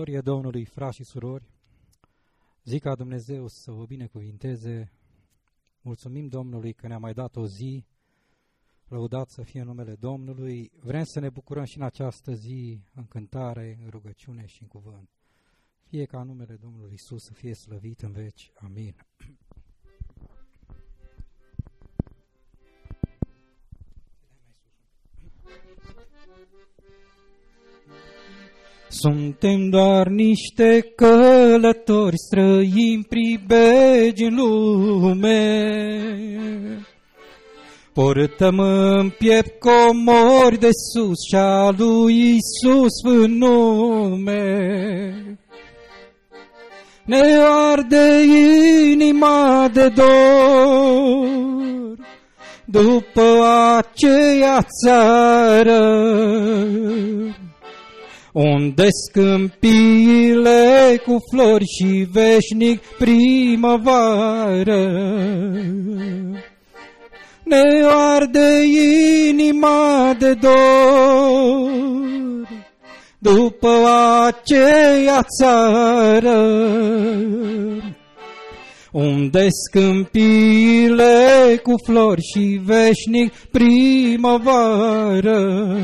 Glorie Domnului, frați și surori, zic ca Dumnezeu să vă binecuvinteze. Mulțumim Domnului că ne-a mai dat o zi, lăudat să fie numele Domnului. Vrem să ne bucurăm și în această zi, în cântare, în rugăciune și în cuvânt. Fie ca numele Domnului Iisus să fie slăvit în veci. Amin. Suntem doar niște călători, străini pribegi în lume. Portăm în piept comori de sus și-a lui Iisus în nume. Ne arde inima de dor după aceea țară unde scâmpiile cu flori și veșnic primăvară. Ne arde inima de dor după aceea țară unde scâmpiile cu flori și veșnic primăvară.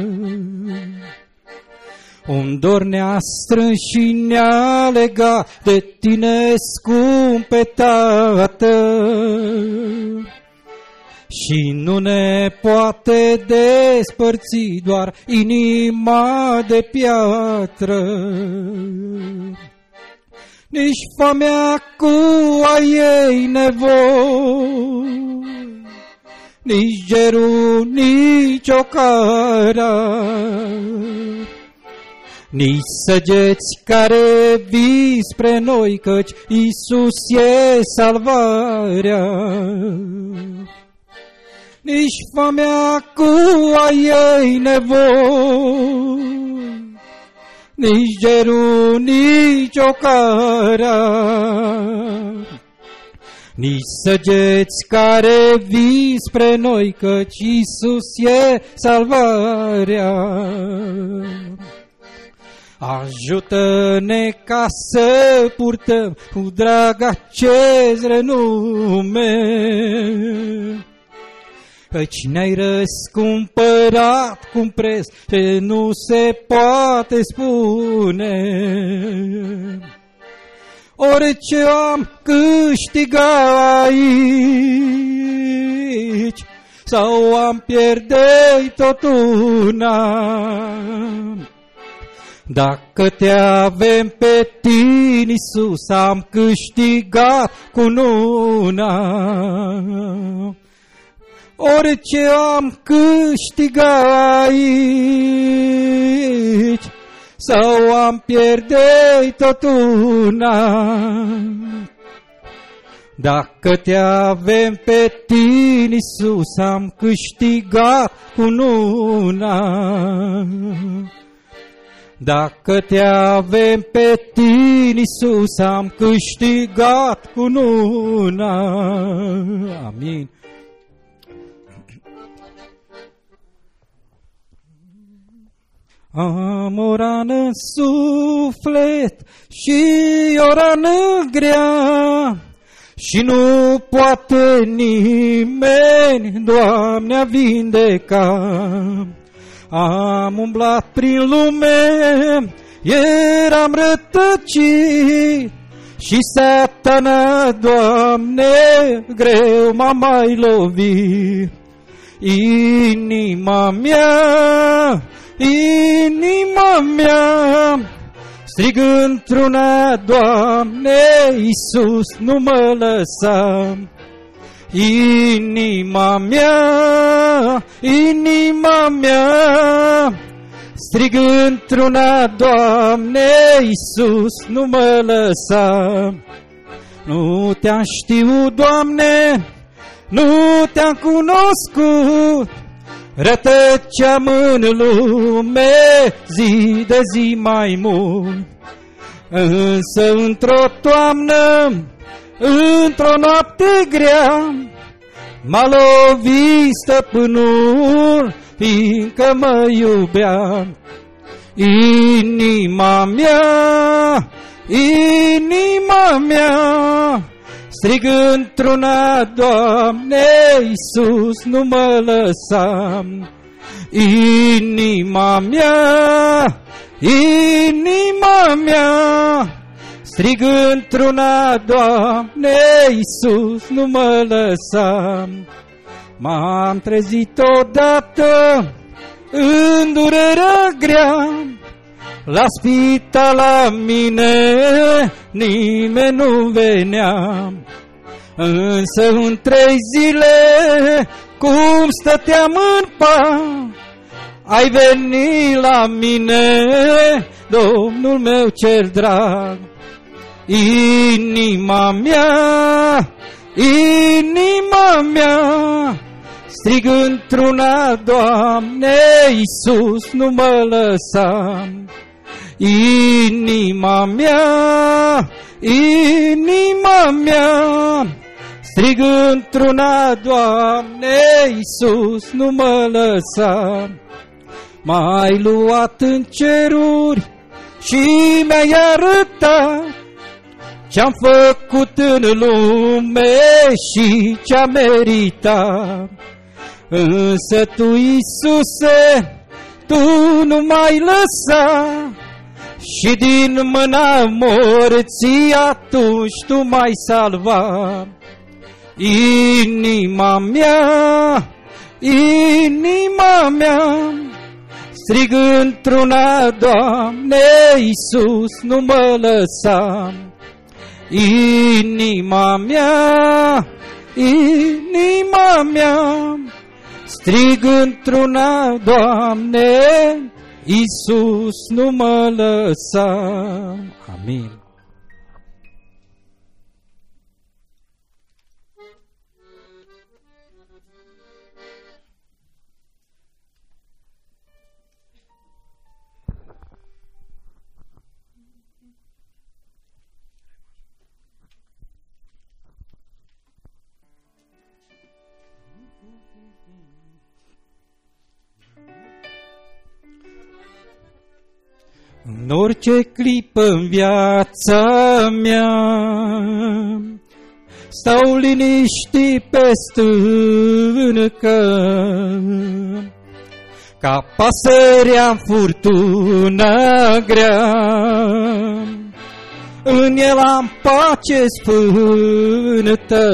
Un dor ne-a strâns și ne-a legat de tine, scumpe Tată, și nu ne poate despărți doar inima de piatră. Nici foamea cu a ei nevoi, nici gerul, nici ocara, nici săgeți care vii spre noi, căci Iisus e salvarea. Nici foamea cu a ei nevoi, nici gerul, nici ocara, nici săgeți care vii spre noi, căci Iisus e salvarea. Ajută-ne ca să purtăm cu drag acest renume, căci ne-ai răscumpărat cu un preț ce nu se poate spune. Orice am câștigat aici sau am pierde tot una, dacă te avem pe tine, Iisus, am câștigat cununa. Orice am câștigat aici sau am pierde tot una, dacă te avem pe tine, Iisus, am câștigat cununa. Dacă te avem pe tine, Iisus, am câștigat cununa. Amin. Am o rană în suflet și o rană grea, și nu poate nimeni, Doamne, a vindeca. Am umblat prin lume, eram rătăcit, și Satana, Doamne, greu m-a mai lovit. Inima mea, strig într-una, Doamne, Iisus, nu mă lăsa. Inima mea, strig într-una, Doamne, Iisus, nu mă lăsa. Nu te-am știut, Doamne, nu te-am cunoscut, rătăceam în lume zi de zi mai mult. Însă într-o toamnă, într-o noapte grea, m-a lovit Stăpânul, fiindcă mă iubea. Inima mea, strig într-una, Doamne Iisus, nu mă lăsa. Inima mea, strig într-una, Doamne Iisus, nu mă lăsa. M-am trezit odată în durerea grea, la spital la mine nimeni nu venea. Însă în 3 zile, cum stăteam în pat, ai venit la mine, Domnul meu cel drag. Inima mea, strig într-una, Doamne Iisus, nu mă lăsa. Inima mea, strig într-una, Doamne Iisus, nu mă lăsa. M-ai luat în ceruri și mi-ai arătat ce-am făcut în lume și ce-am meritat. Însă Tu, Iisuse, Tu nu m-ai lăsat și din mâna morții atunci Tu m-ai salvat. Inima mea, strig într-una, Doamne Iisus, nu mă lăsa. Inima mea, strig într-una, Doamne Iisus, nu mă lăsa. Amin. În orice clipă în viața mea, stau liniștit pe stâncă, ca pasărea în furtuna grea. În el am pace sfântă.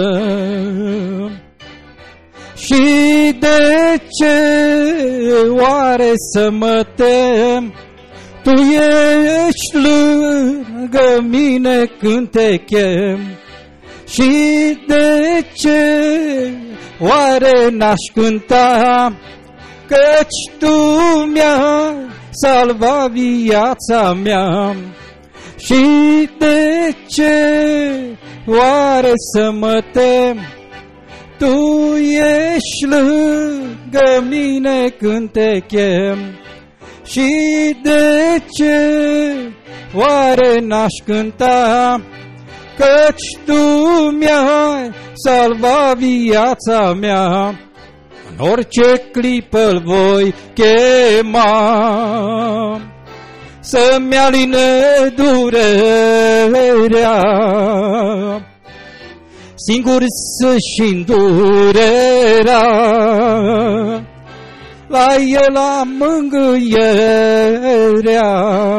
Și de ce oare să mă tem? Tu ești lângă mine când te chem. Și de ce oare n-aș cânta? Căci Tu mi-ai salvat viața mea. Și de ce oare să mă tem? Tu ești lângă mine când te chem. Și de ce oare n-aș cânta? Căci Tu mi-ai salvat viața mea. În orice clipă îl voi chema, să-mi aline durerea. Singur să-și îndurerea, la El am mângâierea.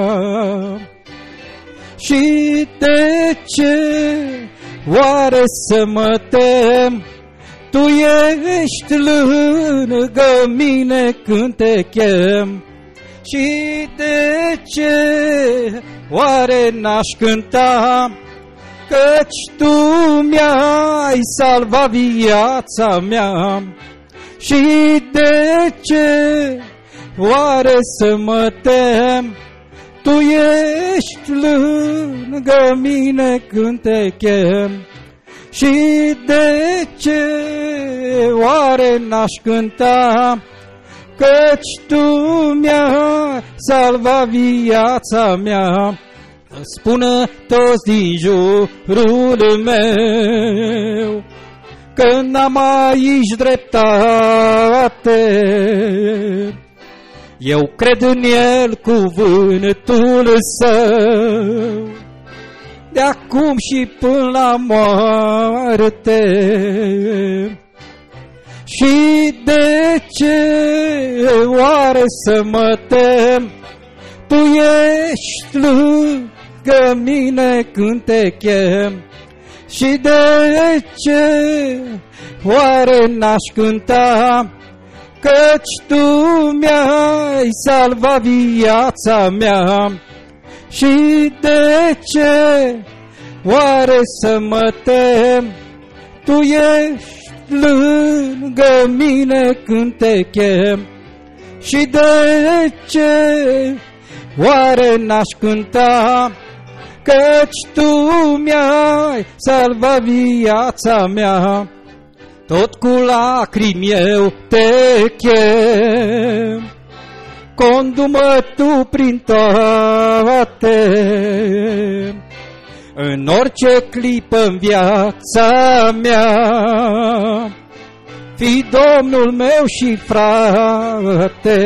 Și de ce oare să mă tem? Tu ești lângă mine când te chem. Și de ce oare n-aș cânta? Căci Tu mi-ai salvat viața mea. Și de ce oare să mă tem? Tu ești lângă mine când te chem. Și de ce oare n-aș cânta? Căci Tu mi-ai salvat viața mea. Spună toți din jurul meu că n-am aici dreptate. Eu cred în El cuvântul Său, de acum și până la moarte. Și de ce oare să mă tem? Tu ești lângă mine când te chem. Și de ce oare n-aș cânta? Căci Tu mi-ai salvat viața mea. Și de ce oare să mă tem? Tu ești lângă mine când te chem. Și de ce oare n-aș cânta? Căci Tu mi-ai salvat viața mea. Tot cu lacrimi eu te chem, condu-mă Tu prin toate. În orice clipă-n viața mea, fii Domnul meu și frate.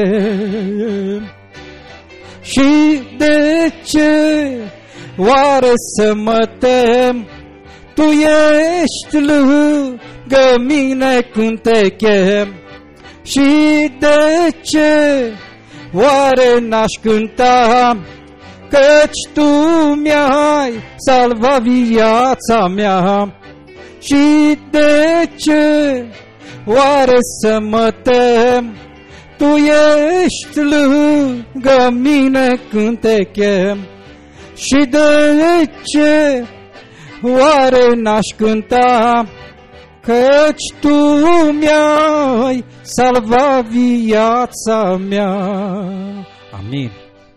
Și de ce oare să mă tem? Tu ești lângă mine când te chem. Și de ce oare n-aș cânta? Căci Tu mi-ai salvat viața mea. Și de ce oare să mă tem? Tu ești lângă mine când te chem. Și de ce oare n-aș cânta? Căci Tu mi-ai salvat viața mea. Amin.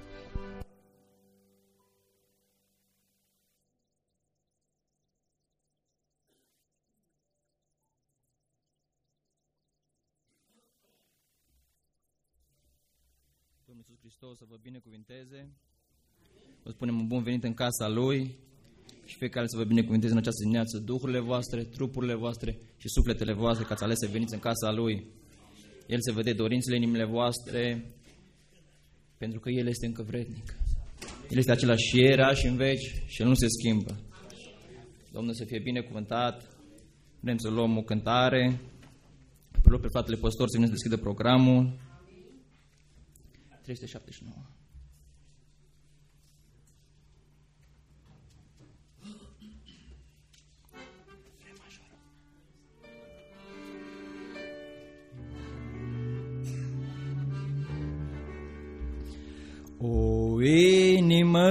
Domnul Iisus Hristos să vă binecuvinteze. Vă spunem un bun venit în casa Lui și fiecare să vă binecuvinteze în această dimineață duhurile voastre, trupurile voastre și sufletele voastre, că ați ales să veniți în casa Lui. El se vede dorințele inimile voastre, pentru că El este încă vrednic. El este același și era și în veci și El nu se schimbă. Domnul să fie binecuvântat. Vrem să luăm o cântare. Pe loc pe fratele păstor să vină să deschidă programul. 379. O inimă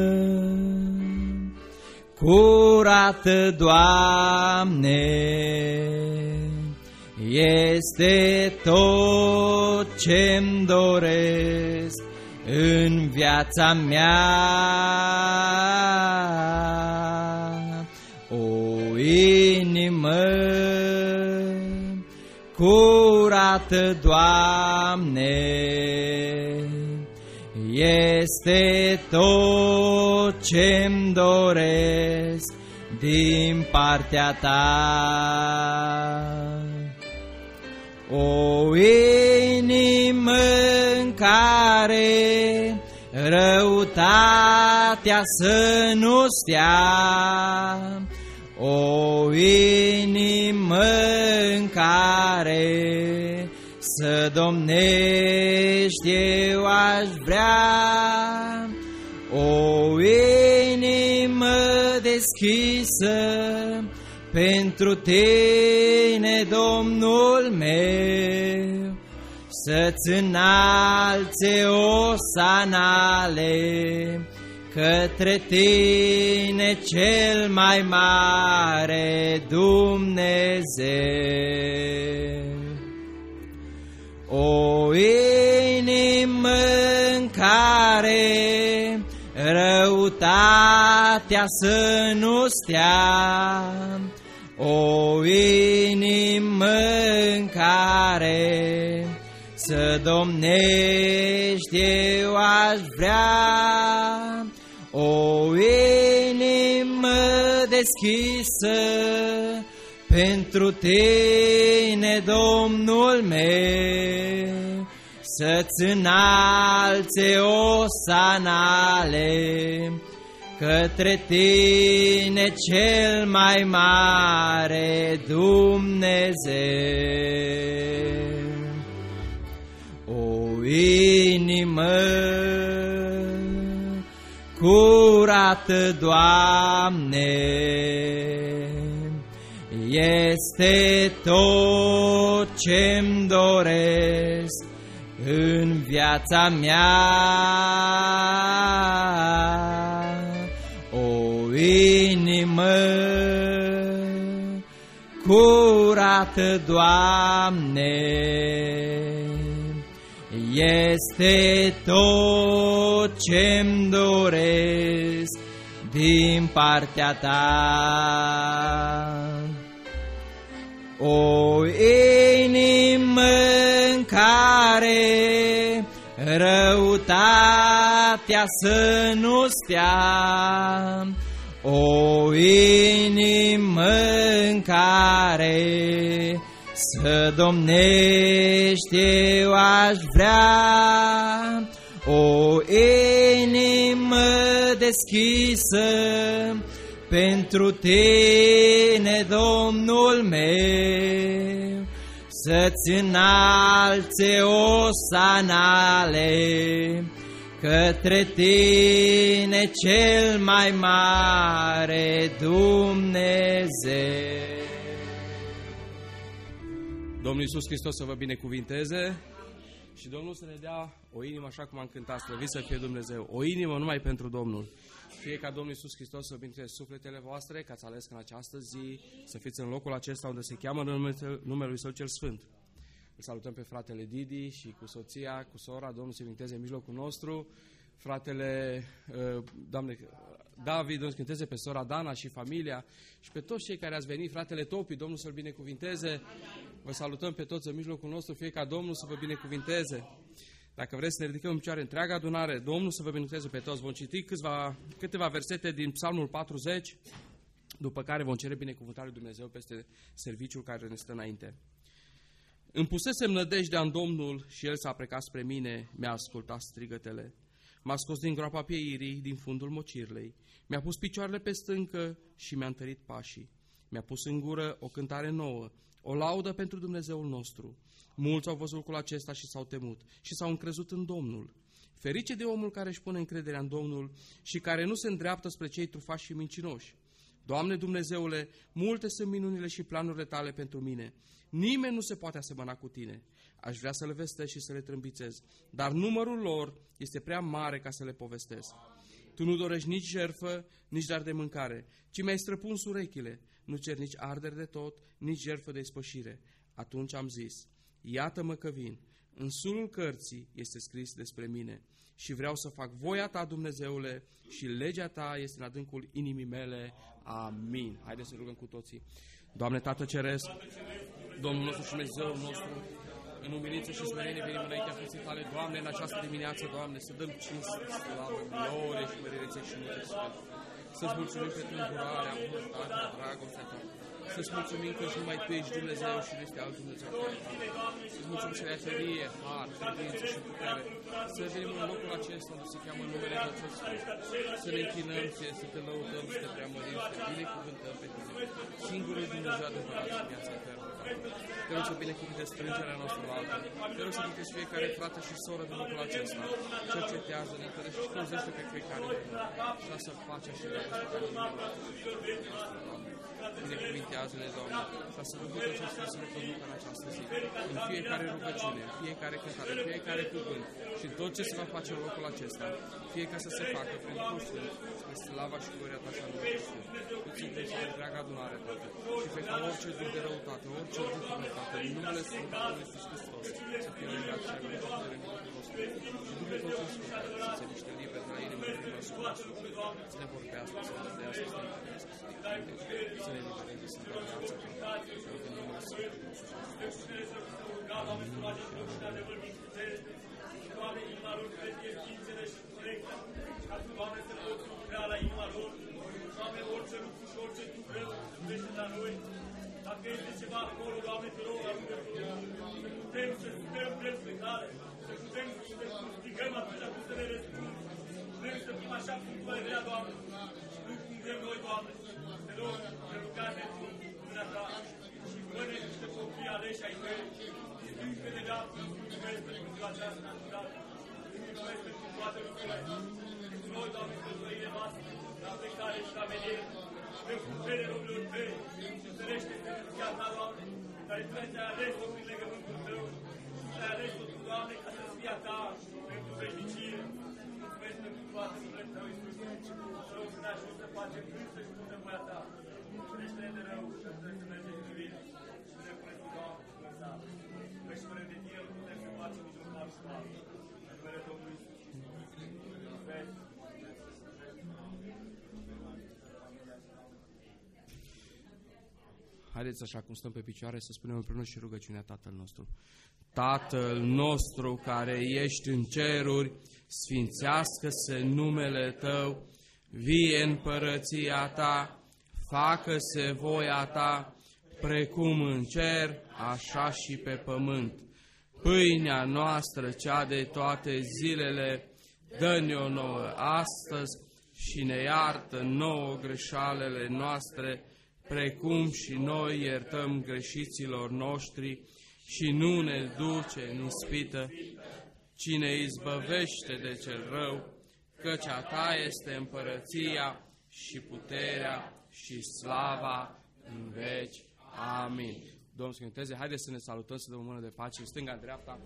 curată, Doamne, este tot ce-mi doresc în viața mea. O inimă curată, Doamne, este tot ce-mi doresc din partea Ta. O inimă în care răutatea să nu stea, o inimă în care să domnești eu aș vrea, o inimă deschisă pentru Tine, Domnul meu, să-ți înalțe osanale către Tine, cel mai mare Dumnezeu. O inimă în care răutatea să nu stea, o inimă în care să domnești eu aș vrea, o inimă deschisă pentru Tine, Domnul meu, să-ți înalțe osanale către tine cel mai mare Dumnezeu. O inimă curată, Doamne, este tot ce-mi doresc în viața mea. O inimă curată, Doamne, este tot ce-mi doresc din partea Ta. O inimă în care răutatea să nu stea, o inimă în care să domnești eu aș vrea, o inimă deschisă pentru Tine, Domnul meu, să-ți înalțe osanale către Tine cel mai mare Dumnezeu. Domnul Iisus Hristos să vă binecuvinteze și Domnul să ne dea o inimă, așa cum am cântat, slăvit să fie Dumnezeu, o inimă numai pentru Domnul. Fie ca Domnul Iisus Hristos să binecuvânteze sufletele voastre, că ați ales în această zi să fiți în locul acesta unde se cheamă numele Lui Său cel Sfânt. Îl salutăm pe fratele Didi și cu soția, cu sora, Domnul să binecuvânteze în mijlocul nostru, fratele Doamne David, Domnul să binecuvânteze pe sora Dana și familia și pe toți cei care ați venit, fratele Topi, Domnul să-l binecuvânteze. Vă salutăm pe toți în mijlocul nostru, fie ca Domnul să vă binecuvânteze. Dacă vreți să ne ridicăm în picioare întreaga adunare, Domnul să vă binecuvânteze pe toți. Vom citi câteva versete din Psalmul 40, după care vom cere binecuvântarea lui Dumnezeu peste serviciul care ne stă înainte. Îmi pusesem nădejdea în Domnul și El s-a plecat spre mine, mi-a ascultat strigătele. M-a scos din groapa pieirii, din fundul mocirlei, mi-a pus picioarele pe stâncă și mi-a întărit pașii. Mi-a pus în gură o cântare nouă, o laudă pentru Dumnezeul nostru. Mulți au văzut lucrul acesta și s-au temut și s-au încrezut în Domnul. Ferice de omul care își pune încrederea în Domnul și care nu se îndreaptă spre cei trufași și mincinoși. Doamne Dumnezeule, multe sunt minunile și planurile Tale pentru mine. Nimeni nu se poate asemăna cu Tine. Aș vrea să le vestesc și să le trâmbițez, dar numărul lor este prea mare ca să le povestesc. Tu nu dorești nici jertfă, nici dar de mâncare, ci mi-ai străpuns urechile. Nu cer nici arderi de tot, nici jertfă de ispășire. Atunci am zis, iată-mă că vin. În sulul cărții este scris despre mine și vreau să fac voia Ta, Dumnezeule, și legea Ta este în adâncul inimii mele. Amin. Haideți să rugăm cu toții. Doamne Tată Ceresc, Domnul nostru și Dumnezeul nostru, în umilință și smerenie venim înaintea Ființei Tale, Doamne, în această dimineață, Doamne, să dăm cinste, slavă, glorie și mărirețe și mulțumire. Să-ți mulțumim pentru îndurarea, bunătatea, dragostea Ta. Să-ți mulțumim că și numai Tu ești Dumnezeu și nu este alt Dumnezeu. Să-ți mulțumim să ne-ai ferie, har, credință și putere. Să venim în locul acesta unde se cheamă numele Tău cel Sfânt. Să ne închinăm, să Te lăudăm, să Te preamărim, să Te binecuvântăm pe Tine. Singurul Dumnezeu adevărat și viața eternă. Te rog să binecuvântezi strângerea noastră la altă. Te rog să binecuvântezi fiecare frate și soră din locul acesta. Cercetează-ne, întărește și călzește pe fiecare din noi. Și lasă pacea și dragostea ca nimeni. Binecuvintează-ne, Doamne, ca să Duhul Tău cel Sfânt să ne conducă în această zi, în fiecare rugăciune, în fiecare cântare, în fiecare cuvânt și tot ce se va face în locul acesta, fie ca să se facă prin Duhul Sfânt, spre slava și gloria Ta și a numele Tău. Îți întregi de întreaga adunare, Tată, și fie ca orice duh de răutate, orice duh de răutate, în numele Sfântului Iisus Hristos, să fie legat și agărit și de remitul nostru. Și Duhul Tău cel Sfânt, să se miște liber de la inimă, de la sufletul, să ne vorbească, să ne dădească, să ne întâlnească, să ne libereze, să ne viață, și în numele Sfântului Iisus Hristos. Amin și amin. Doamne, inima lor pe ființele și urechi, ca Tu, Doamne, să poți lucra la inima lor. Doamne, orice lucru și orice duh rău vește la noi. Dacă este ceva acolo, Doamne, Te rog, aruncă-L. Să putem să stăm drept pe cale, să putem te strigăm atunci când să ne răspunzi. Vrem să fim așa cum Tu ai vrea, Doamne, nu cum vrem noi, Doamne. Te rog, te rugate cu mâna Ta și fă-ne niște copii aleși ai Tăi. Sfânt pe dreaptă, mulțumesc pentru această natură. Mulțumesc pentru toate lucrurile. Pentru noi, Doamne, călătorile noastre, la plecare și la venire. Pentru putere robilor Tăi, înțelește sănăția Ta, Doamne, care Tu ți-ai ales-o prin legământul Tău. Ți-ai ales-o Tu, Doamne, ca să fie a Ta pentru veșnicie. Mulțumesc pentru toate lucrurile Tău, Iisus. Să rog să ne ajut să facem când să-și spunem voia Ta. Ferește-ne de rău și să mergem în bine. Și ne punem cu Doamne să lăsăm. Căci fără de Tine nu putem să facem niciun pas și pas. În numele Domnului Iisus. Mulțumesc. Haideți așa cum stăm pe picioare să spunem împreună și rugăciunea Tatăl nostru. Tatăl nostru care ești în ceruri, sfințească-se numele Tău, vie împărăția Ta, facă-se voia Ta, precum în cer, așa și pe pământ. Pâinea noastră, cea de toate zilele, dă-ne-o nouă astăzi și ne iartă nouă greșalele noastre, precum și noi iertăm greșiților noștri, și nu ne duce în ispită, ci ne izbăvește de cel rău, căci a Ta este împărăția și puterea și slava în veci. Amin. Domnul să cânteze, haideți să ne salutăm, să dăm o mână de pace, în stânga, în dreapta.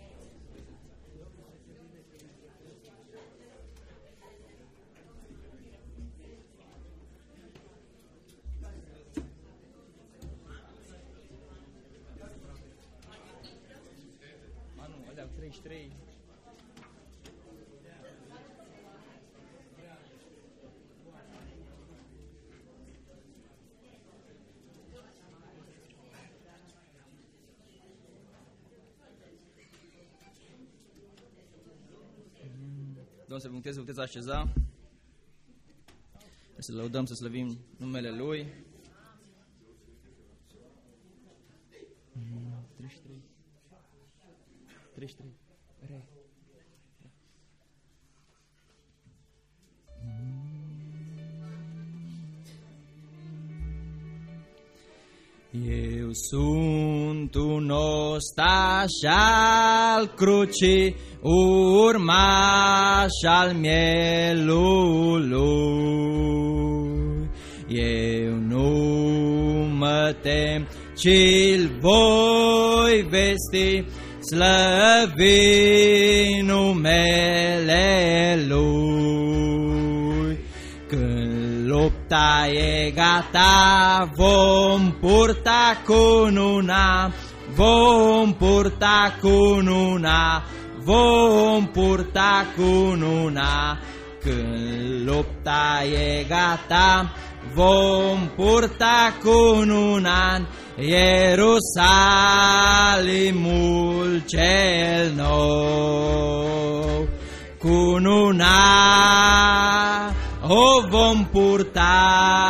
Anul ăla 33. Domnul să vă puteți așeza, să lăudăm, să slăvim numele Lui. 33. 33. Re. Eu sunt un ostaș al crucii, urmaș al mielului. Eu nu mă tem, ci-l voi vesti, slăvi numele Lui. Când lupta e gata, vom purta cununa, vom purta cununa, vom purta cununa. Când lupta e gata, vom purta cununa, Ierusalimul cel nou. Cununa o vom purta,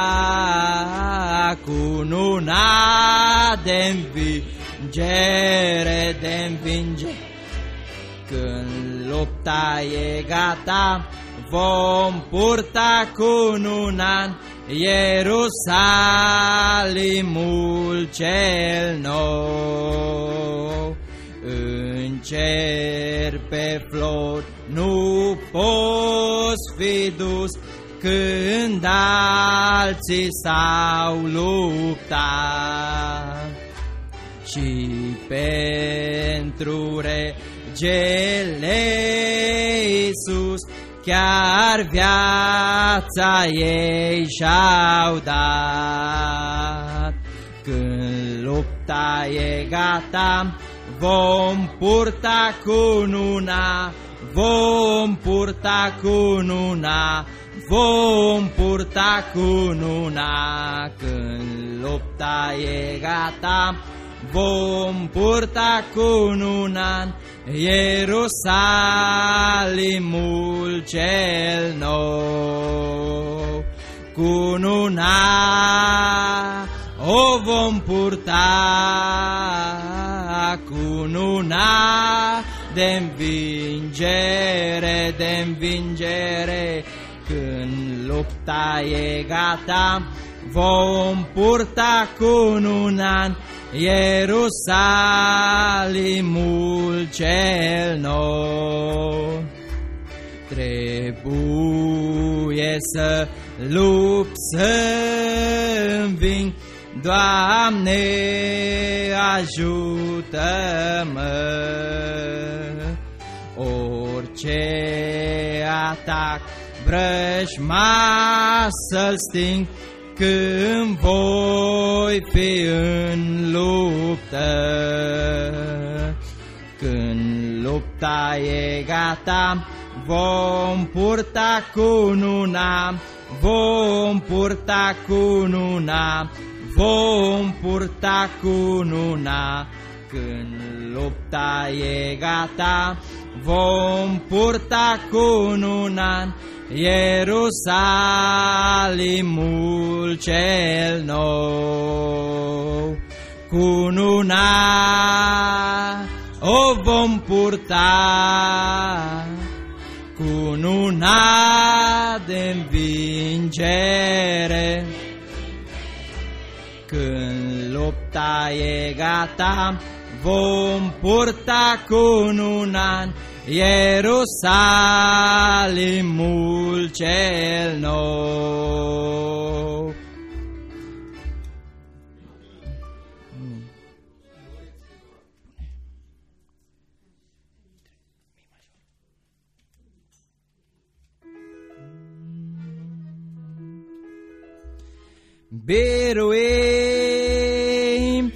cununa de învingere, de învingere. Când lupta e gata, vom purta cununa, Ierusalimul cel nou. În cer pe flori nu poți fi dus, când alții s-au luptat. Și pentru regele Iisus chiar viața ei și-au dat. Când lupta e gata, vom purta cununa, vom purta cununa, vom purta cununa. Când lupta e gata, vom purta cununa, Ierusalimul cel nou. Cununa o vom purta, cununa de învingere, plângere de învingere. Când lupta e gata, vom purta cununa Ierusalimul cel nou. Trebuie să lupt, să înving, Doamne, ajută-mă. Orice atac vrăjma să-l sting, când voi fi în luptă. Când lupta e gata, vom purta cununa, vom purta cununa, vom purta cununa. Când lupta e gata, vom purta cununa Ierusalimul cel nou. Cununa o vom purta, cununa de învingere. Când lupta e gata, vom purta cununa Ierusalimul cel nou. Biruim,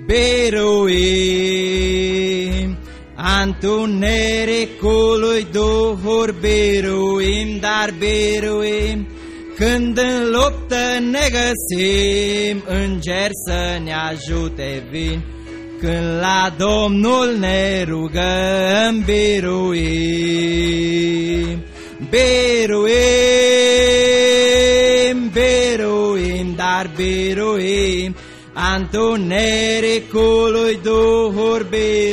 biruim, Antunericului duhuri biruim, dar biruim. Când în luptă ne găsim, îngeri să ne ajute vin. Când la Domnul ne rugăm, biruim. Biruim, biruim, dar biruim. Antunericului duhuri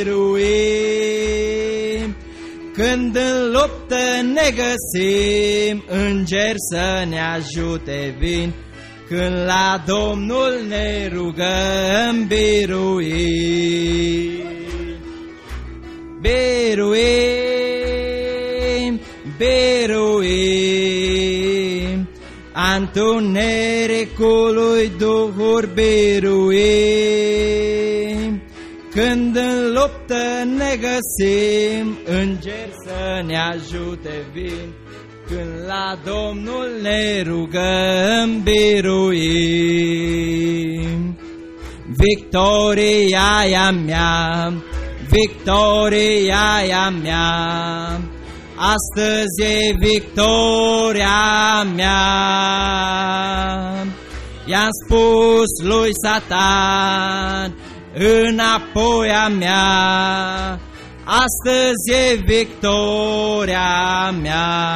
biruim. Când în luptă ne găsim, îngeri să ne ajute vin. Când la Domnul ne rugăm, biruim. Biruim, biruim, Antunericului duhuri biruim. Când în luptă ne găsim, îngeri să ne ajute vin. Când la Domnul ne rugăm, biruim. Victoria e a mea, victoria e a mea, astăzi e victoria mea. I-am spus lui Satan, înapoi a mea, astăzi e victoria mea.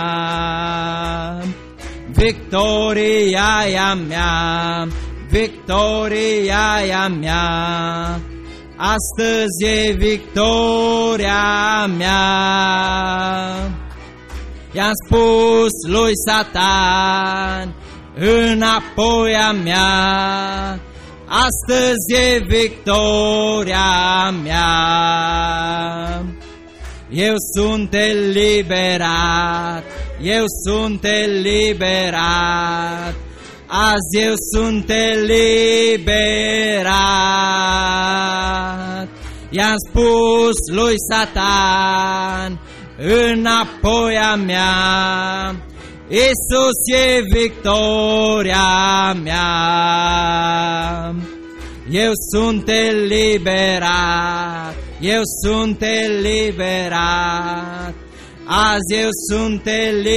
Victoria e a mea, victoria e a mea, astăzi e victoria mea. I-am spus lui Satan, înapoi a mea, astăzi e victoria mea. Eu sunt eliberat, eu sunt eliberat, azi eu sunt eliberat. I-am spus lui Satan, înapoi a mea, Iisus e victoria mea. Eu sunt eliberat, eu sunt eliberat, azi eu sunt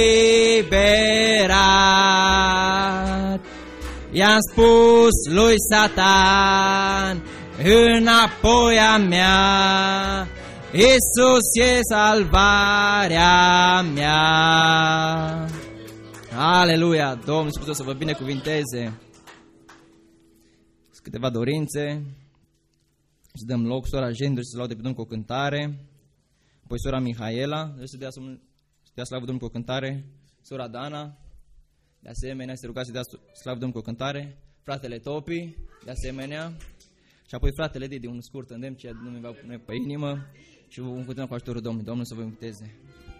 eliberat. I-am spus lui Satan, înapoi a mea, Iisus e salvarea mea. Aleluia! Domnul Iisus să vă binecuvinteze. Câteva dorințe. Să dăm loc, sora Jendru, să laude pe Domnul cu o cântare. apoi sora Mihaela, să dea slavă Domnului cu o cântare, sora Dana, de asemenea, se ruga să dea slavă Domnului cu o cântare, fratele Topi, de asemenea, și apoi fratele Didi, un scurt îndemn ce Dumnezeu va pune pe inimă și vom continua cu ajutorul Domnului. Domnul să vă inviteze.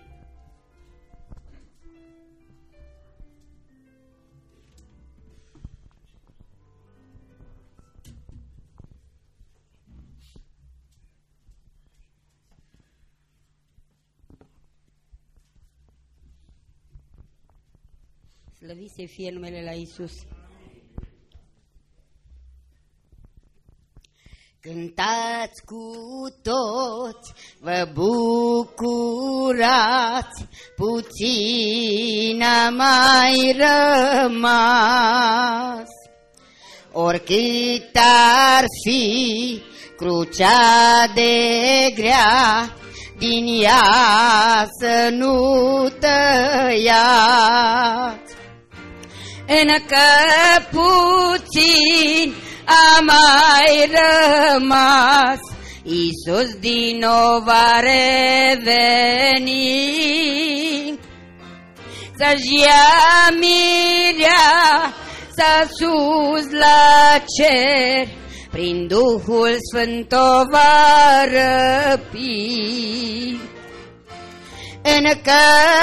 Slăvit să fie numele la Iisus. Cântați cu toți, vă bucurați, puțin a mai rămas. Oricât ar fi crucea de grea, din ea să nu tăiați. Încă puțin a mai rămas, Iisus din nou va reveni. Să-și ia mirea, să sus la cer, prin Duhul Sfânt o va răpi. Încă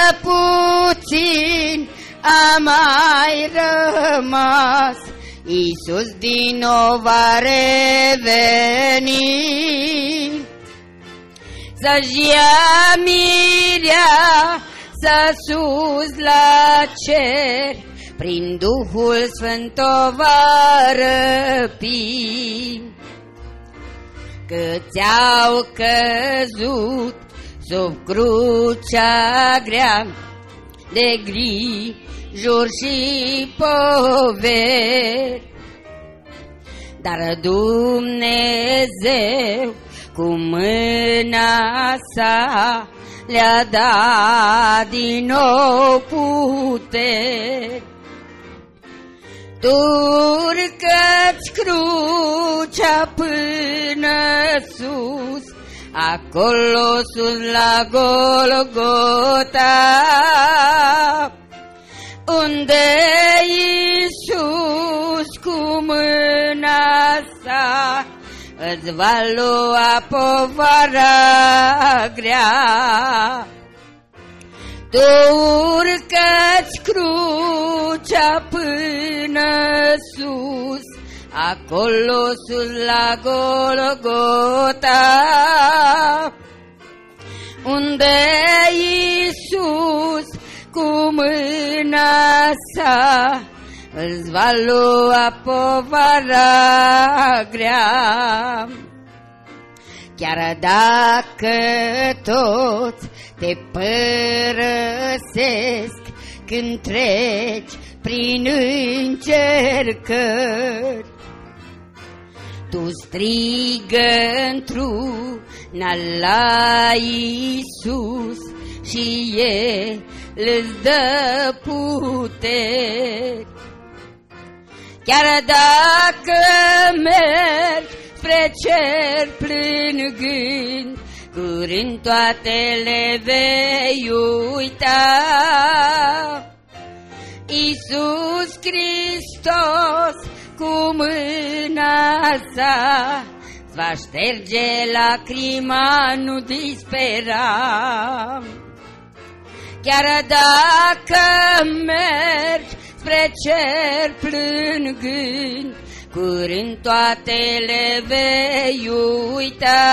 puțin a mai rămas, Iisus din nou va reveni. Să-și ia mirea, să sus la cer, prin Duhul Sfânt o va răpi. Câți au căzut sub crucea grea, de grijuri și poveri, dar Dumnezeu cu mâna sa le-a dat din nou puteri. Urcă-ți crucea până sus, acolo sus la Golgota, unde Iisus cu mâna sa îți va lua povara grea. Tu urcă-ți crucea până sus, acolo sus la Golgota, unde Iisus cu mâna sa îți va lua povara grea. Chiar dacă toți te părăsesc când treci prin încercări, tu strigă într-una la Iisus și El îți dă puteri. Chiar dacă mergi spre cer plângând, curând toate le vei uita. Iisus Hristos cu mâna sa va șterge lacrima, nu dispera. Chiar dacă mergi spre cer plângând, curând toate le vei uita.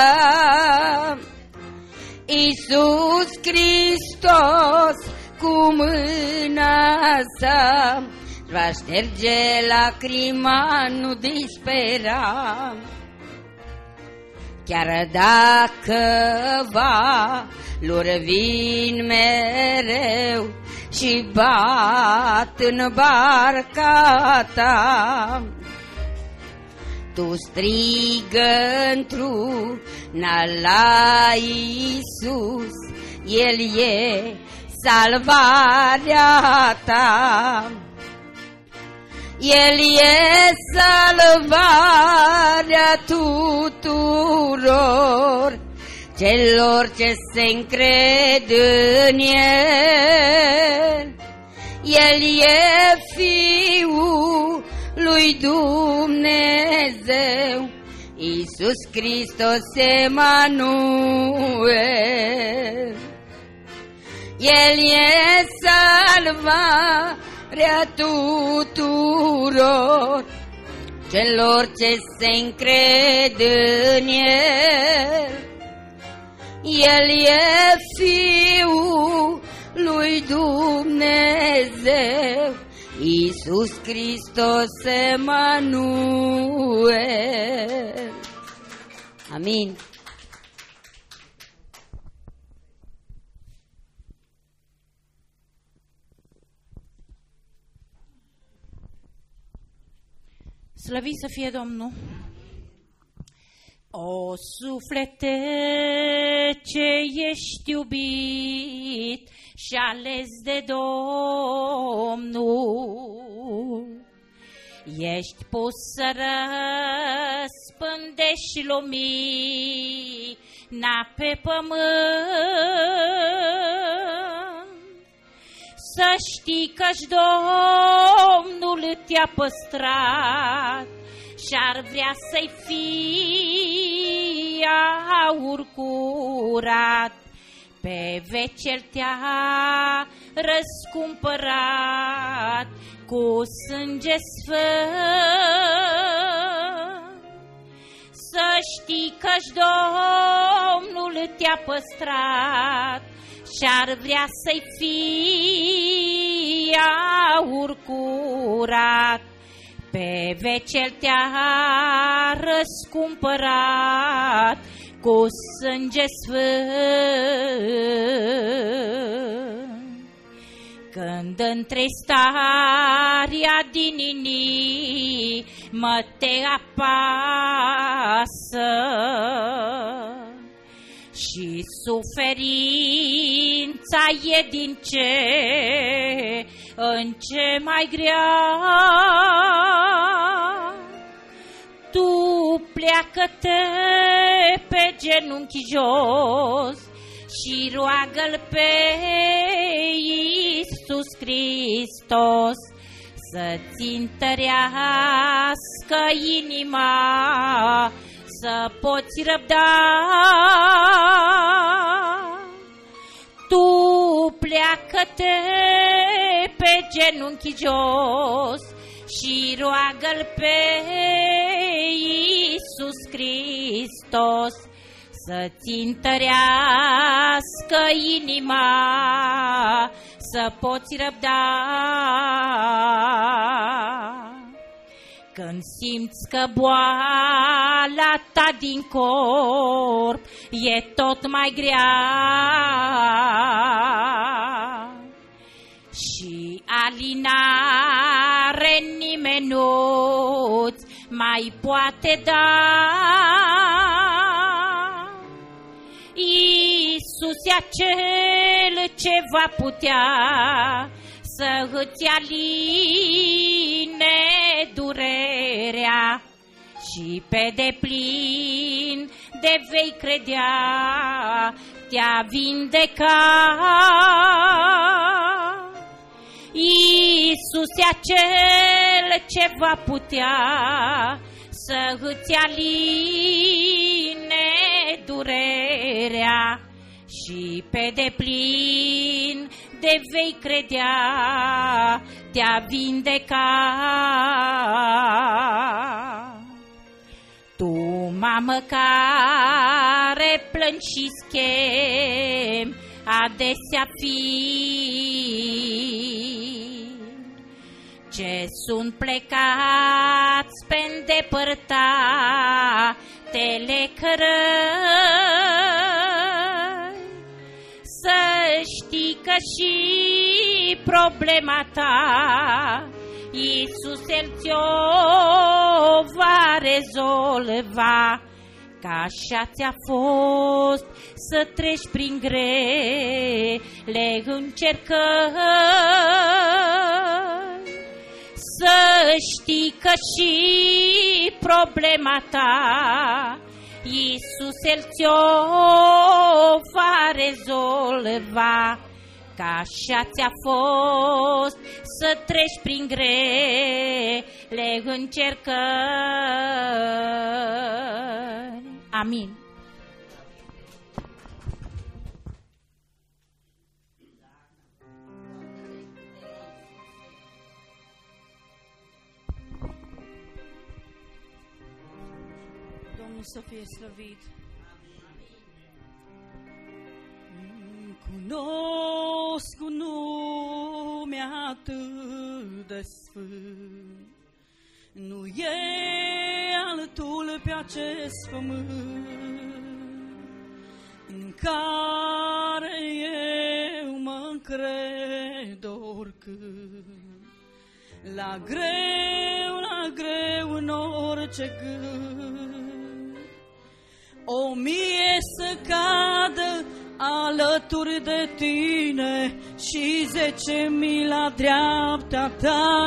Iisus Hristos cu mâna sa va șterge lacrima, nu dispera. Chiar dacă valuri vin mereu și bat în barca ta, tu strigă într-una la Iisus, El e salvarea ta. El e salvarea tuturor celor ce se încred în El. El e Fiul lui Dumnezeu, Iisus Hristos Emanuel. El e salvarea tuturor celor ce se încred în El. El e Fiul lui Dumnezeu, Iisus Hristos Emanuel. Amin. Slăvit să fie Domnul! O suflete ce ești iubit și ales de Domnul, ești pus să răspândești lumina pe pământ. Să știi că-și Domnul te-a păstrat și-ar vrea să-i fie aur curat. Pe veci El te-a răscumpărat cu sânge sfânt. Să știi că-și Domnul te-a păstrat și-ar vrea să-i fie aur curat. Pe veci El te-a răscumpărat cu sânge sfânt. Când între starea din inimă te apasă și suferința e din ce în ce mai grea, tu pleacă-te pe genunchi jos și roagă-L pe Iisus Hristos să-ți întărească inima, să poți răbda. Tu pleacă-te pe genunchi jos și roagă-L pe Iisus Hristos să-ți întărească inima, să poți răbda. Când simți că boala ta din corp e tot mai grea și alinare nimeni nu-ți mai poate da, Iisus e acel ce va putea să îți aline durerea și pe deplin de vei credea te-a vindeca. Iisus e acel ce va putea să îți aline durerea și pe deplin de vei credea te-a vindeca. Tu, mamă care plângi și schem adesea fii, ce sunt plecați pe îndepărtatele cărări, să știi că și problema ta Iisus El ți-o va rezolva. Că așa ți-a fost să treci prin grele încercări, să știi că și problema ta Iisus el ți-o va rezolva, că așa ți-a fost să treci prin grele încercări. Amin. Domnul să fie slăvit. Cunosc un nume atât de sfânt, nu e altul pe acest pământ, în care eu mă încred oricând, la greu în orice gând. 1000 să cadă alături de tine și 10.000 la dreapta ta,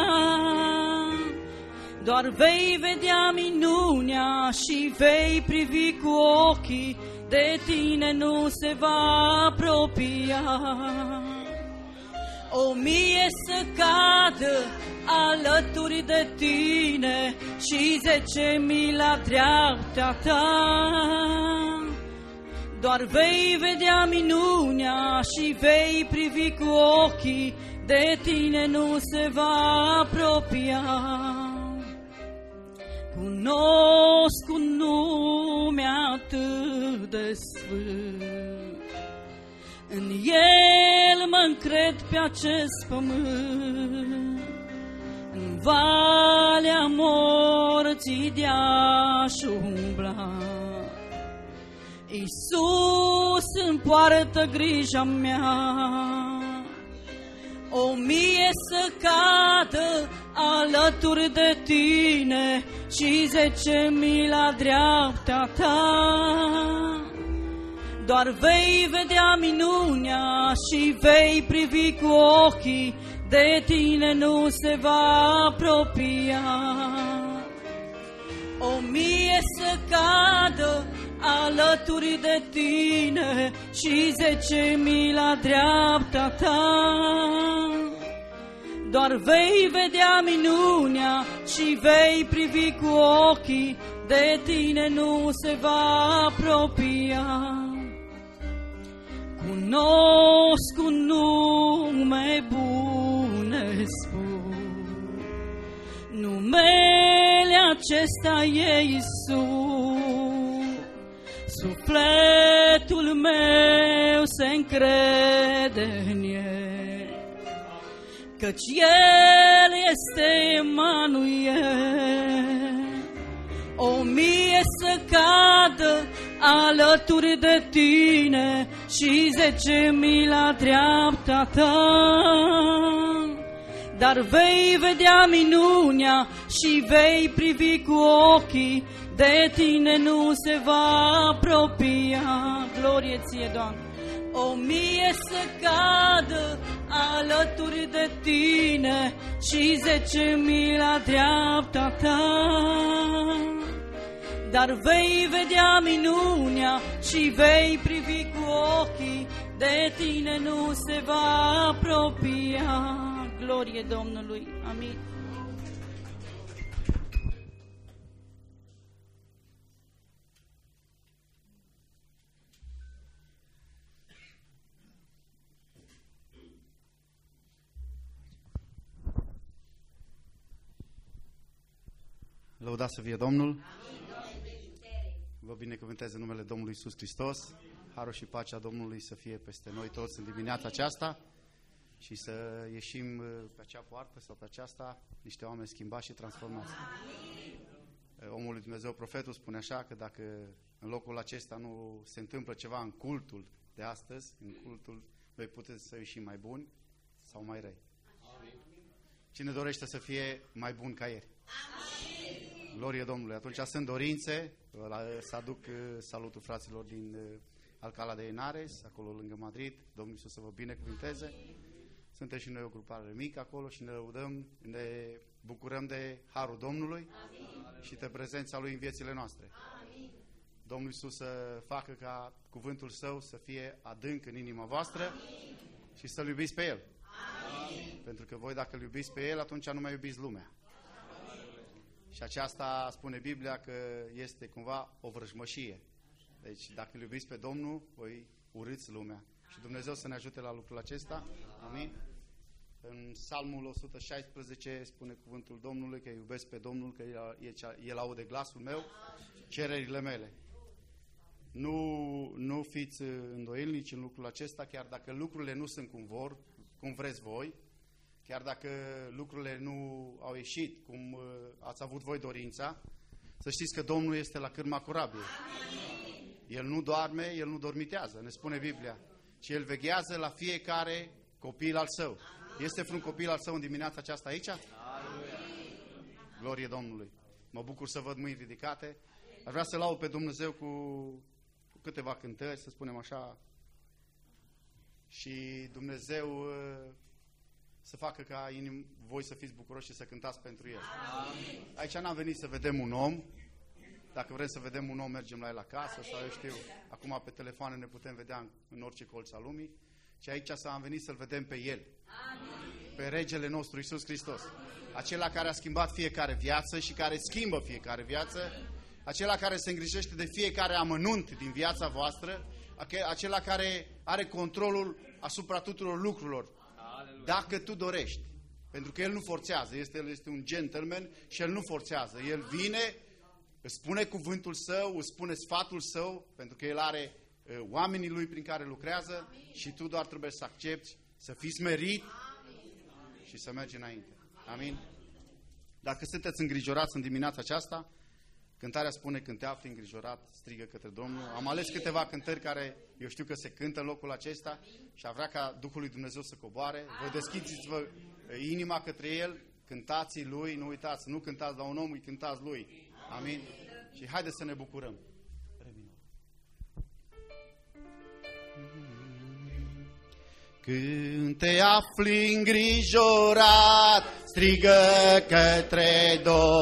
doar vei vedea minunea și vei privi cu ochii, de tine nu se va apropia. 1000 să cadă alături de tine și 10.000 la dreapta ta, doar vei vedea minunea și vei privi cu ochii, de tine nu se va apropia. Cunosc un nume atât de sfânt, în el mă încred pe acest pământ, în valea morții de-aș umbla. Iisus îmi poartă grija mea. 1000 să cadă alături de tine și 10.000 la dreapta ta, doar vei vedea minunea și vei privi cu ochii, de tine nu se va apropia. 1000 să cadă alături de tine și 10.000 la dreapta ta, doar vei vedea minunea și vei privi cu ochii, de tine nu se va apropia. Cunosc un nume bun, spun, numele acesta e Iisus. Sufletul meu se încrede în el, căci el este Emanuel. 1000 să cadă alături de tine și 10.000 la dreapta ta, dar vei vedea minunea și vei privi cu ochii, de tine nu se va apropia. Glorie ție, Doamne. 1000 să cadă alături de tine și 10.000 la dreapta ta, dar vei vedea minunea și vei privi cu ochii, de tine nu se va apropia. Glorie Domnului. Amin. Lăudați să fie Domnul. Vă binecuvânteze numele Domnului Iisus Hristos. Harul și pacea Domnului să fie peste noi toți în dimineața aceasta și să ieșim pe acea poartă sau pe aceasta niște oameni schimbați și transformați. Omul lui Dumnezeu, profetul, spune așa că dacă în locul acesta nu se întâmplă ceva în cultul de astăzi, în cultul, voi puteți să ieșim mai buni sau mai răi. Cine dorește să fie mai bun ca ieri? Glorie Domnului. Atunci sunt dorințe, să aduc salutul fraților din Alcalá de Henares, acolo lângă Madrid. Domnul Iisus să vă binecuvânteze. Suntem și noi o grupare mică acolo și ne lăudăm, ne bucurăm de harul Domnului. Amin. Și de prezența Lui în viețile noastre. Amin. Domnul Iisus să facă ca cuvântul Său să fie adânc în inima voastră și să-L iubiți pe El. Amin. Pentru că voi dacă îl iubiți pe El, atunci nu mai iubiți lumea. Și aceasta spune Biblia că este cumva o vrăjmășie. Deci dacă îl iubiți pe Domnul, voi urâți lumea. Și Dumnezeu să ne ajute la lucrul acesta. Amin. În Psalmul 116 spune cuvântul Domnului că iubesc pe Domnul, că El aude glasul meu, cererile mele. Nu fiți îndoielnici în lucrul acesta, chiar dacă lucrurile nu sunt cum vreți voi, chiar dacă lucrurile nu au ieșit cum ați avut voi dorința, să știți că Domnul este la cârma corabiei. El nu doarme, El nu dormitează, ne spune Biblia, ci El veghează la fiecare copil al Său. Este vreun copil al Său în dimineața aceasta aici? Glorie Domnului! Mă bucur să văd mâini ridicate. Aș vrea să laud pe Dumnezeu cu câteva cântări, să spunem așa, și Dumnezeu să facă ca voi să fiți bucuroși și să cântați pentru El. Amin. Aici n-am venit să vedem un om. Dacă vrem să vedem un om, mergem la el acasă sau eu știu, acum pe telefoane ne putem vedea în orice colț al lumii. Și aici am venit să-L vedem pe El. Amin. Pe Regele nostru Iisus Hristos. Acela care a schimbat fiecare viață și care schimbă fiecare viață. Acela care se îngrijește de fiecare amănunt din viața voastră. Acela care are controlul asupra tuturor lucrurilor. Aleluia. Dacă tu dorești. Pentru că El nu forțează. El este un gentleman și El nu forțează. El vine, îți spune cuvântul Său, îți spune sfatul Său, pentru că El are oamenii Lui prin care lucrează. Amin. Și tu doar trebuie să accepti, să fii smerit. Amin. Și să mergi înainte. Amin. Dacă sunteți îngrijorați în dimineața aceasta, cântarea spune: când te afli îngrijorat, strigă către Domnul. Am ales câteva cântări care eu știu că se cântă în locul acesta și a vrea ca Duhul lui Dumnezeu să coboare. Vă deschideți-vă inima către El, cântați Lui, nu uitați, nu cântați la un om, îi cântați Lui. Amin. Și haideți să ne bucurăm. Când te afli îngrijorat, strigă către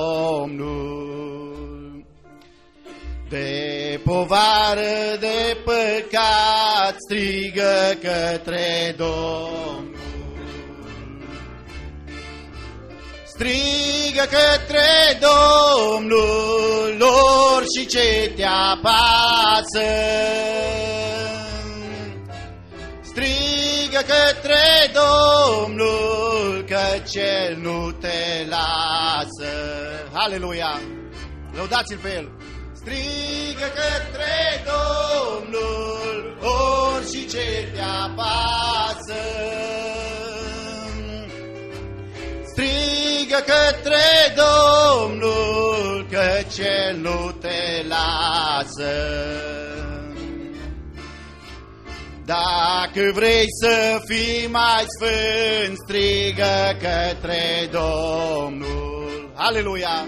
Domnul. De povară de păcat, strigă către Domnul. Strigă către Domnul orice te apasă. Strigă către Domnul, căci El nu te lasă. Aleluia! Lăudați-L pe El! Strigă către Domnul orice te apasă. Strigă către Domnul, căci El nu te lasă. Dacă vrei să fii mai sfânt, strigă către Domnul. Aleluia!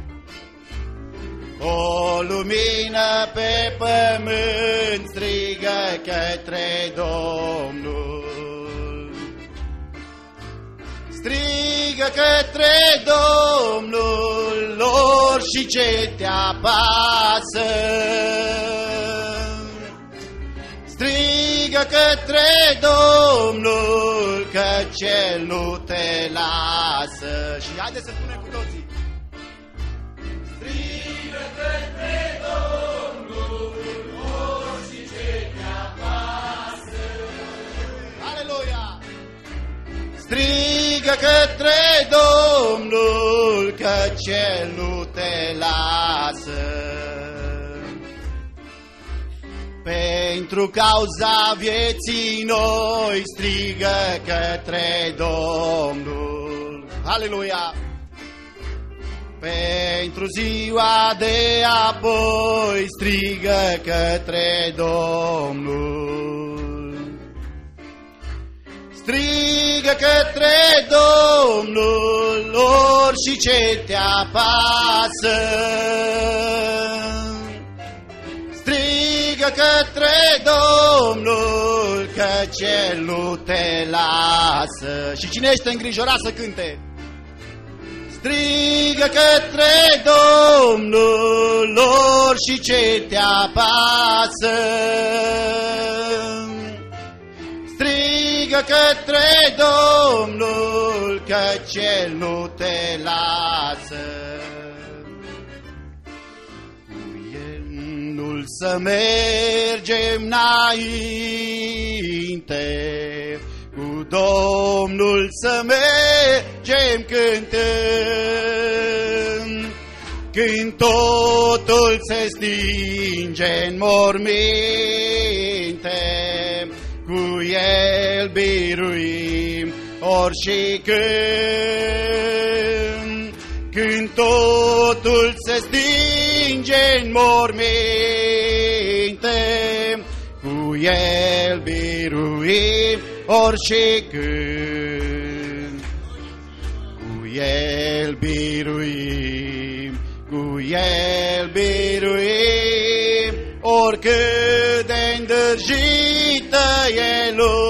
O lumină pe pământ, strigă către Domnul. Strigă către Domnul orice te apasă. Strigă către Domnul, căci El nu te lasă. Și haideți să spunem cu toții. Strigă către Domnul orice te apasă. Aleluia! Strigă către Domnul, căci El nu te lasă. Pentru cauza vieții noi, strigă către Domnul. Aleluia! Pentru ziua de apoi, strigă către Domnul. Strigă către Domnul orice te apasă. Strigă către Domnul, căci El nu te lasă. Și cine este îngrijorat să cânte? Strigă către Domnul lor și ce te apasă. Strigă către Domnul, căci El nu te lasă. Cu El nu-l să mergem înainte, cu Domnul să mergem cântând. Când totul se stinge în morminte, cu El biruim orice când. Când totul se stinge în morminte, cu El biruim orice când. Cu El biruim, cu El biruim, oricât de îndrăgită e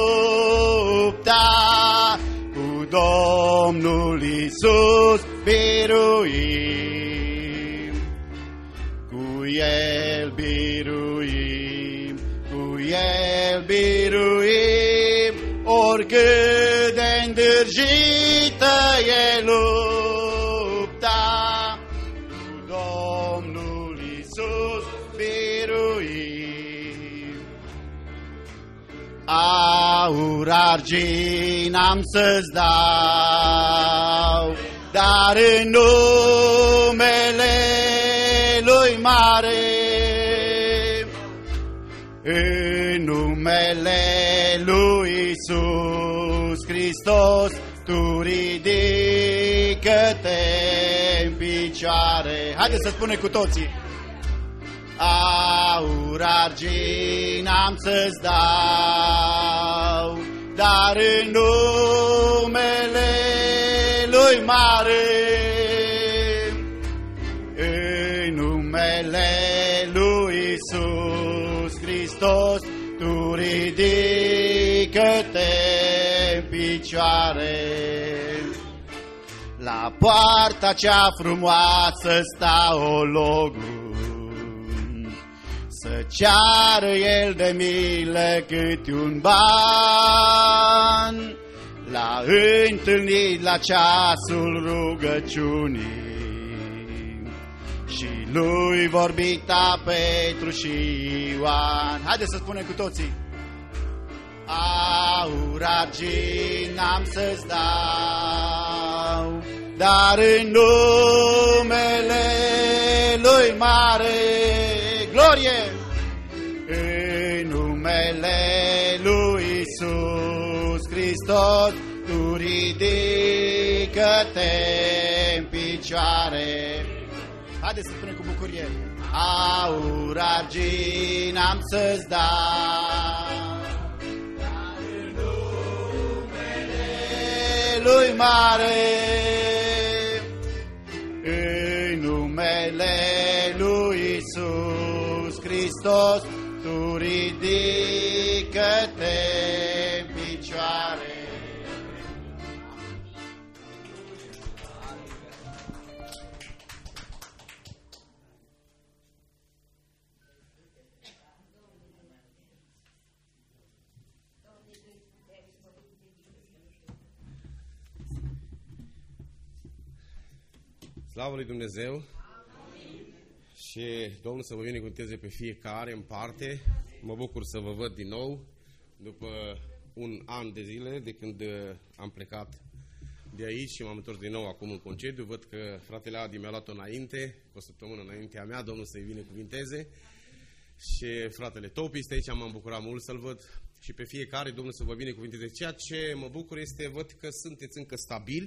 lupta, cu Domnul Iisus biruim. Cu El biruim, cu El biruim, oricât de îndrăgită e lupta, cu Domnul Iisus biruim. Aur, argint am să-ți dau, dar în numele Lui mare, în numele Lui Iisus Hristos, tu ridică-te în picioare. Haideți să spunem cu toții. Aur, argint am să-ți dau, dar în numele Lui mare, în numele Lui Iisus Hristos, tu ridică-te în picioare. La poarta cea frumoasă sta ologul, să ceară el de milă câte un ban. L-a întâlnit la ceasul rugăciunii și lui vorbita Petru și Ioan. Haideți să spunem cu toții. Aur, argint am să-ți dau, dar în numele Lui mare, glorie, în numele Lui Iisus Hristos, tu ridică-te în picioare. Haideți să spunem cu bucurie. Aur, argint am să-ți dau, dar în numele Lui mare, în numele Lui Iisus Hristos, tu ridică-te în picioare. Slavă lui Dumnezeu! Amin. Și Domnul să vă binecuvânteze pe fiecare în parte. Mă bucur să vă văd din nou după un an de zile de când am plecat de aici și m-am întors din nou acum în concediu. Văd că fratele Adi mi-a luat-o înainte, o săptămână înaintea mea. Domnul să-i binecuvânteze. Și fratele Topi este aici, m-am bucurat mult să-l văd. Și pe fiecare Domnul să vă binecuvânteze. Ceea ce mă bucur este, văd că sunteți încă stabili.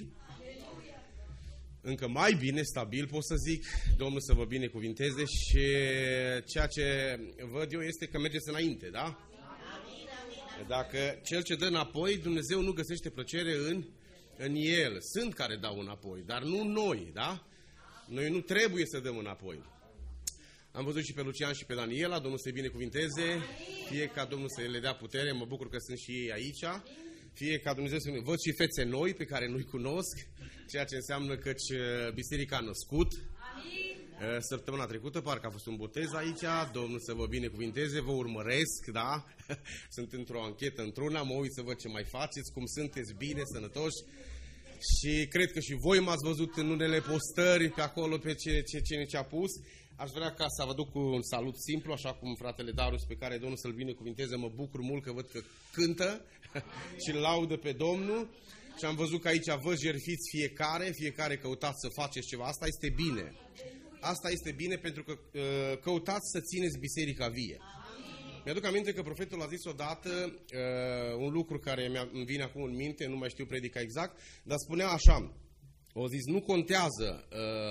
Încă mai bine, stabil, pot să zic. Domnul să vă binecuvinteze. Și ceea ce văd eu este că mergeți înainte, da? Dacă cel ce dă înapoi, Dumnezeu nu găsește plăcere în el. Sunt care dau înapoi, dar nu noi, da? Noi nu trebuie să dăm înapoi. Am văzut și pe Lucian și pe Daniela, Domnul să-i binecuvinteze, fie ca Domnul să le dea putere, mă bucur că sunt și ei aici. Fie ca Dumnezeu să văd și fețe noi pe care nu-i cunosc, ceea ce înseamnă că biserica a născut. Săptămâna trecută parcă a fost un botez aici, Domnul să vă binecuvinteze, vă urmăresc, da? Sunt într-o anchetă într-una, mă uit să văd ce mai faceți, cum sunteți, bine, sănătoși. Și cred că și voi m-ați văzut în unele postări pe acolo, pe ce a pus. Aș vrea ca să vă duc un salut simplu, așa cum fratele Darus, pe care Domnul să-l binecuvinteze, mă bucur mult că văd că cântă și îl laudă pe Domnul. Și am văzut că aici vă jertfiți fiecare căutați să faceți ceva. Asta este bine. Asta este bine pentru că căutați să țineți biserica vie. Mi-aduc aminte că profetul a zis odată un lucru care îmi vine acum în minte, nu mai știu predica exact, dar spunea așa, o zis, nu contează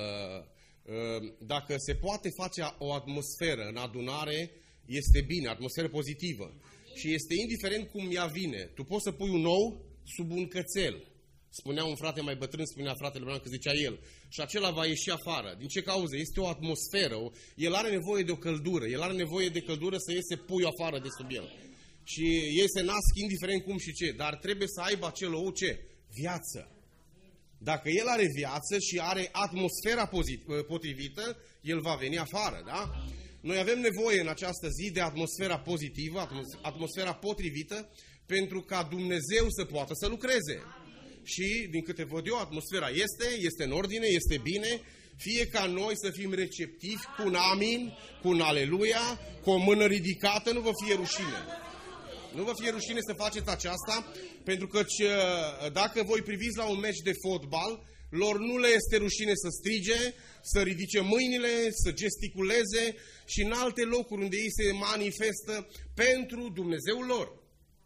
dacă se poate face o atmosferă în adunare, este bine, atmosferă pozitivă. Și este indiferent cum ea vine. Tu poți să pui un ou sub un cățel. Spunea un frate mai bătrân, spunea fratele meu că zicea el. Și acela va ieși afară. Din ce cauză? Este o atmosferă. El are nevoie de o căldură. El are nevoie de căldură să iese puiul afară de sub el. Și ei se nasc indiferent cum și ce. Dar trebuie să aibă acel ou ce? Viață. Dacă el are viață și are atmosfera potrivită, el va veni afară, da? Noi avem nevoie în această zi de atmosfera pozitivă, atmosfera potrivită, pentru ca Dumnezeu să poată să lucreze. Și, din câte văd eu, atmosfera este în ordine, este bine, fie ca noi să fim receptivi cu un amin, cu un aleluia, cu o mână ridicată, nu vă fie rușine. Nu vă fie rușine să faceți aceasta, pentru că dacă voi priviți la un meci de fotbal, lor nu le este rușine să strige, să ridice mâinile, să gesticuleze și în alte locuri unde ei se manifestă pentru Dumnezeul lor.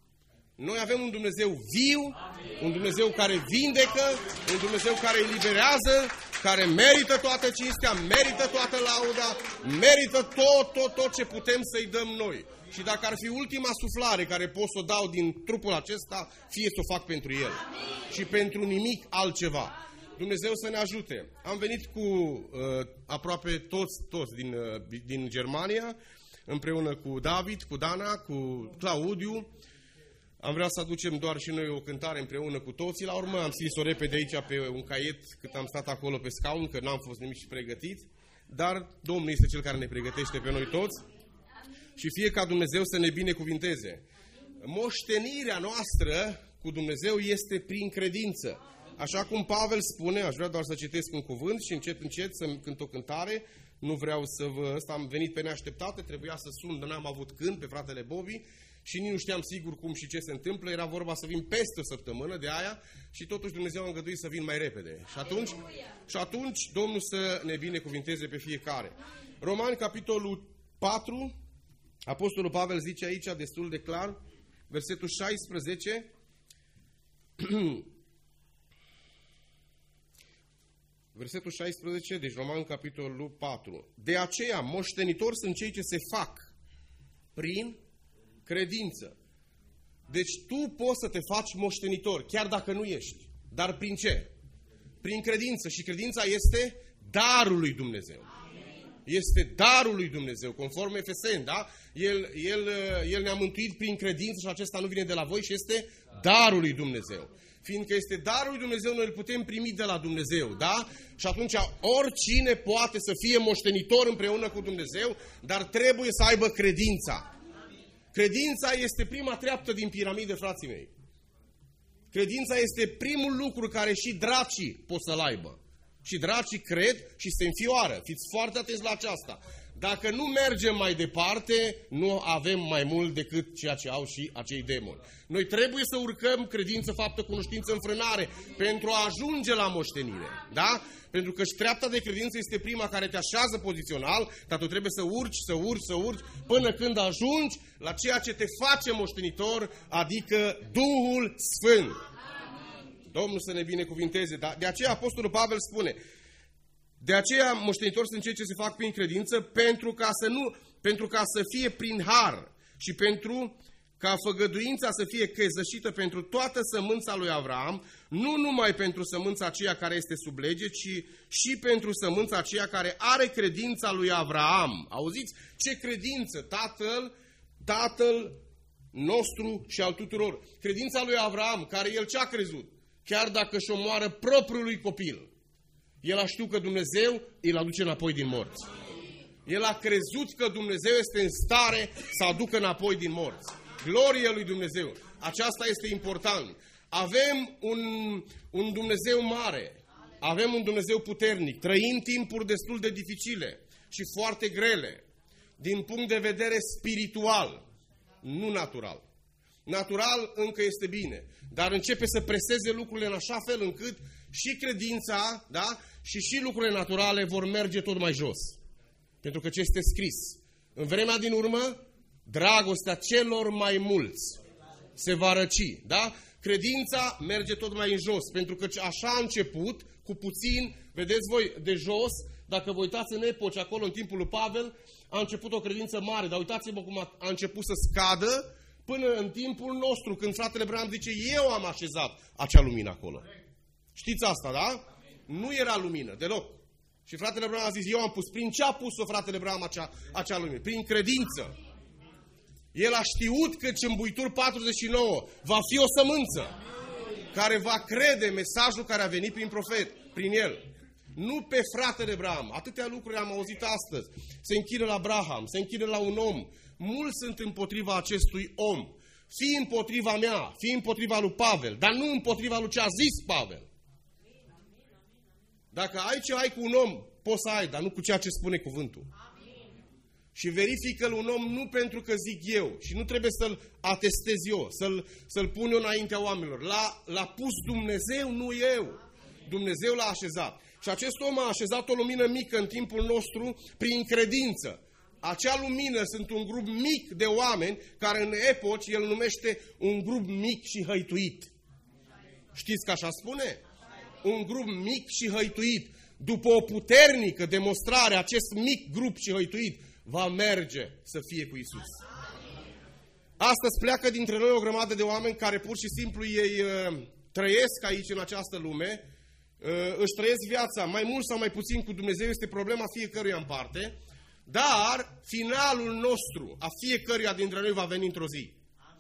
Noi avem un Dumnezeu viu, un Dumnezeu care vindecă, un Dumnezeu care eliberează, care merită toată cinstea, merită toată lauda, merită tot ce putem să-i dăm noi. Și dacă ar fi ultima suflare care pot să o dau din trupul acesta, fie să o fac pentru el. Și pentru nimic altceva. Dumnezeu să ne ajute. Am venit cu aproape toți din Germania, împreună cu David, cu Dana, cu Claudiu. Am vrea să aducem doar și noi o cântare împreună cu toții. La urmă am scris-o repede aici pe un caiet cât am stat acolo pe scaun, că n-am fost nimic pregătit. Dar Domnul este Cel care ne pregătește pe noi toți. Și fie ca Dumnezeu să ne binecuvinteze. Moștenirea noastră cu Dumnezeu este prin credință. Așa cum Pavel spune, aș vrea doar să citesc un cuvânt și încet să cânt o cântare. Nu vreau să vă... am venit pe neașteptate, trebuia să sun, dar n-am avut cânt pe fratele Bobby și nici nu știam sigur cum și ce se întâmplă. Era vorba să vin peste o săptămână de aia și totuși Dumnezeu a îngăduit să vin mai repede. Și atunci Domnul să ne binecuvinteze pe fiecare. Romani, capitolul 4, Apostolul Pavel zice aici destul de clar, versetul 16, versetul 16, deci Roman, capitolul 4. De aceea, moștenitori sunt cei ce se fac prin credință. Deci tu poți să te faci moștenitor, chiar dacă nu ești. Dar prin ce? Prin credință. Și credința este darul lui Dumnezeu. Este darul lui Dumnezeu, conform Efeseni, da? El ne-a mântuit prin credință și acesta nu vine de la voi și este darul lui Dumnezeu. Fiindcă este darul lui Dumnezeu, noi îl putem primi de la Dumnezeu, da? Și atunci oricine poate să fie moștenitor împreună cu Dumnezeu, dar trebuie să aibă credința. Credința este prima treaptă din piramidă, frații mei. Credința este primul lucru care și dracii pot să-l aibă. Și dracii cred și se înfioară. Fiți foarte atenți la aceasta. Dacă nu mergem mai departe, nu avem mai mult decât ceea ce au și acei demoni. Noi trebuie să urcăm credință, faptă, cunoștință, înfrânare pentru a ajunge la moștenire. Da? Pentru că și treapta de credință este prima care te așează pozițional, dar tu trebuie să urci, până când ajungi la ceea ce te face moștenitor, adică Duhul Sfânt. Domnul să ne binecuvinteze. De aceea Apostolul Pavel spune, de aceea moștenitori sunt cei ce se fac prin credință, pentru ca să fie prin har și pentru ca făgăduința să fie căzășită pentru toată sămânța lui Avram, nu numai pentru sămânța aceea care este sub lege, ci și pentru sămânța aceea care are credința lui Avram. Auziți? Ce credință? Tatăl nostru și al tuturor. Credința lui Avraam, care el ce-a crezut? Chiar dacă își omoară propriului copil, el a știut că Dumnezeu îl aduce înapoi din morți. El a crezut că Dumnezeu este în stare să aducă înapoi din morți. Glorie lui Dumnezeu. Aceasta este important. Avem un Dumnezeu mare. Avem un Dumnezeu puternic. Trăim timpuri destul de dificile și foarte grele. Din punct de vedere spiritual. Nu natural. Natural încă este bine. Dar începe să preseze lucrurile în așa fel încât și credința, da? Și lucrurile naturale vor merge tot mai jos. Pentru că ce este scris? În vremea din urmă, dragostea celor mai mulți se va răci. Da? Credința merge tot mai în jos. Pentru că așa a început, cu puțin, vedeți voi, de jos, dacă vă uitați în epoci, acolo în timpul lui Pavel, a început o credință mare. Dar uitați-vă cum a început să scadă până în timpul nostru, când fratele Branham zice, eu am așezat acea lumină acolo. Știți asta, da? Nu era lumină, deloc. Și fratele Branham a zis, eu am pus. Prin ce a pus-o fratele Branham acea lumină? Prin credință. El a știut că în Buituri 49 va fi o sămânță care va crede mesajul care a venit prin profet, prin el. Nu pe fratele Branham. Atâtea lucruri am auzit astăzi. Se închină la Abraham, se închină la un om. Mulți sunt împotriva acestui om. Fii împotriva mea, fii împotriva lui Pavel, dar nu împotriva lui ce a zis Pavel. Dacă ai ce ai cu un om, poți să ai, dar nu cu ceea ce spune cuvântul. Și verifică-l un om nu pentru că zic eu și nu trebuie să-l atestez eu, să-l pun eu înaintea oamenilor. L-a pus Dumnezeu, nu eu. Dumnezeu l-a așezat. Și acest om a așezat o lumină mică în timpul nostru prin credință. Acea lumină sunt un grup mic de oameni care în epoci el numește un grup mic și hăituit. Știți că așa spune? Un grup mic și hăituit. După o puternică demonstrare, acest mic grup și hăituit va merge să fie cu Iisus. Astăzi pleacă dintre noi o grămadă de oameni care pur și simplu ei trăiesc aici în această lume, își trăiesc viața mai mult sau mai puțin cu Dumnezeu, este problema fiecăruia în parte, dar finalul nostru a fiecăruia dintre noi va veni într-o zi.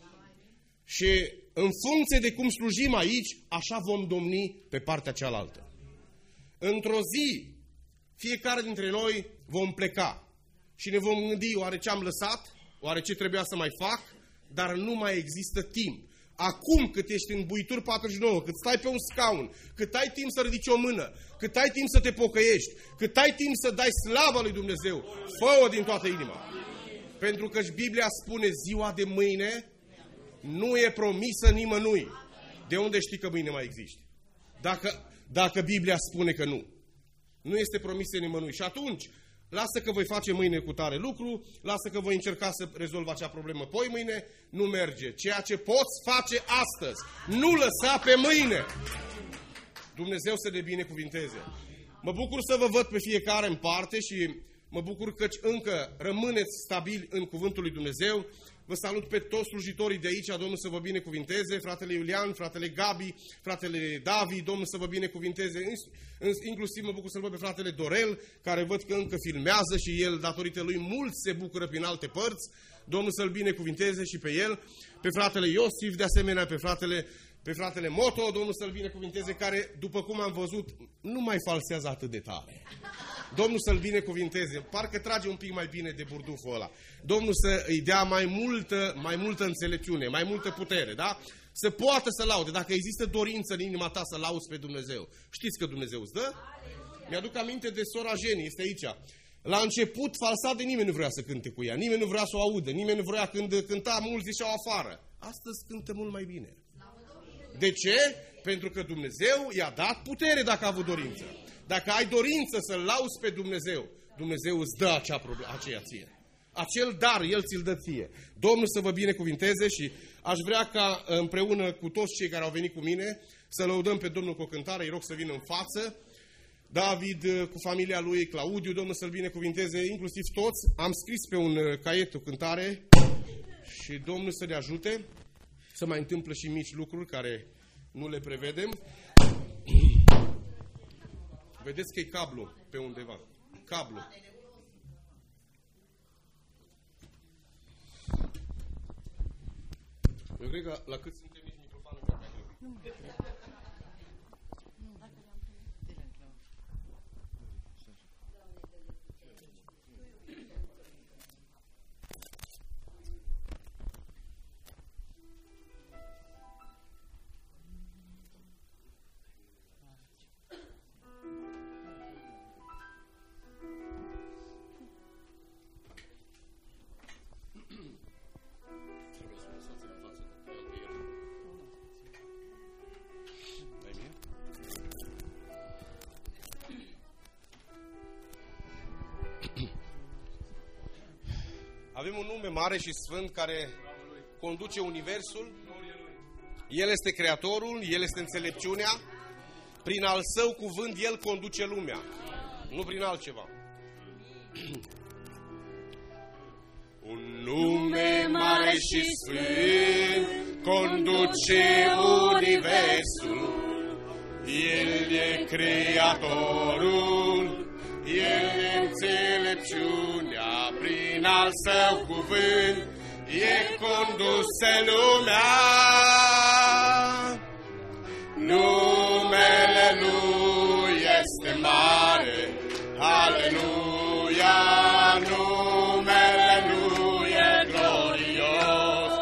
Și în funcție de cum slujim aici, așa vom domni pe partea cealaltă. Într-o zi, fiecare dintre noi vom pleca și ne vom gândi oare ce am lăsat, oare ce trebuia să mai fac, dar nu mai există timp. Acum cât ești în Buituri 49, cât stai pe un scaun, cât ai timp să ridici o mână, cât ai timp să te pocăiești, cât ai timp să dai slavă lui Dumnezeu, fă-o din toată inima. Pentru că și Biblia spune ziua de mâine nu e promisă nimănui. De unde știi că mâine mai există? Dacă Biblia spune că nu. Nu este promisă nimănui. Și atunci, lasă că voi face mâine cu tare lucru, lasă că voi încerca să rezolv acea problemă poi mâine, nu merge. Ceea ce poți face astăzi, nu lăsa pe mâine. Dumnezeu să ne binecuvinteze. Mă bucur să vă văd pe fiecare în parte și mă bucur că încă rămâneți stabili în cuvântul lui Dumnezeu. Vă salut pe toți slujitorii de aici, Domnul să vă binecuvinteze, fratele Iulian, fratele Gabi, fratele Davi, Domnul să vă binecuvinteze. Inclusiv mă bucur să-l văd pe fratele Dorel, care văd că încă filmează și el, datorită lui, mulți se bucură prin alte părți. Domnul să-l binecuvinteze și pe el, pe fratele Iosif, de asemenea pe fratele Moto, Domnul să-l binecuvinteze, care, după cum am văzut, nu mai falsează atât de tare. Domnul să-l binecuvinteze. Parcă trage un pic mai bine de burduful ăla. Domnul să îi dea mai multă înțelepciune, mai multă putere, da? Să poată să laude. Dacă există dorință în inima ta să lauzi pe Dumnezeu. Știți că Dumnezeu îți dă? Mi-aduc aminte de sora Jenny, este aici. La început, falsat, nimeni nu vrea să cânte cu ea. Nimeni nu vrea să o audă. Nimeni nu vrea când cânta, mulți ziceau afară. Astăzi cântă mult mai bine. De ce? Pentru că Dumnezeu i-a dat putere dacă a avut dorință. Dacă ai dorință să-L lauzi pe Dumnezeu, Dumnezeu îți dă aceea ție. Acel dar, El ți-l dă ție. Domnul să vă binecuvinteze și aș vrea ca împreună cu toți cei care au venit cu mine să lăudăm pe Domnul cu o cântare. Îi rog să vină în față. David cu familia lui, Claudiu, Domnul să-l binecuvinteze, inclusiv toți. Am scris pe un caiet o cântare și Domnul să ne ajute. Să mai întâmplă și mici lucruri care nu le prevedem. Vedeți că e cablu pe undeva. Cablu. Eu cred că la cât suntem nici microfonul nu mai greu. Avem un nume mare și sfânt care conduce universul. El este creatorul, El este înțelepciunea. Prin al Său cuvânt El conduce lumea, nu prin altceva. Un nume mare și sfânt conduce universul. El e creatorul, El e înțelepciunea, prin al Său cuvânt e condusă lumea. Numele Lui este mare, aleluia, numele Lui e glorios,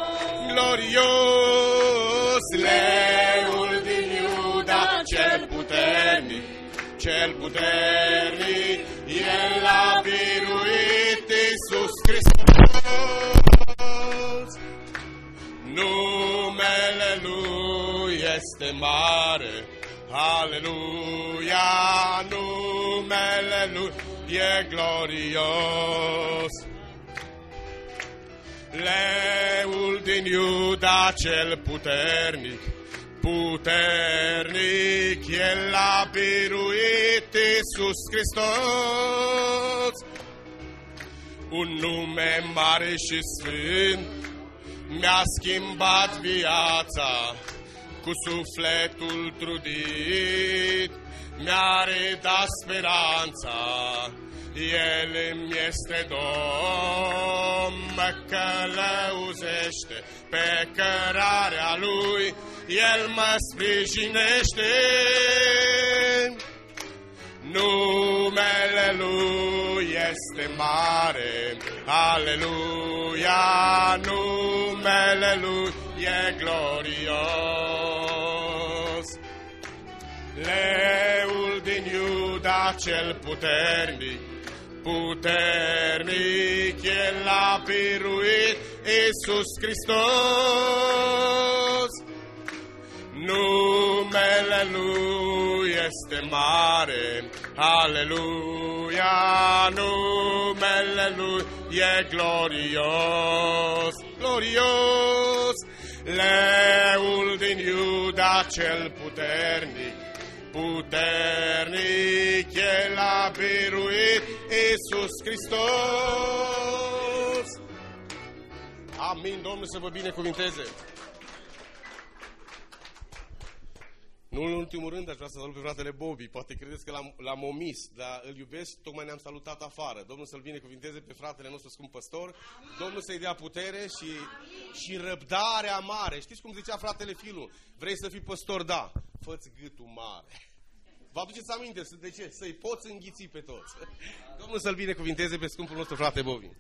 glorios, leul din Iuda, cel puternic, cel puternic, El a biruit Iisus Hristos. Numele Lui este mare, aleluia, numele Lui e glorios. Leul din Iuda, cel puternic, puternic, El a biruit Iisus Hristos. Un nume mare și sfânt mi-a schimbat viața, cu sufletul trudit mi-a redat speranța. El îmi este Domn, mă călăuzește pe cărarea Lui, El mă sprijinește. Numele Lui este mare, aleluia, numele Lui e glorios. Leul din Iuda, cel puternic, puternic, El a biruit Iisus Hristos. Numele Lui este mare, aleluia, numele Lui e glorios, glorios. Leul din Iuda, cel puternic, puternic, El a biruit Iisus Hristos. Amin. Domnul să vă binecuvinteze. Nu în ultimul rând, aș vrea să salut pe fratele Bobby. Poate credeți că l-am omis, dar îl iubesc, tocmai ne-am salutat afară. Domnul să-l binecuvinteze pe fratele nostru scump păstor. Domnul să-i dea putere și răbdarea mare. Știți cum zicea fratele Filu? Vrei să fii păstor? Da. Fă-ți gâtul mare. Vă aduceți aminte? De ce? Să-i poți înghiți pe toți. Domnul să-l binecuvinteze pe scumpul nostru frate Bobby.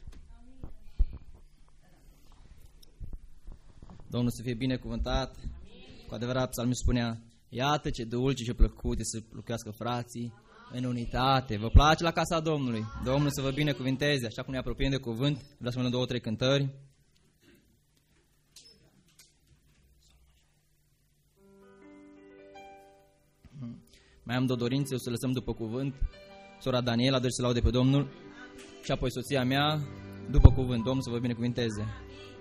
Domnul să fie binecuvântat. Cu adevărat, psalmistul spunea: iată ce dulce și plăcut să lucrească frații în unitate. Vă place la casa Domnului? Domnul să vă binecuvinteze. Așa cum ne apropiem de cuvânt, vreau să mână 2-3 cântări. Mai am două dorințe, o să lăsăm după cuvânt. Sora Daniela dorește să laude pe Domnul și apoi soția mea după cuvânt. Domnul să vă binecuvinteze.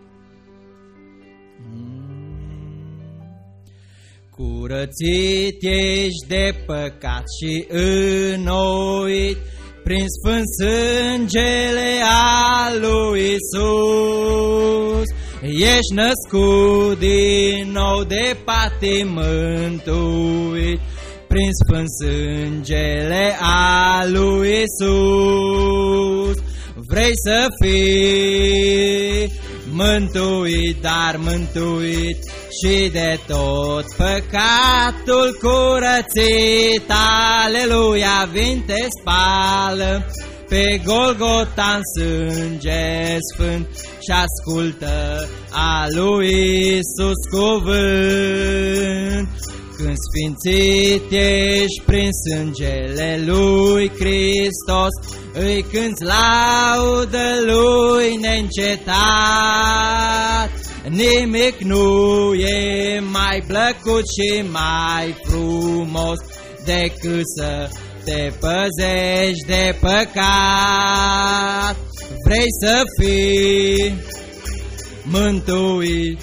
Curățit ești de păcat și înnoit prin sfânt sângele al lui Iisus. Ești născut din nou de patim mântuit prin sfânt sângele al lui Iisus. Vrei să fii mântuit, dar mântuit și de tot păcatul curățit. Aleluia, vin te spală pe Golgota în sânge sfânt și ascultă a lui Iisus cuvânt. Când sfințit ești prin sângele lui Hristos, îi cânți laudă lui neîncetat. Nimic nu e mai plăcut și mai frumos decât să te păzești de păcat. Vrei să fii mântuit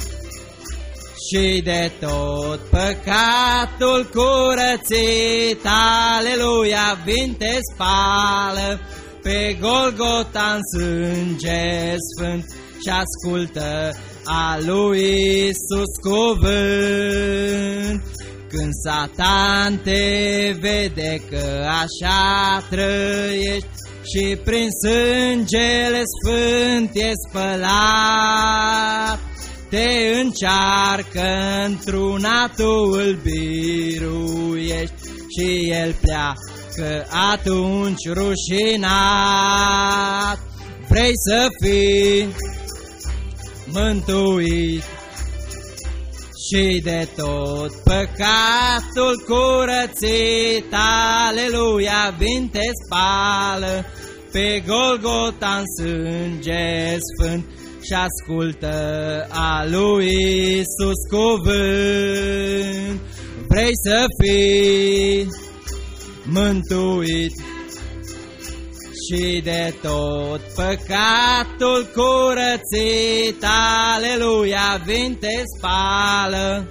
și de tot păcatul curățit. Aleluia, vin te spală pe Golgota în sânge sfânt și ascultă a lui Iisus cuvânt. Când Satan te vede că așa trăiești și prin sângele sfânt e spălat, te încearcă într-una, tu îl biruiești și el pleacă atunci rușinat. Vrei să fii mântuit și de tot păcatul curățit. Aleluia, vin te spală pe Golgota în sânge sfânt și ascultă a lui Iisus cuvânt. Vrei să fii mântuit și de tot păcatul curățit. Aleluia, vin te spală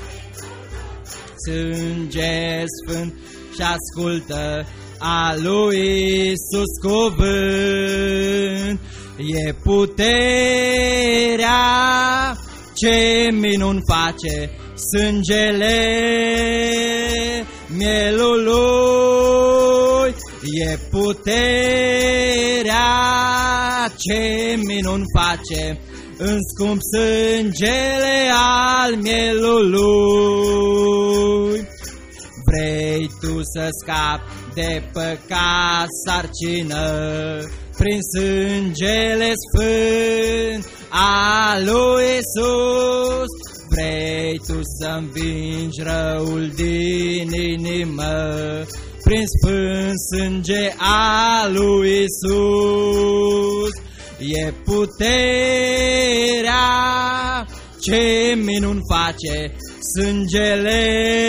sânge sfânt și ascultă a lui Iisus cuvânt. E puterea ce minuni face sângele mielului. E puterea ce minuni face în scump sângele al mielului. Vrei tu să scapi de păcat sarcină prin sângele sfânt al lui Iisus. Vrei tu să învingi răul din inimă prin sfânt sânge al lui Iisus. E puterea ce minuni face sângele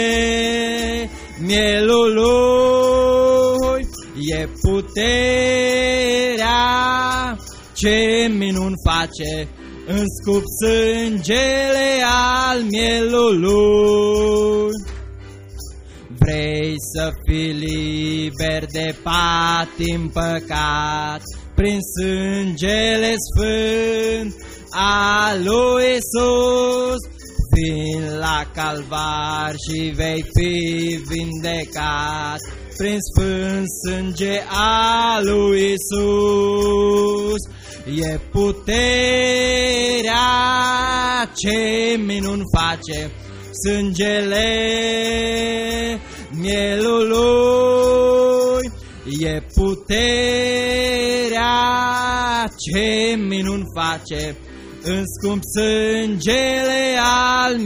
mielului. E puterea ce minuni face în scump sângele al mielului. Vrei să fii liber de patim păcat prin sângele sfânt al lui Iisus. Vin la calvar și vei fi vindecat prin sfânt sânge al lui Iisus. E puterea ce minuni face sângele mielului. E puterea ce minuni face în scump sângele al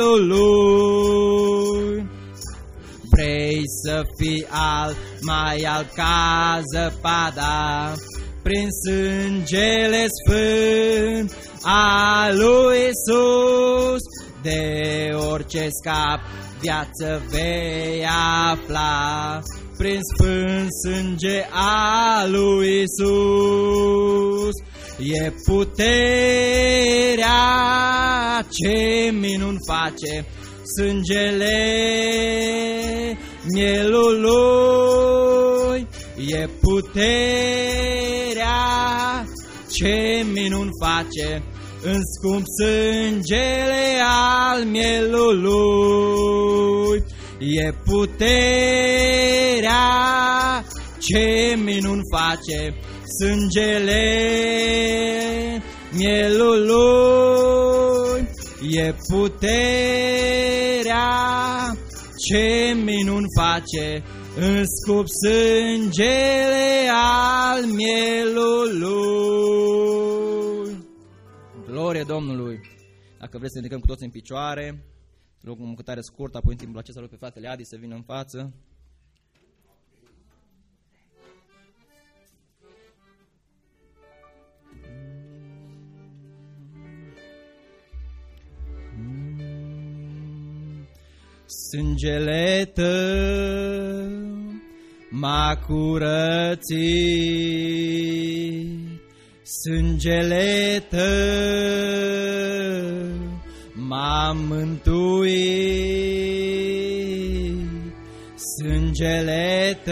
mielului. Vrei să fii alb, mai alb ca zăpada prin sângele sfânt al lui Iisus. De orice scap viață vei afla prin sfânt sânge al lui Iisus. E puterea ce minuni face sângele mielului. E puterea ce minuni face în scump sângele al mielului. E puterea ce minuni face sângele mielul lui e puterea, ce minuni face în scup sângele al mielului. Glorie Domnului! Dacă vreți să ne ridicăm cu toți în picioare, rugăm o cântare scurtă, apoi în timpul acesta rog pe fratele Adi să vină în față. Sângele tău m-a curățit, sângele tău m-a mântuit, sângele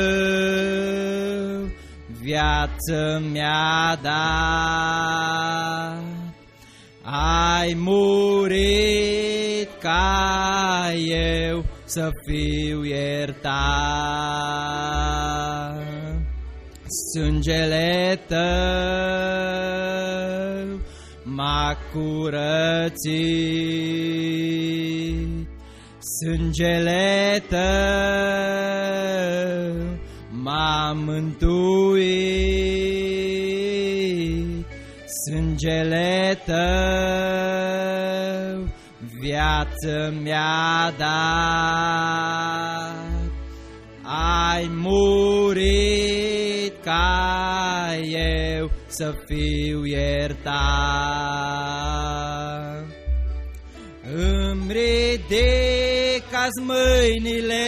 tău viață mi-a dat. Ai murit ca eu să fiu iertat. Sângele tău m-a curățit, sângele tău m-a mântuit, sângele tău viață mi-a dat. Ai murit ca eu să fiu iertat. Îmi ridic-azi mâinile,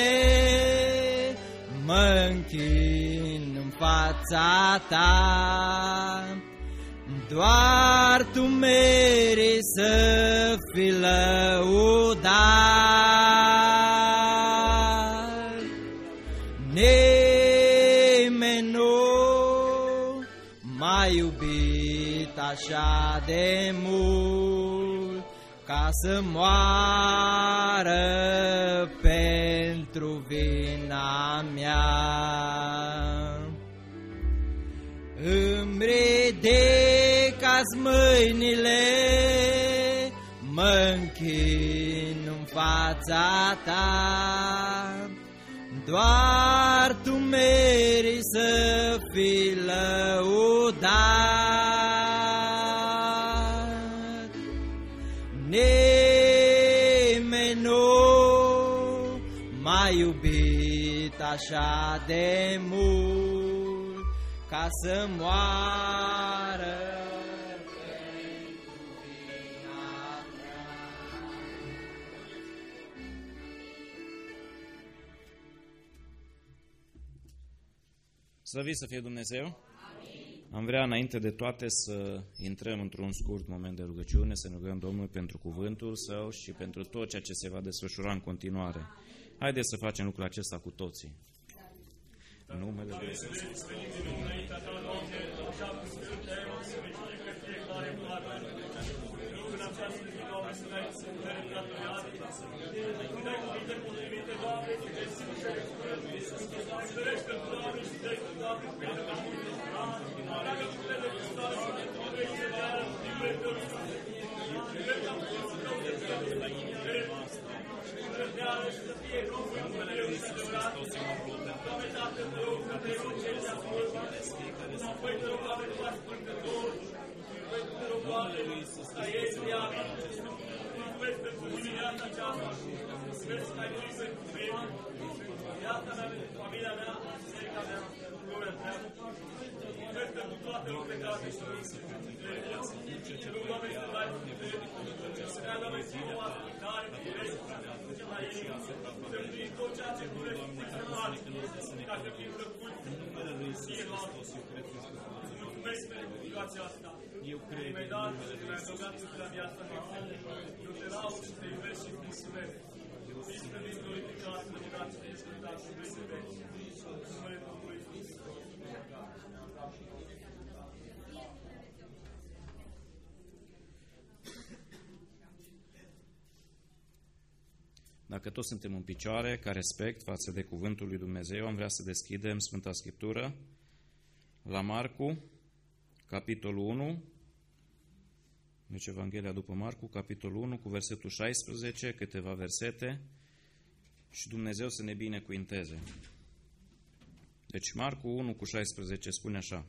mă închin în fața ta. Doar tu meriți să fii lăudat. Nimeni nu m-a iubit așa de mult, ca să moară pentru vina mea. Îmi ridic-azi mâinile, mă închin în fața ta. Doar tu meriți să fii lăudat. Nimeni nu m-a iubit așa de mult, ca să moară pentru vina mea. Slăvit să fie Dumnezeu! Amin. Am vrea înainte de toate să intrăm într-un scurt moment de rugăciune, să ne rugăm Domnul pentru cuvântul Său și pentru tot ceea ce se va desfășura în continuare. Haideți să facem lucrul acesta cu toții. În numele Lui Iisus. Eu cred în numele Lui Iisus. Eu te laud și te iubesc și te mulțumesc. Ești privit, glorificat, lăudat și desfătat și veci. În numele Domnului Iisus. Dacă toți suntem în picioare, ca respect față de cuvântul lui Dumnezeu, am vrea să deschidem Sfânta Scriptură la Marcu, capitolul 1, Deci Evanghelia după Marcu, capitolul 1, cu versetul 16, câteva versete, și Dumnezeu să ne binecuvinteze. Deci Marcu 1 cu 16 spune așa: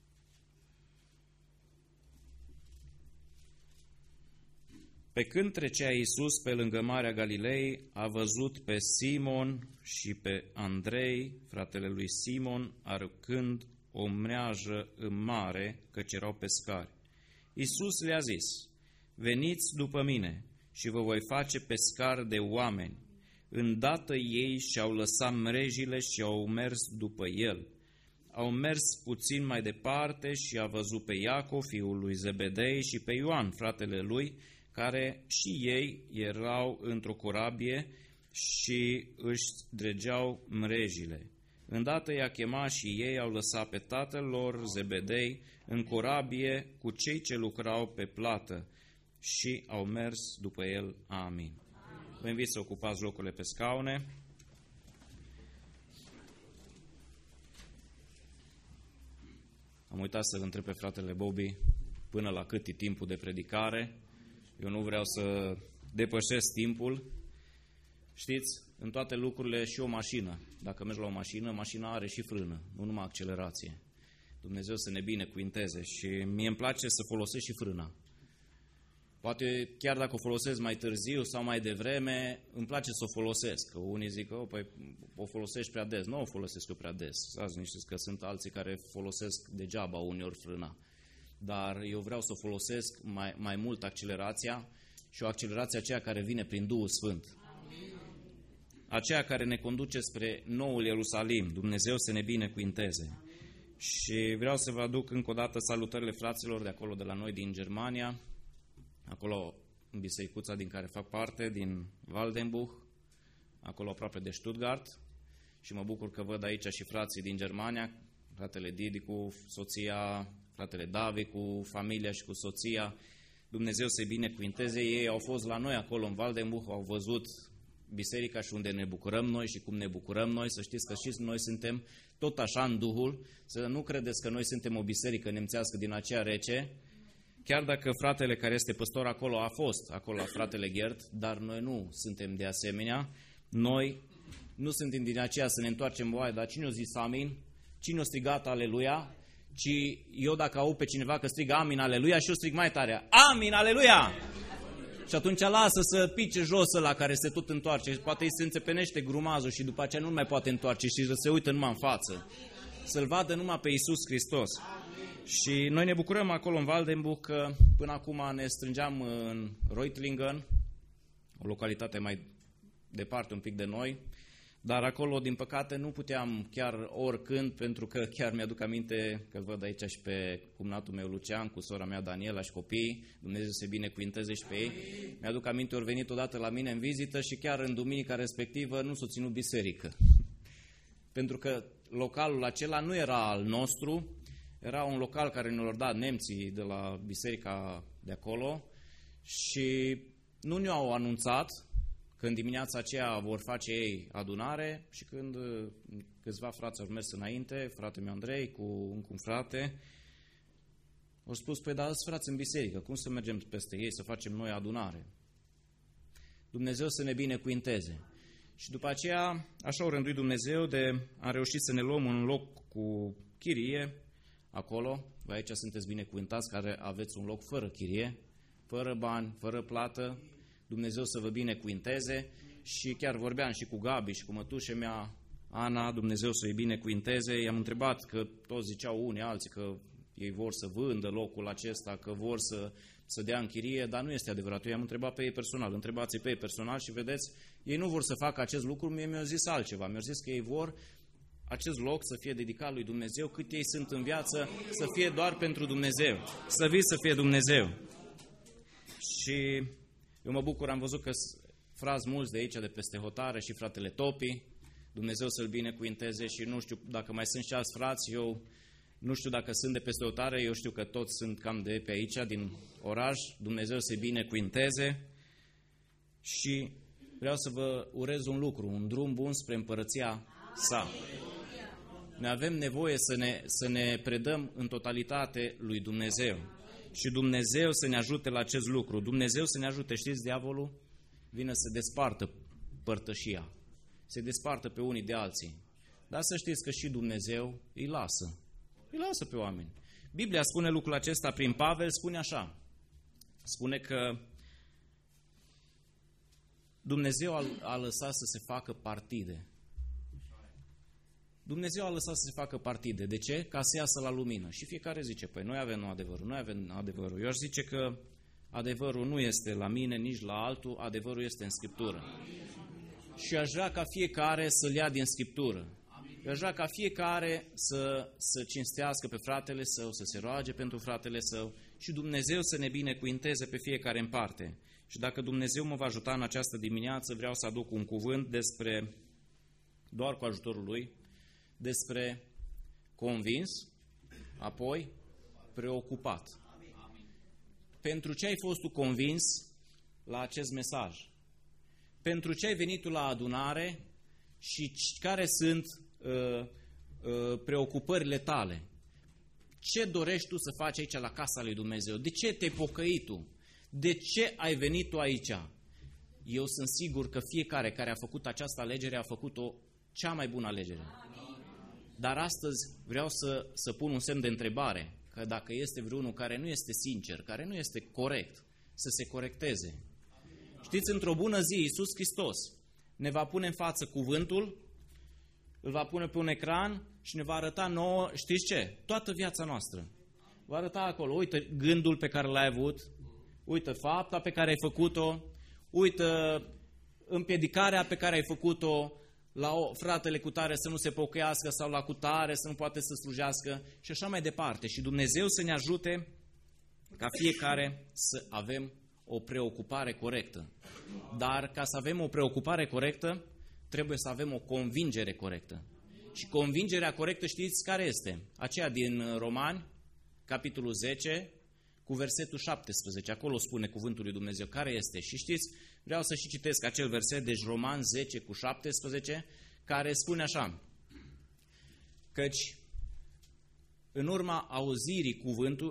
Pe când trecea Iisus pe lângă Marea Galilei, a văzut pe Simon și pe Andrei, fratele lui Simon, aruncând o mreajă în mare, căci erau pescari. Iisus le-a zis: Veniți după mine și vă voi face pescari de oameni. Îndată ei și-au lăsat mrejile și au mers după el. Au mers puțin mai departe și a văzut pe Iacov, fiul lui Zebedei, și pe Ioan, fratele lui, care și ei erau într-o corabie și își dregeau mrejile. Îndată i-a chemat și ei au lăsat pe tatăl lor, Zebedei, în corabie cu cei ce lucrau pe plată și au mers după el. Amin. Vă invit să ocupați locurile pe scaune. Am uitat să-l întreb pe fratele Bobby până la cât e timpul de predicare. Eu nu vreau să depășesc timpul. Știți, în toate lucrurile și o mașină. Dacă mergi la o mașină, mașina are și frână, nu numai accelerație. Dumnezeu să ne binecuvinteze și mie îmi place să folosesc și frâna. Poate chiar dacă o folosesc mai târziu sau mai devreme, îmi place să o folosesc. Că unii zic că păi, o folosești prea des. Nu o folosesc eu prea des. Azi nu știți că sunt alții care folosesc degeaba uneori frâna. Dar eu vreau să folosesc mai mult accelerația și o accelerație aceea care vine prin Duhul Sfânt. Aceea care ne conduce spre noul Ierusalim. Dumnezeu să ne binecuvinteze. Și vreau să vă aduc încă o dată salutările fraților de acolo de la noi din Germania, acolo în bisericuța din care fac parte, din Waldenbuch, acolo aproape de Stuttgart, și mă bucur că văd aici și frații din Germania, fratele Didi cu soția, fratele David cu familia și cu soția. Dumnezeu să-i binecuvinteze. Ei au fost la noi acolo în Waldenbuch, au văzut biserica și unde ne bucurăm noi și cum ne bucurăm noi. Să știți că și noi suntem tot așa în Duhul, să nu credeți că noi suntem o biserică nemțească din aceea rece, chiar dacă fratele care este păstor acolo a fost acolo, fratele Gert, dar noi nu suntem de asemenea. Noi nu suntem din aceea să ne întoarcem, oaie, dar cine o zis amin? Cine o strigat aleluia? Ci eu dacă aud pe cineva că strigă amin aleluia și eu strig mai tare, amin aleluia! Și atunci lasă să pice jos ăla care se tot întoarce. Poate îi se înțepenește grumazul și după aceea nu mai poate întoarce și se uită numai în față. Să-L vadă numai pe Iisus Hristos. Și noi ne bucurăm acolo în Waldenbuch că până acum ne strângeam în Reutlingen, o localitate mai departe un pic de noi, dar acolo, din păcate, nu puteam chiar oricând, pentru că chiar mi-aduc aminte că văd aici și pe cumnatul meu Lucian, cu sora mea Daniela și copiii, Dumnezeu să binecuvinteze și pe ei. Mi-aduc aminte, ori venit odată la mine în vizită și chiar în duminica respectivă nu s-o ținut biserică. Pentru că localul acela nu era al nostru, era un local care ne-au dat nemții de la biserica de acolo și nu ne-au anunțat că în dimineața aceea vor face ei adunare și când câțiva frați au mers înainte, fratele meu Andrei cu un frate, au spus, păi da, alți frați în biserică, cum să mergem peste ei să facem noi adunare? Dumnezeu să ne binecuvinteze. Și după aceea, așa au rânduit Dumnezeu de a reușit să ne luăm un loc cu chirie acolo. Voi aici sunteți binecuvântați care aveți un loc fără chirie, fără bani, fără plată. Dumnezeu să vă binecuvinteze. Și chiar vorbeam și cu Gabi și cu mătușa mea Ana, Dumnezeu să-i binecuvinteze. I-am întrebat că toți ziceau unii alții că ei vor să vândă locul acesta, că vor să dea în chirie, dar nu este adevărat. Eu i-am întrebat pe ei personal, întrebați-i pe ei personal și vedeți, ei nu vor să facă acest lucru, mie mi-au zis altceva. Mi-au zis că ei vor acest loc să fie dedicat lui Dumnezeu, cât ei sunt în viață, să fie doar pentru Dumnezeu, să vii să fie Dumnezeu. Și eu mă bucur, am văzut că frați mulți de aici, de peste hotare, și fratele Topi, Dumnezeu să-l binecuvinteze și nu știu dacă mai sunt și alți frați, eu nu știu dacă sunt de peste hotare, eu știu că toți sunt cam de pe aici, din oraș, Dumnezeu să-i binecuvinteze și vreau să vă urez un lucru, un drum bun spre împărăția sa. Noi avem nevoie să ne predăm în totalitate lui Dumnezeu. Și Dumnezeu să ne ajute la acest lucru. Dumnezeu să ne ajute, știți, diavolul vine să despartă părtășia, să despartă pe unii de alții. Dar să știți că și Dumnezeu îi lasă pe oameni. Biblia spune lucrul acesta prin Pavel, spune așa, spune că Dumnezeu a lăsat să se facă partide. Dumnezeu a lăsat să se facă partide. De ce? Ca să iasă la lumină. Și fiecare zice, păi noi avem adevărul. Eu aș zice că adevărul nu este la mine, nici la altul, adevărul este în Scriptură. Și aș vrea ca fiecare să-l ia din Scriptură. Eu aș vrea ca fiecare să cinstească pe fratele său, să se roage pentru fratele său și Dumnezeu să ne binecuvinteze pe fiecare în parte. Și dacă Dumnezeu mă va ajuta în această dimineață, vreau să aduc un cuvânt despre, doar cu ajutorul Lui, despre convins, apoi preocupat. Pentru ce ai fost tu convins la acest mesaj? Pentru ce ai venit tu la adunare și care sunt preocupările tale? Ce dorești tu să faci aici la casa lui Dumnezeu? De ce te-ai pocăit tu? De ce ai venit tu aici? Eu sunt sigur că fiecare care a făcut această alegere a făcut-o cea mai bună alegere. Dar astăzi vreau să pun un semn de întrebare, că dacă este vreunul care nu este sincer, care nu este corect, să se corecteze. Știți, într-o bună zi, Iisus Hristos ne va pune în față cuvântul, îl va pune pe un ecran și ne va arăta nouă, știți ce? Toată viața noastră. Va arăta acolo, uite gândul pe care l-ai avut, uite fapta pe care ai făcut-o, uite împiedicarea pe care ai făcut-o la fratele cu tare să nu se pocăiască sau la cu tare să nu poate să slujească și așa mai departe. Și Dumnezeu să ne ajute ca fiecare să avem o preocupare corectă. Dar ca să avem o preocupare corectă, trebuie să avem o convingere corectă. Și convingerea corectă știți care este? Aceea din Romani, capitolul 10, cu versetul 17. Acolo spune cuvântul lui Dumnezeu care este. Și știți, vreau să și citesc acel verset, deci Romani 10 cu 17, care spune așa, căci în urma auzirii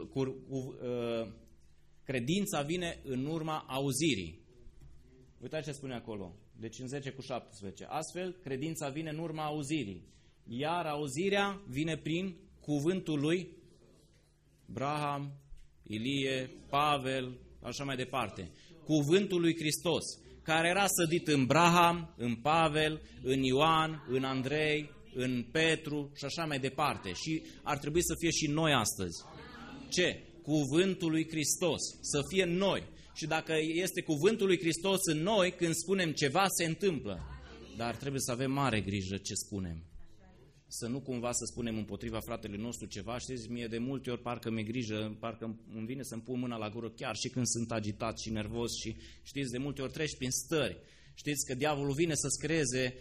credința vine în urma auzirii. Uitați ce spune acolo, deci în 10 cu 17. Astfel, credința vine în urma auzirii, iar auzirea vine prin cuvântul lui Abraham, Ilie, Pavel, așa mai departe. Cuvântul lui Hristos, care era sădit în Abraham, în Pavel, în Ioan, în Andrei, în Petru și așa mai departe. Și ar trebui să fie și noi astăzi. Ce? Cuvântul lui Hristos, să fie în noi. Și dacă este cuvântul lui Hristos în noi, când spunem ceva, se întâmplă. Dar trebuie să avem mare grijă ce spunem. Să nu cumva să spunem împotriva fratelui nostru ceva. Știți, mie de multe ori parcă mi-e grijă, parcă îmi vine să-mi pun mâna la gură chiar și când sunt agitat și nervos și știți, de multe ori treci prin stări. Știți că diavolul vine să-ți creeze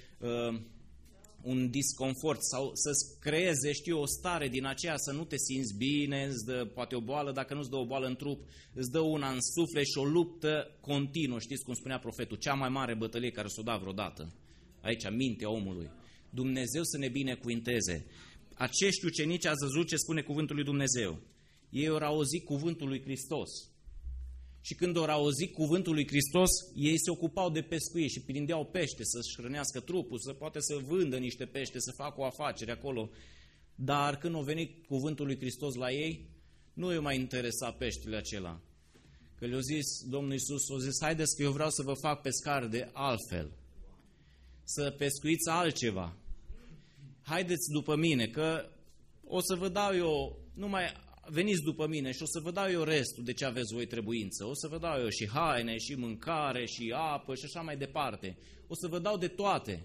un disconfort sau să-ți creeze, o stare din aceea să nu te simți bine, îți dă poate o boală, dacă nu îți dă o boală în trup, îți dă una în suflet și o luptă continuă. Știți cum spunea profetul, cea mai mare bătălie care s-o da vreodată. Aici, mintea omului. Dumnezeu să ne binecuvinteze. Acești ucenici ați văzut ce spune cuvântul lui Dumnezeu. Ei au auzit cuvântul lui Hristos. Și când au auzit cuvântul lui Hristos, ei se ocupau de pescuit și prindeau pește să-și hrănească trupul, să poate să vândă niște pește, să facă o afacere acolo. Dar când a venit cuvântul lui Hristos la ei, nu i-a mai interesat peștele acela. Că le-a zis Domnul Iisus, a zis, haideți că eu vreau să vă fac pescari de altfel. Să pescuiți altceva. Haideți după mine, că o să vă dau eu, veniți după mine și o să vă dau eu restul de ce aveți voi trebuință. O să vă dau eu și haine, și mâncare, și apă, și așa mai departe. O să vă dau de toate.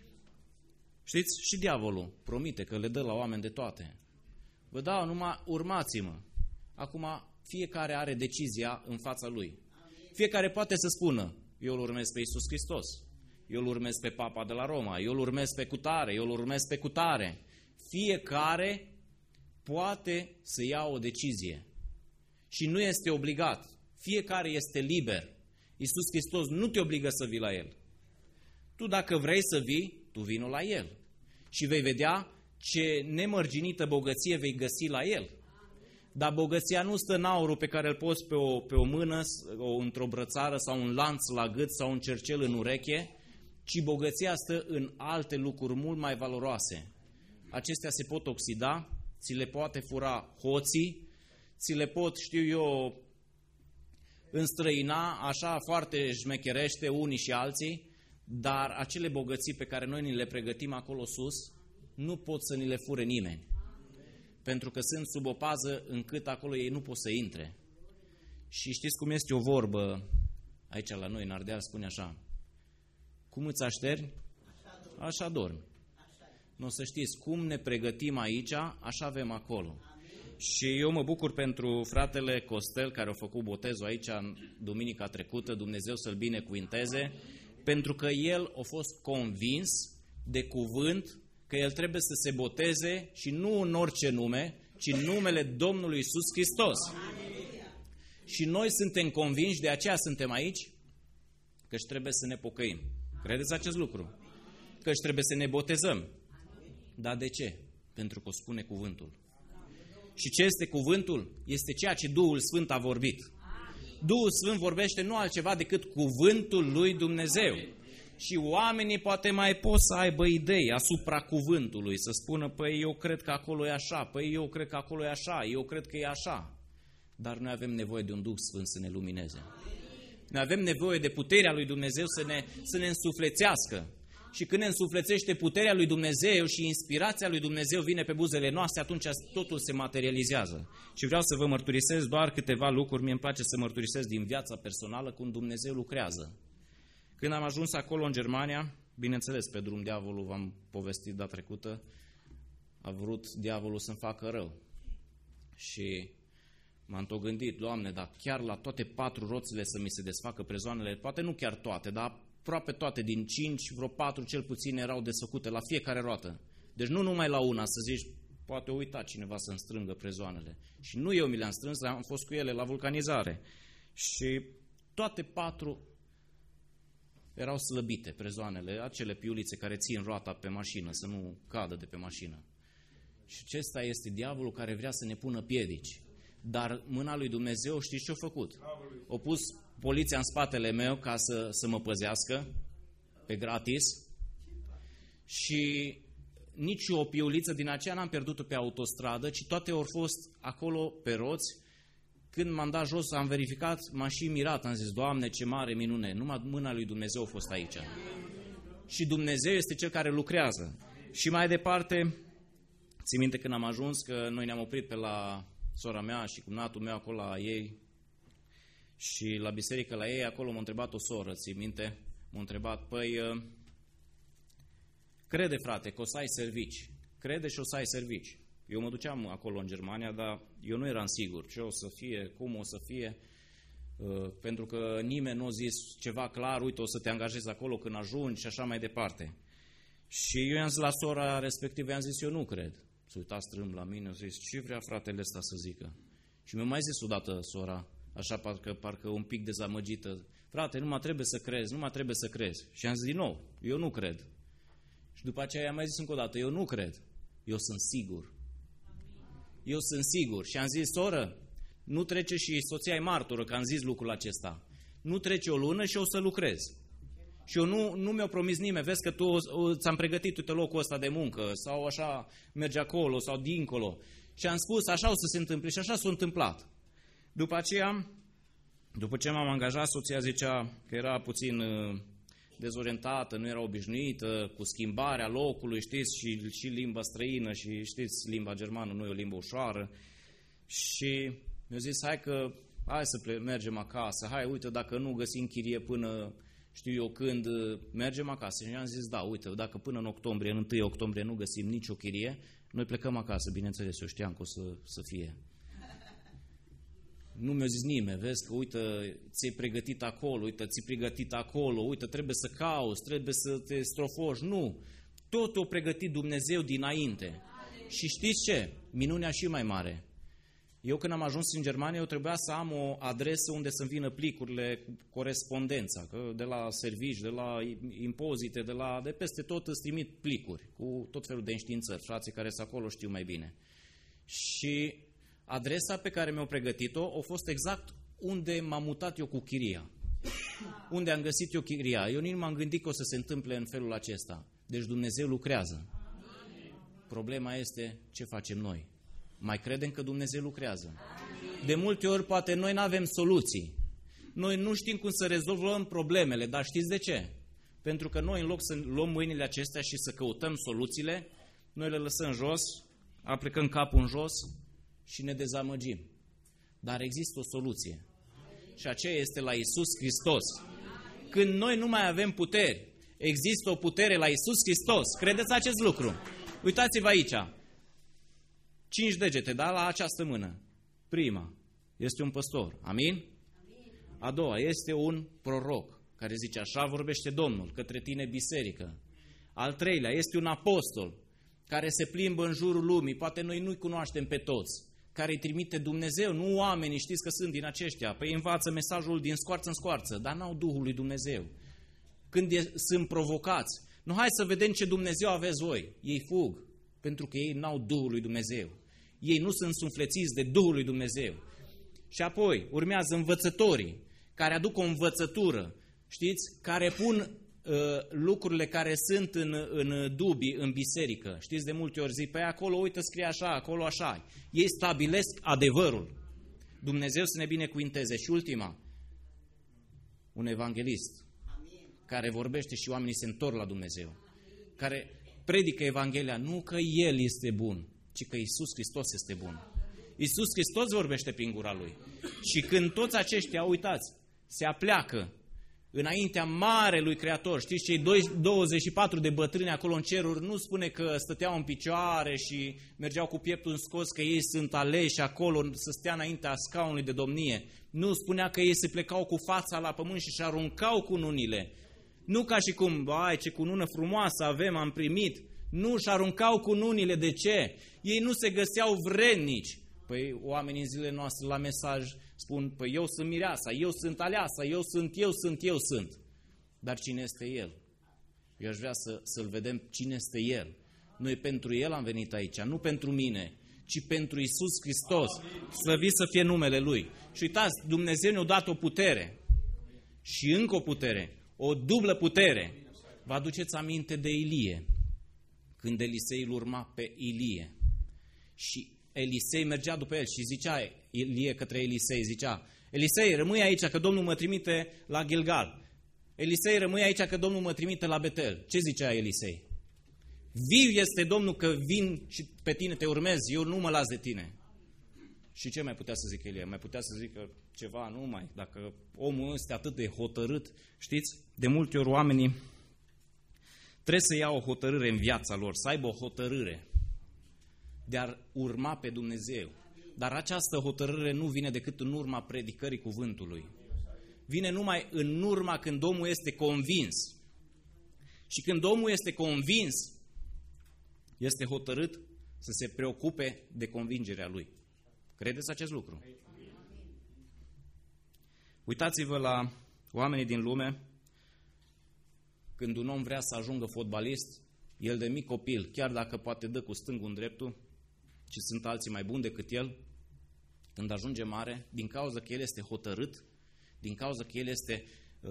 Știți? Și diavolul promite că le dă la oameni de toate. Vă dau, numai urmați-mă. Acum fiecare are decizia în fața lui. Fiecare poate să spună, eu îl urmez pe Iisus Hristos. Eu îl urmez pe Papa de la Roma, eu îl urmez pe cutare, eu îl urmez pe cutare. Fiecare poate să ia o decizie și nu este obligat. Fiecare este liber. Iisus Hristos nu te obligă să vii la El. Tu dacă vrei să vii, tu vino la El și vei vedea ce nemărginită bogăție vei găsi la El. Dar bogăția nu stă în aurul pe care îl poți pe o mână, într-o brățară sau un lanț la gât sau un cercel în ureche, ci bogăția stă în alte lucruri mult mai valoroase. Acestea se pot oxida, ți le poate fura hoții, ți le pot, știu eu, înstrăina așa foarte șmecherește unii și alții, dar acele bogății pe care noi ni le pregătim acolo sus, nu pot să ni le fure nimeni. Pentru că sunt sub o pază încât acolo ei nu pot să intre. Și știți cum este o vorbă aici la noi în Ardeal, spune așa: cum îți așterni, așa dormi. Nu o să știți, cum ne pregătim aici, așa avem acolo. Și eu mă bucur pentru fratele Costel, care a făcut botezul aici în duminica trecută, Dumnezeu să-l binecuvinteze, pentru că el a fost convins de cuvânt că el trebuie să se boteze și nu în orice nume, ci în numele Domnului Iisus Hristos. Și noi suntem convinși, de aceea suntem aici, că își trebuie să ne pocăim. Credeți acest lucru? Că își trebuie să ne botezăm. Dar de ce? Pentru că o spune cuvântul. Și ce este cuvântul? Este ceea ce Duhul Sfânt a vorbit. Duhul Sfânt vorbește nu altceva decât cuvântul lui Dumnezeu. Și oamenii poate mai pot să aibă idei asupra cuvântului, să spună, păi eu cred că acolo e așa, păi eu cred că acolo e așa, eu cred că e așa. Dar noi avem nevoie de un Duh Sfânt să ne lumineze. Noi avem nevoie de puterea lui Dumnezeu să ne însuflețească. Și când ne însuflețește puterea lui Dumnezeu și inspirația lui Dumnezeu vine pe buzele noastre, atunci totul se materializează. Și vreau să vă mărturisesc doar câteva lucruri. Mie îmi place să mărturisesc din viața personală cum Dumnezeu lucrează. Când am ajuns acolo în Germania, bineînțeles, pe drum diavolul, v-am povestit data trecută, a vrut diavolul să-mi facă rău. Și m-am tot gândit, Doamne, dar chiar la toate 4 roțile să mi se desfacă prezoanele, poate nu chiar toate, dar aproape toate din 5, vreo 4 cel puțin erau desfăcute la fiecare roată. Deci nu numai la una, să zici, poate uita cineva să-mi strângă prezoanele. Și nu eu mi le-am strâns, am fost cu ele la vulcanizare. Și toate 4 erau slăbite, prezoanele, acele piulițe care țin roata pe mașină, să nu cadă de pe mașină. Și acesta este diavolul care vrea să ne pună piedici. Dar mâna lui Dumnezeu, știți ce-a făcut? A pus poliția în spatele meu ca să mă păzească pe gratis și nici o piuliță din aceea n-am pierdut-o pe autostradă, ci toate au fost acolo pe roți. Când m-am dat jos, am verificat, m-am și mirat, am zis, Doamne, ce mare minune, numai mâna lui Dumnezeu a fost aici. Și Dumnezeu este Cel care lucrează. Și mai departe, țin minte când am ajuns, că noi ne-am oprit pe la sora mea și cumnatul meu acolo la ei și la biserică la ei, acolo m-a întrebat o soră, țin minte, m-a întrebat, păi, crede frate că o să ai servici, crede și o să ai servici. Eu mă duceam acolo în Germania, dar eu nu eram sigur ce o să fie, cum o să fie, pentru că nimeni nu a zis ceva clar, uite, o să te angajezi acolo când ajungi și așa mai departe. Și eu i-am zis la sora respectivă, i-am zis, eu nu cred. S-a uitat strâmb la mine, a zis, ce vrea fratele ăsta să zică? Și mi-a mai zis odată sora, așa parcă un pic dezamăgită, frate, numai trebuie să crezi, numai trebuie să crezi. Și am zis din nou, eu nu cred. Și după aceea i-am mai zis încă o dată, eu nu cred, eu sunt sigur. Eu sunt sigur. Și am zis, soră, nu trece, și soția e martoră că am zis lucrul acesta, nu trece o lună și eu o să lucrez. Și eu nu mi-a promis nimeni, vezi că tu ți-am pregătit, uite, locul ăsta de muncă, sau așa merge acolo, sau dincolo. Și am spus, așa o să se întâmple și așa s-a întâmplat. După aceea, după ce m-am angajat, soția zicea că era puțin dezorientată, nu era obișnuită cu schimbarea locului, știți, și limba străină, și știți, limba germană nu e o limbă ușoară. Și mi-a zis, hai să mergem acasă, hai, uite, dacă nu găsim chirie până, știu eu când, mergem acasă. Și eu am zis, da, uite, dacă până în octombrie, în 1 octombrie nu găsim nicio chirie, noi plecăm acasă, bineînțeles, eu știam că o să fie. Nu mi-a zis nimeni, vezi că, uite, ți-ai pregătit acolo, uite, ți-ai pregătit acolo, uite, trebuie să cauți, trebuie să te strofoși. Nu, totul a pregătit Dumnezeu dinainte. Și știți ce? Minunea și mai mare. Eu când am ajuns în Germania, eu trebuia să am o adresă unde să-mi vină plicurile cu corespondența, că de la servici, de la impozite, de peste tot îți trimit plicuri cu tot felul de înștiințări. Frații care sunt acolo știu mai bine. Și Adresa pe care mi-au pregătit-o a fost exact unde m-am mutat eu cu chiria. Unde am găsit eu chiria. Eu nici m-am gândit că o să se întâmple în felul acesta. Deci Dumnezeu lucrează. Problema este ce facem noi. Mai credem că Dumnezeu lucrează. De multe ori poate noi nu avem soluții. Noi nu știm cum să rezolvăm problemele, dar știți de ce? Pentru că noi, în loc să luăm mâinile acestea și să căutăm soluțiile, noi le lăsăm jos, aplicăm capul în jos și ne dezamăgim. Dar există o soluție. Și aceea este la Iisus Hristos. Când noi nu mai avem puteri, există o putere la Iisus Hristos. Credeți acest lucru? Uitați-vă aici. 5 degete, da? La această mână. Prima este un păstor. Amin? A doua este un proroc care zice: așa vorbește Domnul către tine, biserică. Al treilea este un apostol care se plimbă în jurul lumii. Poate noi nu-i cunoaștem pe toți. Care îi trimite Dumnezeu, nu oamenii, știți că sunt din aceștia. Păi învață mesajul din scoarță în scoarță, dar n-au Duhul lui Dumnezeu. Când sunt provocați, nu, hai să vedem ce Dumnezeu aveți voi. Ei fug, pentru că ei n-au Duhul lui Dumnezeu. Ei nu sunt suflețiți de Duhul lui Dumnezeu. Și apoi urmează învățătorii, care aduc o învățătură, știți, care pun lucrurile care sunt în dubii în biserică. Știți, de multe ori zic, păi acolo, uite, scrie așa, acolo așa. Ei stabilesc adevărul. Dumnezeu să ne binecuvinteze. Și ultima, un evanghelist care vorbește și oamenii se întorc la Dumnezeu, care predică Evanghelia, nu că El este bun, ci că Iisus Hristos este bun. Iisus Hristos vorbește prin gura Lui. Și când toți aceștia, uitați, se apleacă înaintea Marelui Creator, știți, cei 24 de bătrâni acolo în ceruri, nu spune că stăteau în picioare și mergeau cu pieptul scos, că ei sunt aleși acolo să stea înaintea scaunului de domnie. Nu, spunea că ei se plecau cu fața la pământ și aruncau cununile. Nu ca și cum, ai, ce cunună frumoasă avem, am primit. Nu, și aruncau cununile. De ce? Ei nu se găseau vrednici. Păi oamenii în zilele noastre la mesaj spun, păi eu sunt mireasa, eu sunt aleasa, eu sunt. Dar cine este El? Eu aș vrea să-L vedem cine este El. Noi pentru El am venit aici, nu pentru mine, ci pentru Iisus Hristos. Slăvit să fie numele Lui. Și uitați, Dumnezeu ne-a dat o putere. Și încă o putere, o dublă putere. Vă aduceți aminte de Ilie, când Elisei îl urma pe Ilie. Și Elisei mergea după el și zicea Ilie către Elisei, zicea, Elisei, rămâi aici că Domnul mă trimite la Gilgal. Elisei, rămâi aici că Domnul mă trimite la Betel. Ce zicea Elisei? Viu este Domnul că vin și pe tine te urmez, eu nu mă las de tine. Și ce mai putea să zică Elie? Mai putea să zică ceva, numai, dacă omul este atât de hotărât, știți, de multe ori oamenii trebuie să ia o hotărâre în viața lor, să aibă o hotărâre de a urma pe Dumnezeu. Dar această hotărâre nu vine decât în urma predicării cuvântului. Vine numai în urma când omul este convins. Și când omul este convins, este hotărât să se preocupe de convingerea lui. Credeți acest lucru? Uitați-vă la oamenii din lume. Când un om vrea să ajungă fotbalist, el de mic copil, chiar dacă poate dă cu stângul în dreptul, și sunt alții mai buni decât el, când ajunge mare, din cauza că el este hotărât, din cauza că el este,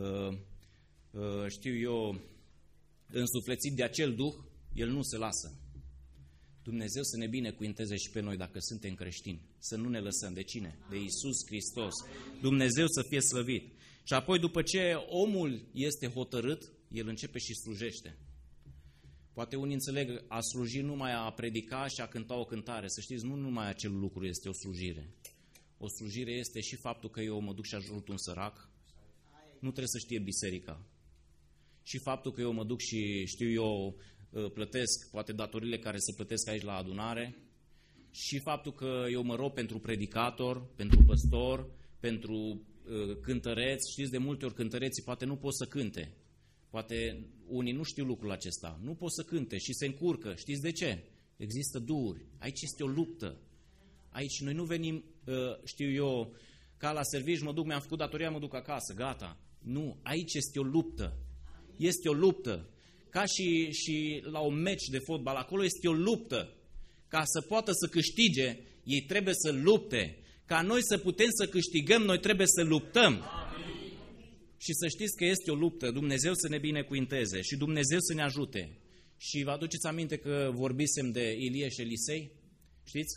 însuflețit de acel duh, el nu se lasă. Dumnezeu să ne binecuvinteze și pe noi dacă suntem creștini, să nu ne lăsăm. De cine? De Iisus Hristos. Dumnezeu să fie slăvit. Și apoi, după ce omul este hotărât, el începe și slujește. Poate unii înțeleg a sluji numai a predica și a cânta o cântare. Să știți, nu numai acel lucru este o slujire. O slujire este și faptul că eu mă duc și ajut un sărac. Nu trebuie să știe biserica. Și faptul că eu mă duc și plătesc poate datorile care se plătesc aici la adunare. Și faptul că eu mă rog pentru predicator, pentru păstor, pentru cântăreți. Știți, de multe ori cântăreții poate nu pot să cânte. Poate unii nu știu lucrul acesta. Nu pot să cânte și se încurcă. Știți de ce? Există duhuri. Aici este o luptă. Aici noi nu venim, ca la serviciu, mă duc, mi-am făcut datoria, mă duc acasă, gata. Nu, aici este o luptă. Este o luptă. Ca și la un meci de fotbal, acolo este o luptă. Ca să poată să câștige, Ei trebuie să lupte. Ca noi să putem să câștigăm, noi trebuie să luptăm. Și să știți că este o luptă. Dumnezeu să ne binecuvinteze și Dumnezeu să ne ajute. Și vă aduceți aminte că vorbisem de Ilie și Elisei? Știți?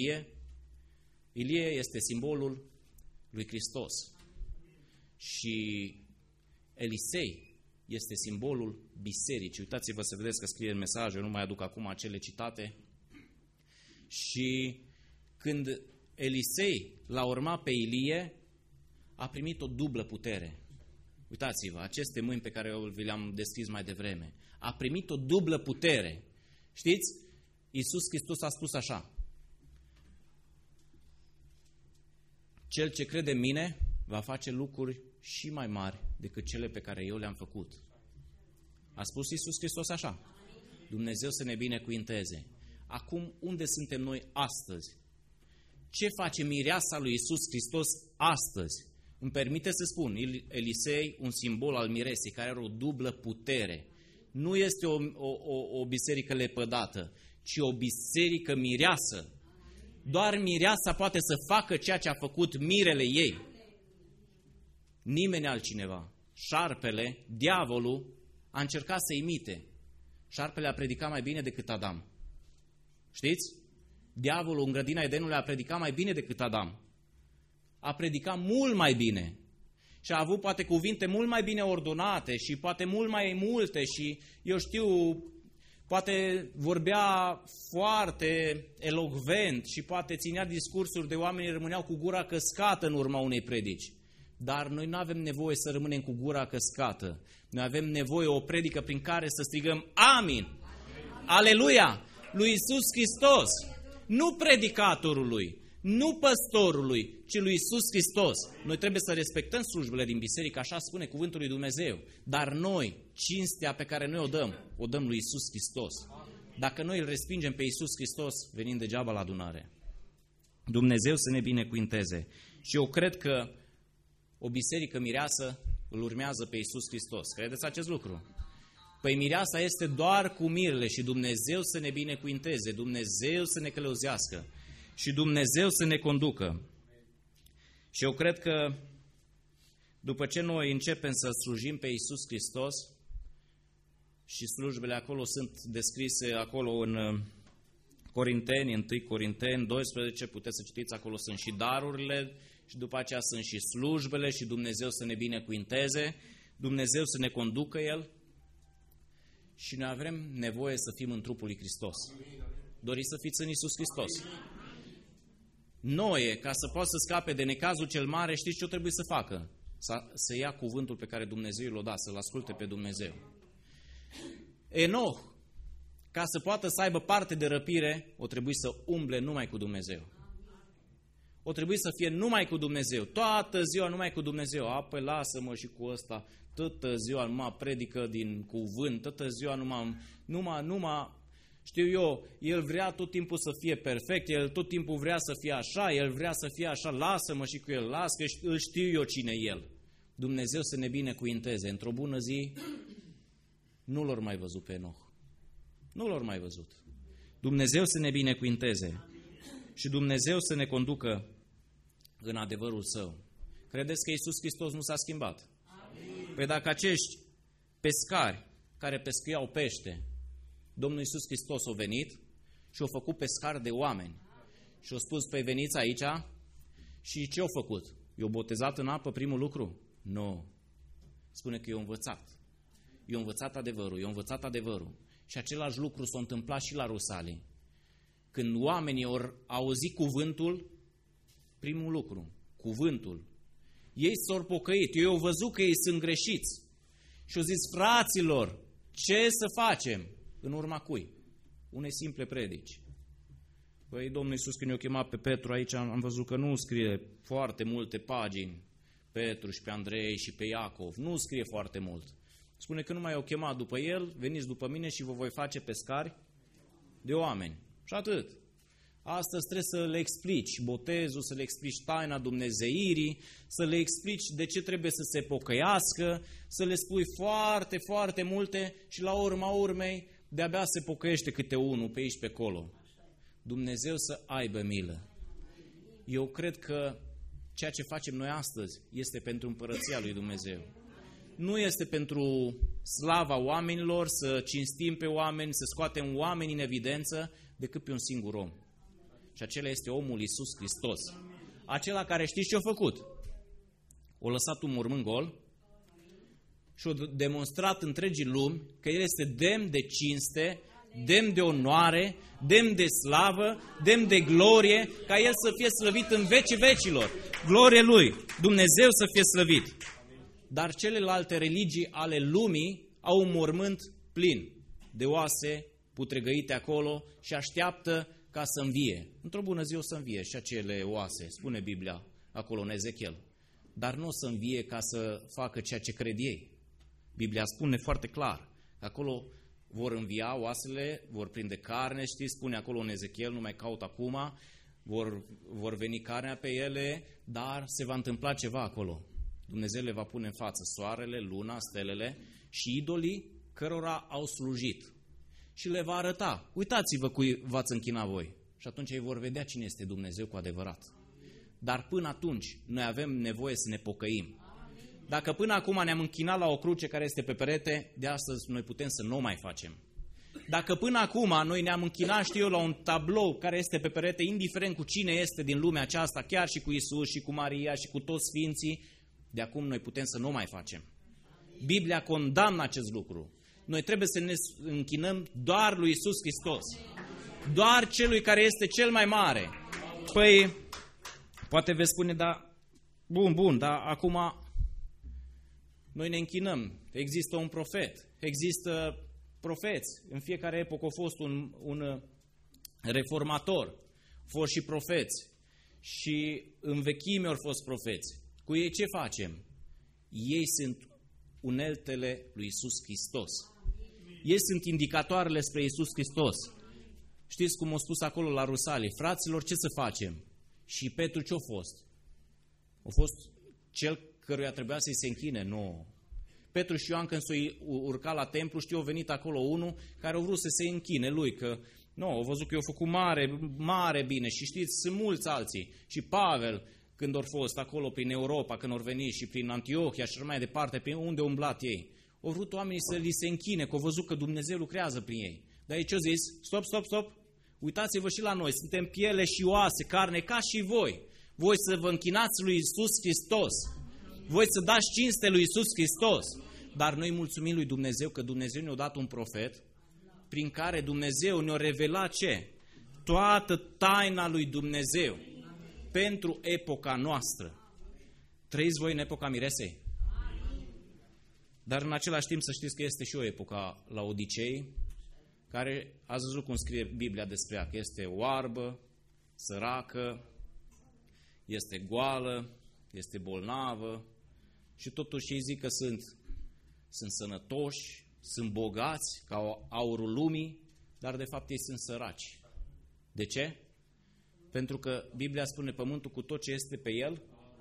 Ilie este simbolul lui Hristos. Și Elisei este simbolul bisericii. Uitați-vă să vedeți că scrie în mesaj, eu nu mai aduc acum acele citate. Și când Elisei l-a urmat pe Ilie, a primit o dublă putere. Uitați-vă, aceste mâini pe care eu vi le-am deschis mai devreme. A primit o dublă putere. Știți? Iisus Hristos a spus așa: cel ce crede în mine va face lucruri și mai mari decât cele pe care eu le-am făcut. A spus Iisus Hristos așa. Dumnezeu să ne binecuvinteze. Acum, unde suntem noi astăzi? Ce face mireasa lui Iisus Hristos astăzi? Îmi permite să spun, Elisei, un simbol al miresei, care are o dublă putere. Nu este o biserică lepădată, ci o biserică mireasă. Doar mireasa poate să facă ceea ce a făcut mirele ei. Nimeni altcineva. Șarpele, diavolul, a încercat să imite. Șarpele a predicat mai bine decât Adam. Știți? Diavolul în grădina Edenului a predicat mai bine decât Adam. A predicat mult mai bine. Și a avut poate cuvinte mult mai bine ordonate și poate mult mai multe și eu știu, poate vorbea foarte elocvent și poate ținea discursuri de oameni rămâneau cu gura căscată în urma unei predici. Dar noi nu avem nevoie să rămânem cu gura căscată. Noi avem nevoie o predică prin care să strigăm Amin! Aleluia! Lui Iisus Hristos! Nu predicatorului, nu păstorului, ci lui Iisus Hristos. Noi trebuie să respectăm slujbele din biserică, așa spune cuvântul lui Dumnezeu. Dar noi, cinstea pe care noi o dăm lui Iisus Hristos. Dacă noi îl respingem pe Iisus Hristos, venim degeaba la adunare. Dumnezeu să ne binecuvinteze. Și eu cred că o biserică mireasă îl urmează pe Iisus Hristos. Credeți acest lucru? Păi mireasa este doar cu mirele și Dumnezeu să ne binecuvinteze, Dumnezeu să ne călăuzească și Dumnezeu să ne conducă. Și eu cred că după ce noi începem să slujim pe Iisus Hristos, și slujbele acolo sunt descrise acolo în Corinteni, 1 Corinteni 12, puteți să citiți, acolo sunt și darurile și după aceea sunt și slujbele și Dumnezeu să ne binecuvinteze, Dumnezeu să ne conducă El și noi avem nevoie să fim în trupul lui Hristos. Doriți să fiți în Iisus Hristos. Noe, ca să poată să scape de necazul cel mare, știți ce o trebuie să facă? Să ia cuvântul pe care Dumnezeu l-o dat, să-L asculte pe Dumnezeu. Enoch, ca să poată să aibă parte de răpire, o trebuie să umble numai cu Dumnezeu. O trebuie să fie numai cu Dumnezeu. Toată ziua numai cu Dumnezeu. Apoi lasă-mă și cu ăsta. Toată ziua numai predică din cuvânt. Toată ziua numai știu eu, el vrea tot timpul să fie perfect, el tot timpul vrea să fie așa, el vrea să fie așa, lasă-mă și cu el, las că îl știu eu cine e el. Dumnezeu să ne binecuvinteze. Într-o bună zi, nu l-or mai văzut pe Enoch. Nu l-or mai văzut. Dumnezeu să ne binecuvinteze și Dumnezeu să ne conducă în adevărul Său. Credeți că Iisus Hristos nu s-a schimbat? Amin. Păi dacă acești pescari care pescuiau pește, Domnul Iisus Hristos a venit și a făcut pescari de oameni. Și a spus, păi veniți aici și ce a făcut? I-a botezat în apă primul lucru? Nu. Spune că i-a învățat. I-a învățat adevărul. Și același lucru s-a întâmplat și la Rusalii. Când oamenii au auzit cuvântul, primul lucru, cuvântul. Ei s-au pocăit, ei au văzut că ei sunt greșiți. Și au zis, fraților, ce să facem? În urma cui? Unei simple predici. Păi Domnul Iisus când i-a chemat pe Petru aici, am văzut că nu scrie foarte multe pagini, Petru și pe Andrei și pe Iacov, nu scrie foarte mult. Spune că nu mai au chemat după el, veniți după mine și vă voi face pescari de oameni. Și atât. Astăzi trebuie să le explici botezul, să le explici taina dumnezeirii, să le explici de ce trebuie să se pocăiască, să le spui foarte, foarte multe și la urma urmei de-abia se pocăiește câte unul pe aici pe acolo. Dumnezeu să aibă milă. Eu cred că ceea ce facem noi astăzi este pentru împărăția lui Dumnezeu. Nu este pentru slava oamenilor, să cinstim pe oameni, să scoatem oameni în evidență, decât pe un singur om. Și acela este omul Iisus Hristos. Acela care știți ce a făcut? A lăsat un mormânt gol și a demonstrat întregii lumi că El este demn de cinste, demn de onoare, demn de slavă, demn de glorie, ca El să fie slăvit în vecii vecilor. Glorie Lui, Dumnezeu să fie slăvit. Dar celelalte religii ale lumii au un mormânt plin de oase putregăite acolo și așteaptă ca să învie. Într-o bună zi o să învie și acele oase, spune Biblia acolo în Ezechiel. Dar nu o să învie ca să facă ceea ce cred ei. Biblia spune foarte clar că acolo vor învia oasele, vor prinde carne, știți, spune acolo în Ezechiel, nu mai caut acum, vor veni carnea pe ele, dar se va întâmpla ceva acolo. Dumnezeu le va pune în față soarele, luna, stelele și idolii cărora au slujit. Și le va arăta, uitați-vă cui v-ați închina voi. Și atunci ei vor vedea cine este Dumnezeu cu adevărat. Dar până atunci, noi avem nevoie să ne pocăim. Dacă până acum ne-am închinat la o cruce care este pe perete, de astăzi noi putem să nu o mai facem. Dacă până acum noi ne-am închinat, știu eu, la un tablou care este pe perete, indiferent cu cine este din lumea aceasta, chiar și cu Isus și cu Maria și cu toți sfinții, de acum noi putem să nu o mai facem. Biblia condamnă acest lucru. Noi trebuie să ne închinăm doar lui Isus Hristos. Doar celui care este cel mai mare. Păi, poate veți spune, da, bun, dar acum noi ne închinăm. Există un profet. Există profeți. În fiecare epocă a fost un reformator. Au fost și profeți. Și în vechime au fost profeți. Cu ei ce facem? Ei sunt uneltele lui Isus Hristos. Ei sunt indicatoarele spre Isus Hristos. Știți cum a spus acolo la Rusalii? Fraților, ce să facem? Și Petru ce-a fost? A fost cel căruia trebuia să-i se închine? Nu. Petru și Ioan când s-au urcat la templu, știu, a venit acolo unul care a vrut să se închine lui, că nu, a văzut că i-a făcut mare bine și știți, sunt mulți alții. Și Pavel, când au fost acolo prin Europa, când au venit și prin Antiohia și mai departe, pe unde au umblat ei, au vrut oamenii să li se închine, că au văzut că Dumnezeu lucrează prin ei. Dar ei ce-au zis? Stop! Uitați-vă și la noi, suntem piele și oase, carne ca și voi. Voi să vă închinați lui Isus Hristos. Voi să dați cinste lui Isus Hristos. Dar noi mulțumim lui Dumnezeu că Dumnezeu ne-a dat un profet prin care Dumnezeu ne-a revelat ce? Toată taina lui Dumnezeu pentru epoca noastră. Trăiți voi în epoca miresei? Dar în același timp să știți că este și o epoca Laodicei, care ați văzut cum scrie Biblia despre ea, că este oarbă, săracă, este goală, este bolnavă și totuși ei zic că sunt sănătoși, sunt bogați ca aurul lumii, dar de fapt ei sunt săraci. De ce? Pentru că Biblia spune pământul cu tot ce este pe el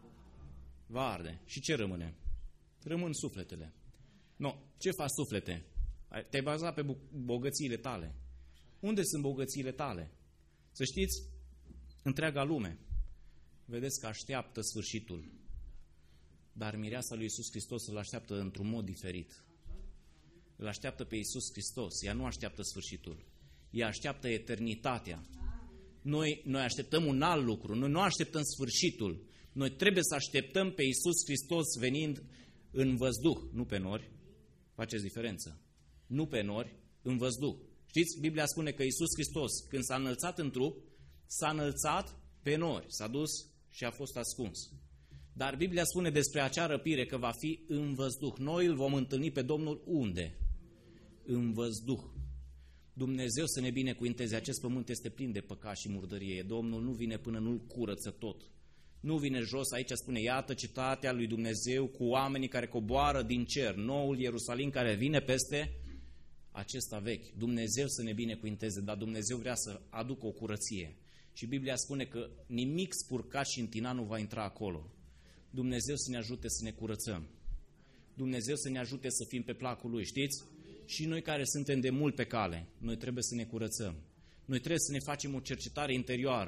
va arde. Și ce rămâne? Rămân sufletele. Nu. Ce faci suflete? Te-ai bazat pe bogățiile tale. Unde sunt bogățiile tale? Să știți, întreaga lume, vedeți că așteaptă sfârșitul. Dar mireasa lui Iisus Hristos îl așteaptă într-un mod diferit. Îl așteaptă pe Iisus Hristos. Ea nu așteaptă sfârșitul. Ea așteaptă eternitatea. Noi așteptăm un alt lucru. Noi nu așteptăm sfârșitul. Noi trebuie să așteptăm pe Iisus Hristos venind în văzduh, nu pe nori. Faceți diferență. Nu pe nori, în văzduh. Știți, Biblia spune că Iisus Hristos, când s-a înălțat în trup, s-a înălțat pe nori. S-a dus și a fost ascuns. Dar Biblia spune despre acea răpire că va fi în văzduh. Noi îl vom întâlni pe Domnul unde? În văzduh. Dumnezeu să ne binecuvinteze. Acest pământ este plin de păcat și murdărie. Domnul nu vine până nu-l curăță tot. Nu vine jos, aici spune, iată cetatea lui Dumnezeu cu oamenii care coboară din cer. Noul Ierusalim care vine peste acesta vechi. Dumnezeu să ne binecuvinteze, dar Dumnezeu vrea să aducă o curăție. Și Biblia spune că nimic spurcat și întinat nu va intra acolo. Dumnezeu să ne ajute să ne curățăm. Dumnezeu să ne ajute să fim pe placul Lui, știți? Și noi care suntem de mult pe cale, noi trebuie să ne curățăm. Noi trebuie să ne facem o cercetare interioară.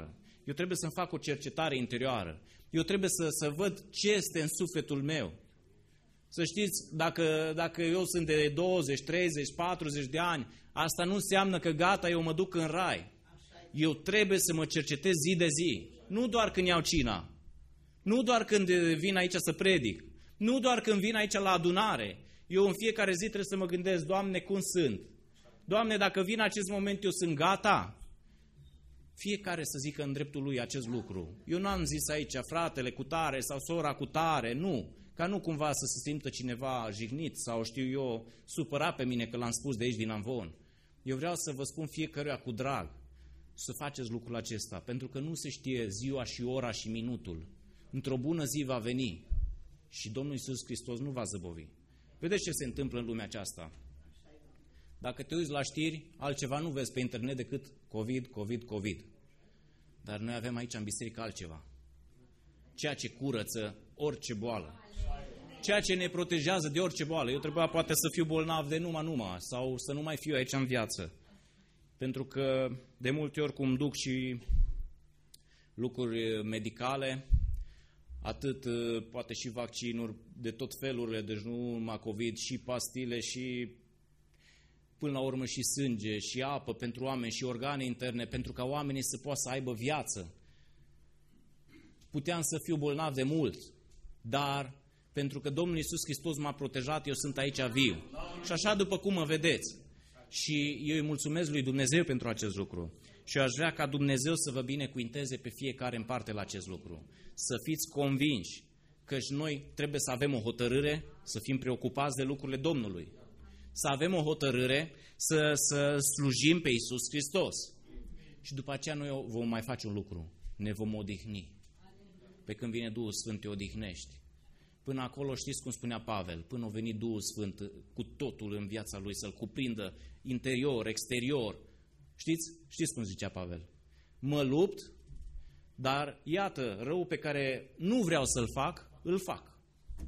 Eu trebuie să-mi fac o cercetare interioară. Eu trebuie să văd ce este în sufletul meu. Să știți, dacă eu sunt de 20, 30, 40 de ani, asta nu înseamnă că gata, eu mă duc în rai. Eu trebuie să mă cercetez zi de zi. Nu doar când iau cina. Nu doar când vin aici să predic. Nu doar când vin aici la adunare. Eu în fiecare zi trebuie să mă gândesc, Doamne, cum sunt? Doamne, dacă vin acest moment, eu sunt gata? Fiecare să zică în dreptul lui acest lucru. Eu nu am zis aici, fratele cu tare sau sora cu tare, nu. Ca nu cumva să se simtă cineva jignit sau știu eu, supărat pe mine că l-am spus de aici din Amvon. Eu vreau să vă spun fiecăruia cu drag să faceți lucrul acesta, pentru că nu se știe ziua și ora și minutul. Într-o bună zi va veni și Domnul Iisus Hristos nu va zăbovi. Vedeți ce se întâmplă în lumea aceasta. Dacă te uiți la știri, altceva nu vezi pe internet decât COVID, COVID, COVID. Dar noi avem aici în biserică altceva. Ceea ce curăță orice boală. Ceea ce ne protejează de orice boală. Eu trebuia poate să fiu bolnav de numai, sau să nu mai fiu aici în viață. Pentru că de multe ori cum duc și lucruri medicale, atât poate și vaccinuri de tot felurile, deci nu numai COVID, și pastile, și până la urmă și sânge, și apă pentru oameni, și organe interne, pentru ca oamenii să poată să aibă viață. Puteam să fiu bolnav de mult, dar pentru că Domnul Iisus Hristos m-a protejat, eu sunt aici viu. Și așa după cum mă vedeți. Și eu îi mulțumesc lui Dumnezeu pentru acest lucru. Și eu aș vrea ca Dumnezeu să vă binecuvinteze pe fiecare în parte la acest lucru. Să fiți convinși că și noi trebuie să avem o hotărâre, să fim preocupați de lucrurile Domnului. Să avem o hotărâre să slujim pe Iisus Hristos. Și după aceea noi vom mai face un lucru. Ne vom odihni. Pe când vine Duhul Sfânt te odihnești. Până acolo știți cum spunea Pavel, până a venit Duhul Sfânt cu totul în viața lui, să-l cuprindă interior, exterior. Știți cum zicea Pavel? Mă lupt, dar iată, răul pe care nu vreau să-l fac, îl fac.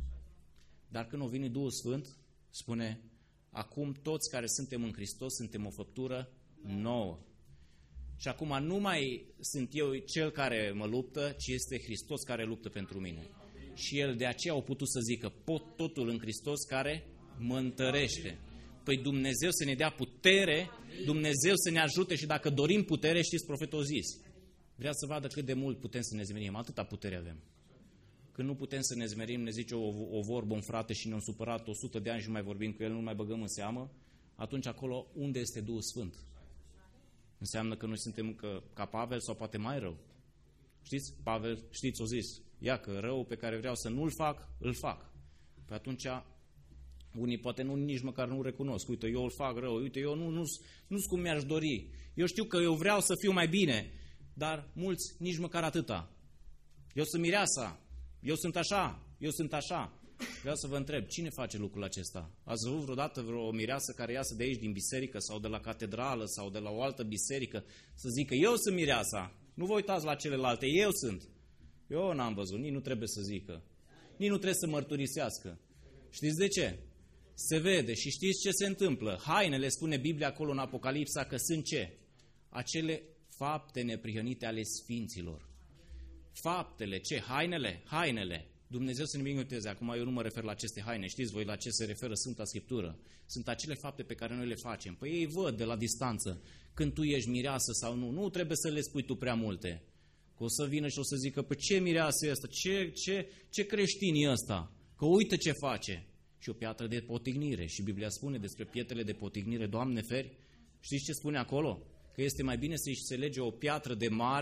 Dar când a venit Duhul Sfânt, spune, acum toți care suntem în Hristos suntem o făptură nouă. Și acum nu mai sunt eu cel care mă luptă, ci este Hristos care luptă pentru mine. Și el de aceea a putut să zică, pot totul în Hristos care mă întărește. Păi Dumnezeu să ne dea putere, Dumnezeu să ne ajute și dacă dorim putere, știți, profetul a zis, vrea să vadă cât de mult putem să ne zmerim, atâta putere avem. Când nu putem să ne zmerim, ne zice o vorbă un frate și ne-am supărat 100 de ani și nu mai vorbim cu el, nu mai băgăm în seamă, atunci acolo unde este Duhul Sfânt? Înseamnă că noi suntem ca Pavel sau poate mai rău. Știți? Pavel, știți, o zis, ia că răul pe care vreau să nu-l fac, îl fac. Păi atunci, unii poate nici măcar nu recunosc. Uite, eu îl fac rău, uite, eu nu-s cum mi-aș dori. Eu știu că eu vreau să fiu mai bine, dar mulți nici măcar atâta. Eu sunt mireasa, eu sunt așa. Vreau să vă întreb, cine face lucrul acesta? Ați văzut vreodată vreo mireasă care iasă de aici din biserică sau de la catedrală sau de la o altă biserică să zică, eu sunt mireasa, nu vă uitați la celelalte, eu sunt. Eu n-am văzut, nici nu trebuie să zică, nici nu trebuie să mărturisească. Știți de ce? Se vede și știți ce se întâmplă. Hainele, spune Biblia acolo în Apocalipsa, că sunt ce? Acele fapte neprihănite ale sfinților. Faptele, ce? Hainele. Dumnezeu să ne binecuvânteze. Acum eu nu mă refer la aceste haine. Știți voi la ce se referă Sfânta Scriptură? Sunt acele fapte pe care noi le facem. Păi ei văd de la distanță când tu ești mireasă sau nu. Nu trebuie să le spui tu prea multe. Că o să vină și o să zică, păi ce mireasă e ăsta? Ce creștin e ăsta? Că uite ce face. Și o piatră de potignire. Și Biblia spune despre pietrele de potignire, Doamne feri. Știți ce spune acolo? Că este mai bine să-i se lege o piatră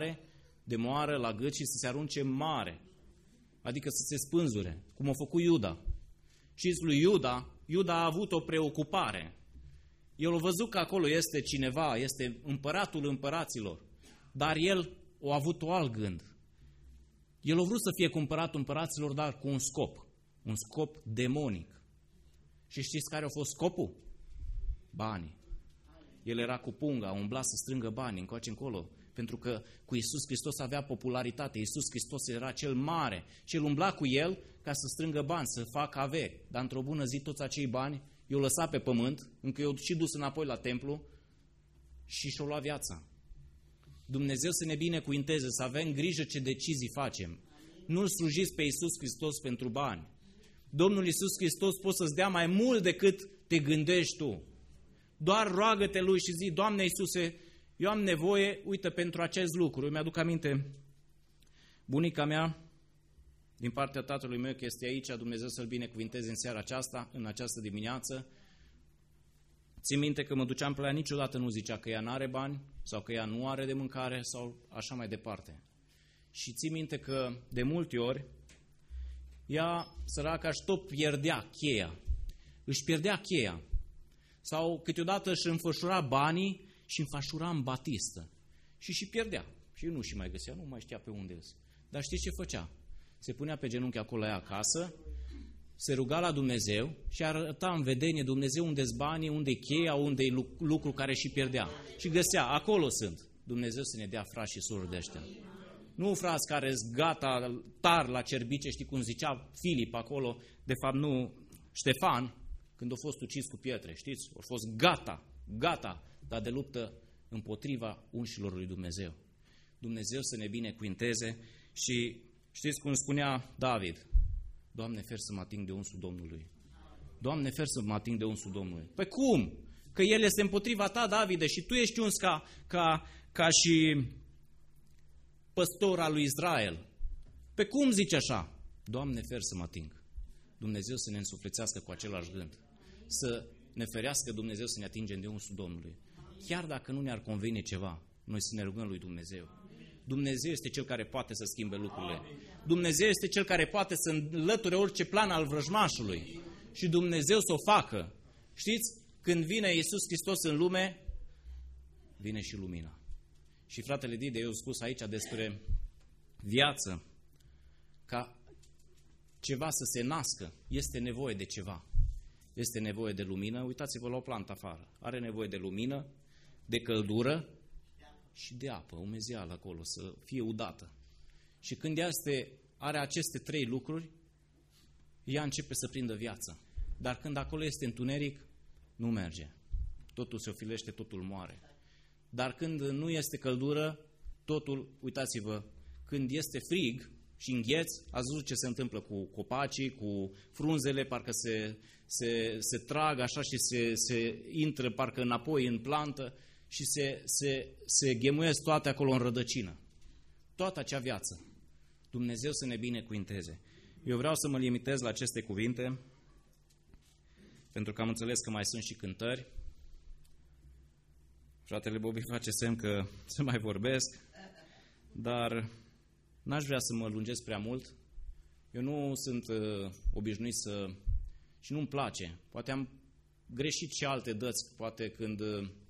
de moară la gât și să se arunce mare. Adică să se spânzure, cum a făcut Iuda. Știți, lui Iuda a avut o preocupare. El a văzut că acolo este cineva, este împăratul împăraților, dar el a avut alt gând. El a vrut să fie cu împăratul împăraților, dar cu un scop demonic. Și știți care a fost scopul? Banii. El era cu punga, umbla să strângă bani încoace încolo, pentru că cu Iisus Hristos avea popularitate. Iisus Hristos era cel mare și el umbla cu el ca să strângă bani, să facă averi. Dar într-o bună zi toți acei bani i-au lăsat pe pământ, încă i-au și dus înapoi la templu și și-au luat viața. Dumnezeu să ne binecuvinteze, să avem grijă ce decizii facem. Nu-L slujiți pe Iisus Hristos pentru bani. Domnul Iisus Hristos poate să-ți dea mai mult decât te gândești tu. Doar roagă-te Lui și zi, Doamne Iisuse, eu am nevoie, uite, pentru acest lucru. Eu mi-aduc aminte, bunica mea, din partea tatălui meu, că este aici, Dumnezeu să-L binecuvinteze în seara aceasta, în această dimineață. Țin minte că mă duceam pe la ea, niciodată nu zicea că ea n-are bani, sau că ea nu are de mâncare, sau așa mai departe. Și țin minte că, de multe ori, ea, săraca, își tot pierdea cheia. Își pierdea cheia. Sau câteodată își înfășura banii și înfășura în batistă. Și pierdea. Și nu și mai găsea, nu mai știa pe unde îs. Dar știți ce făcea? Se punea pe genunchi acolo la ea acasă, se ruga la Dumnezeu și arăta în vedenie Dumnezeu unde-s banii, unde-i cheia, unde-i lucru care și pierdea. Și găsea, acolo sunt. Dumnezeu să ne dea frați și surori de ăștia. Nu frați care sunt gata, tar la cerbice, știi cum zicea Filip acolo, de fapt nu, Ștefan, când a fost ucis cu pietre, știți? Au fost gata, dar de luptă împotriva unșilor lui Dumnezeu. Dumnezeu să ne binecuvinteze și știți cum spunea David? Doamne, fer să mă ating de unsul Domnului. Doamne, fer să mă ating de unsul Domnului. Păi cum? Că El este împotriva ta, Davide, și tu ești uns ca și păstor al lui Israel. Pe cum zici așa? Doamne, fer să mă ating. Dumnezeu să ne însuflețească cu același gând. Să ne ferească Dumnezeu să ne atingem de unsul Domnului. Chiar dacă nu ne-ar conveni ceva, noi să ne rugăm lui Dumnezeu. Dumnezeu este Cel care poate să schimbe lucrurile. Dumnezeu este Cel care poate să înlăture orice plan al vrăjmașului. Și Dumnezeu să o facă. Știți? Când vine Iisus Hristos în lume, vine și lumina. Și fratele Dide, eu spus aici despre viață, ca ceva să se nască, este nevoie de ceva. Este nevoie de lumină. Uitați-vă la o plantă afară. Are nevoie de lumină, de căldură și de apă, umezeală acolo, să fie udată. Și când are aceste trei lucruri, ea începe să prindă viață. Dar când acolo este întuneric, nu merge. Totul se ofilește, totul moare. Dar când nu este căldură, totul, uitați-vă, când este frig și îngheț, ați văzut ce se întâmplă cu copacii, cu frunzele, parcă se trag așa și se intră parcă înapoi în plantă și se ghemuiesc toate acolo în rădăcină. Toată acea viață. Dumnezeu să ne binecuvinteze. Eu vreau să mă limitez la aceste cuvinte, pentru că am înțeles că mai sunt și cântări. Fratele Bobby face semn că să mai vorbesc, dar n-aș vrea să mă lungesc prea mult. Eu nu sunt obișnuit și nu-mi place. Poate am greșit și alte dăți, poate când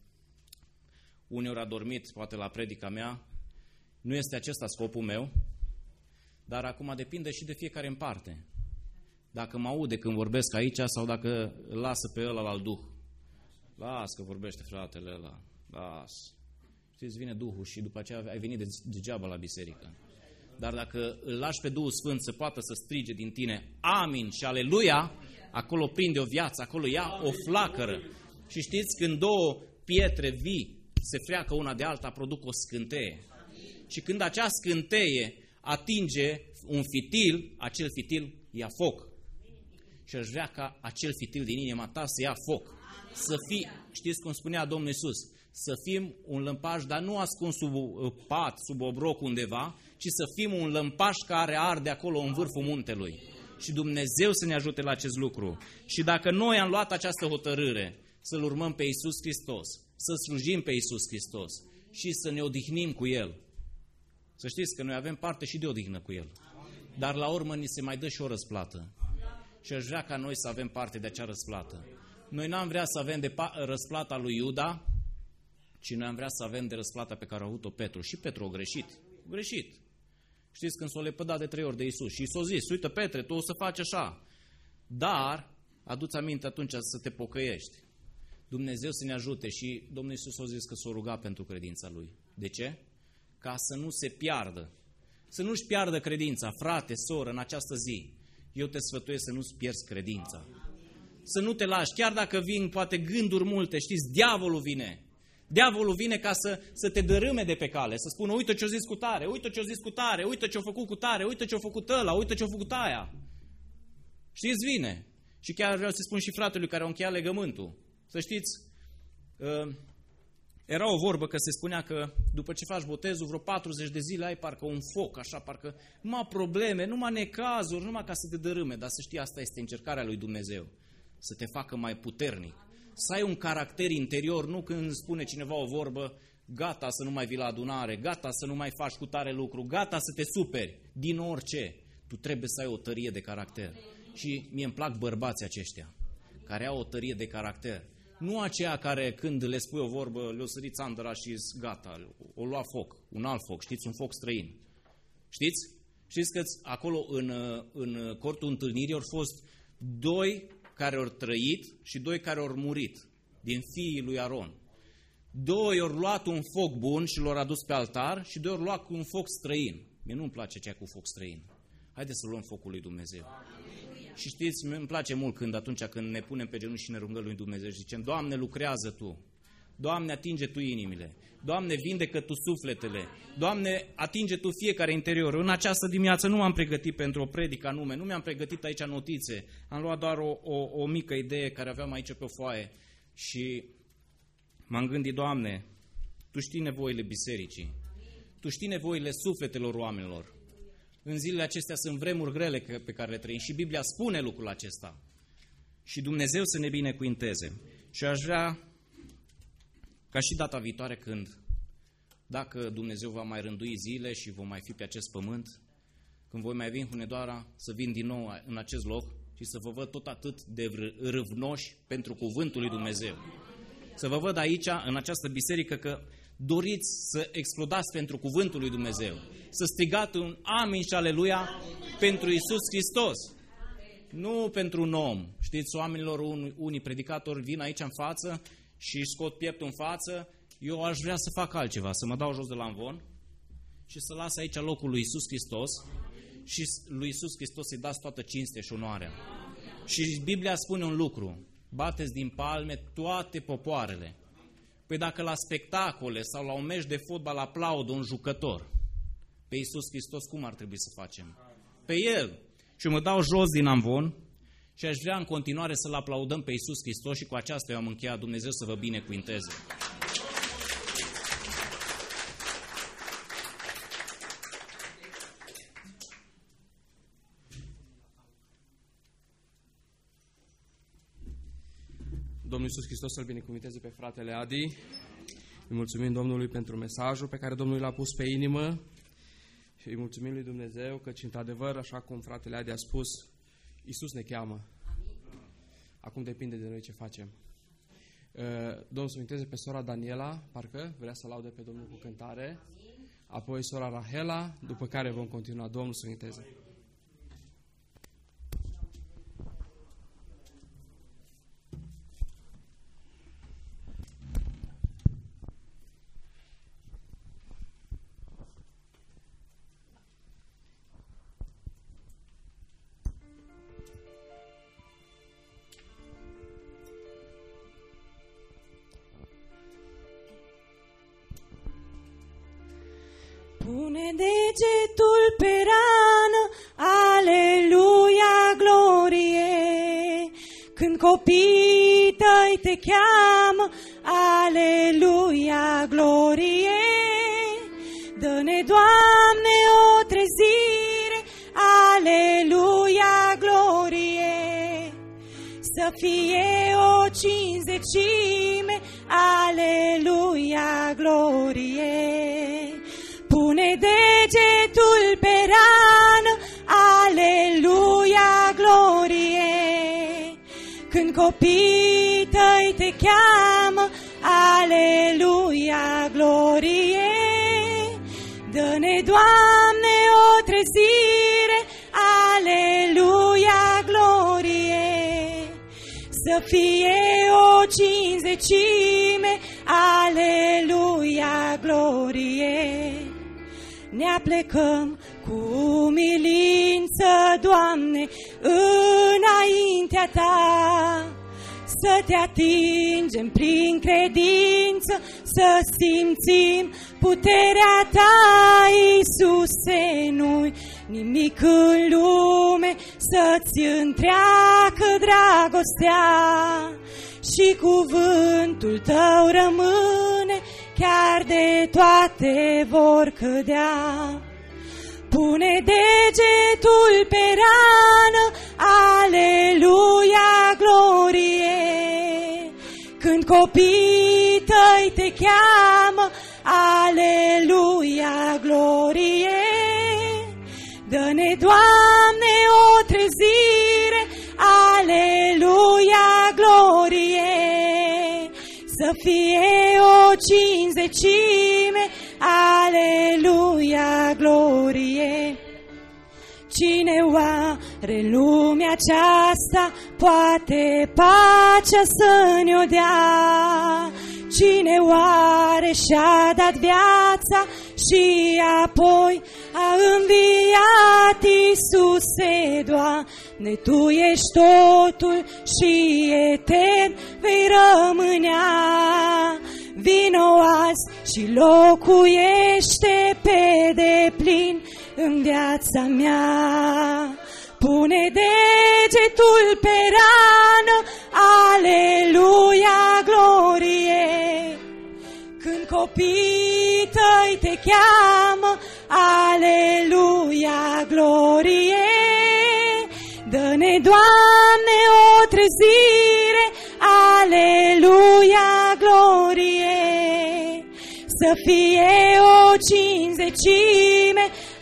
uneori a dormit, poate la predica mea. Nu este acesta scopul meu, dar acum depinde și de fiecare în parte. Dacă mă aude când vorbesc aici sau dacă îl lasă pe ăla al Duh. Las că vorbește fratele ăla. Las. Știți, vine Duhul și după aceea ai venit degeaba la biserică. Dar dacă îl lași pe Duhul Sfânt să poată să strige din tine amin și aleluia, acolo prinde o viață, acolo ia o flacără. Și știți, când două pietre vii se freacă una de alta, produc o scânteie. Și când acea scânteie atinge un fitil, acel fitil ia foc. Și aș vrea ca acel fitil din inima ta să ia foc. Să fii, știți cum spunea Domnul Iisus, să fim un lămpaș, dar nu ascuns sub pat, sub obroc undeva, ci să fim un lămpaș care arde acolo în vârful muntelui. Și Dumnezeu să ne ajute la acest lucru. Și dacă noi am luat această hotărâre să-L urmăm pe Iisus Hristos, să slujim pe Iisus Hristos și să ne odihnim cu El, să știți că noi avem parte și de odihnă cu El. Dar la urmă ni se mai dă și o răsplată. Și aș vrea ca noi să avem parte de acea răsplată. Noi n-am vrea să avem de răsplata lui Iuda, ci noi am vrea să avem de răsplata pe care a avut-o Petru. Și Petru a greșit. Știți când s-o lepădat de 3 ori de Iisus și s-o zis, uite Petre, tu o să faci așa. Dar, adu-ți aminte atunci să te pocăiești. Dumnezeu să ne ajute și Domnul Iisus a zis că s-o ruga pentru credința Lui. De ce? Ca să nu se piardă. Să nu-și piardă credința. Frate, soră, în această zi, eu te sfătuiesc să nu-ți pierzi credința. Să nu te lași, chiar dacă vin poate gânduri multe, știți, diavolul vine. Diavolul vine ca să te dărâme de pe cale, să spună, uite ce-o zis cu tare, uite ce-o zis cu tare, uite ce-o făcut cu tare, uite ce-o făcut ăla, uite ce-o făcut aia. Știți, vine. Și chiar vreau să spun și fratelui care a încheiat legământul. Să știți, era o vorbă că se spunea că după ce faci botezul, vreo 40 de zile ai parcă un foc, așa, parcă numai probleme, numai necazuri, numai ca să te dărâme. Dar să știi, asta este încercarea lui Dumnezeu, să te facă mai puternic. Să ai un caracter interior, nu când spune cineva o vorbă, gata să nu mai vii la adunare, gata să nu mai faci cu tare lucru, gata să te superi din orice. Tu trebuie să ai o tărie de caracter. Și mie îmi plac bărbații aceștia, care au o tărie de caracter. Nu aceea care când le spui o vorbă, le-o sărit țandăra și gata, o lua foc, un alt foc, știți, un foc străin. Știți? Știți că acolo în cortul întâlnirii au fost 2 care au trăit și 2 care au murit din fiii lui Aron. 2 au luat un foc bun și l-au adus pe altar și 2 au luat un foc străin. Mie nu-mi place cea cu foc străin. Haideți să luăm focul lui Dumnezeu. Și știți, îmi place mult atunci când ne punem pe genunchi și ne rugăm lui Dumnezeu și zicem, Doamne, lucrează Tu. Doamne, atinge Tu inimile. Doamne, vindecă Tu sufletele. Doamne, atinge Tu fiecare interior. În această dimineață nu m-am pregătit pentru o predică anume, nu mi-am pregătit aici notițe. Am luat doar o mică idee care aveam aici pe o foaie și m-am gândit, Doamne, Tu știi nevoile bisericii. Tu știi nevoile sufletelor oamenilor. În zilele acestea sunt vremuri grele pe care le trăim și Biblia spune lucrul acesta. Și Dumnezeu să ne binecuvinteze. Și aș vrea ca și data viitoare când, dacă Dumnezeu va mai rândui zile și vom mai fi pe acest pământ, când voi mai veni în Hunedoara, să vin din nou în acest loc și să vă văd tot atât de râvnoși pentru cuvântul lui Dumnezeu. Să vă văd aici, în această biserică, că doriți să explodați pentru cuvântul lui Dumnezeu. Să strigați un amin și aleluia pentru Iisus Hristos. Nu pentru un om. Știți, oamenilor, unii predicatori vin aici în față și scot pieptul în față. Eu aș vrea să fac altceva, să mă dau jos de la amvon și să las aici locul lui Iisus Hristos și lui Iisus Hristos să-i dați toată cinstea și onoarea. Și Biblia spune un lucru, bateți din palme toate popoarele. Păi dacă la spectacole sau la un meci de fotbal aplaudă un jucător, pe Iisus Hristos cum ar trebui să facem? Pe El. Și mă dau jos din amvon și aș vrea în continuare să-L aplaudăm pe Iisus Hristos și cu aceasta eu am încheiat. Dumnezeu să vă binecuvinteze. Domnul Iisus Hristos să-L binecuvinteze pe fratele Adi. Îi mulțumim Domnului pentru mesajul pe care Domnul l-a pus pe inimă și îi mulțumim lui Dumnezeu căci, într-adevăr, așa cum fratele Adi a spus, Iisus ne cheamă. Acum depinde de noi ce facem. Domnul să binecuvinteze pe sora Daniela, parcă vrea să laude pe Domnul cu cântare, apoi sora Rahela, după care vom continua. Domnul să binecuvinteze. Pune degetul pe rană, aleluia, glorie. Când copiii tăi te cheamă, aleluia, glorie. Dă-ne, Doamne, o trezire, aleluia, glorie. Să fie o cinzecime, aleluia, glorie. Pune degetul pe rană, aleluia, glorie. Când copiii tăi te cheamă, aleluia, glorie. Dă-ne, Doamne, o trezire, aleluia, glorie. Să fie o cinzecime, aleluia, glorie. Ne aplecăm cu umilință, Doamne, înaintea Ta, să Te atingem prin credință, să simțim puterea ta, Iisuse, nu-i nimic în lume să-ți întreacă dragostea și cuvântul tău rămâne, chiar de toate vor cădea. Pune degetul pe rană, aleluia, glorie, când copiii tăi te cheamă, aleluia, glorie. Dă-ne, Doamne, o trezire, aleluia, glorie, să fie o cincizecime, aleluia, glorie. Cine oare în lumea aceasta poate pacea să ne-o dea? Cine oare și-a dat viața și apoi a înviat? Iisuse, Doamne, Tu ești totul și etern vei rămânea. Vino azi și locuiește pe deplin în viața mea. Pune degetul pe rană, aleluia, glorie, când copiii tăi te cheamă, aleluia, glorie. Dă-ne, Doamne, o trezire, aleluia, glorie, să fie o cincizecime,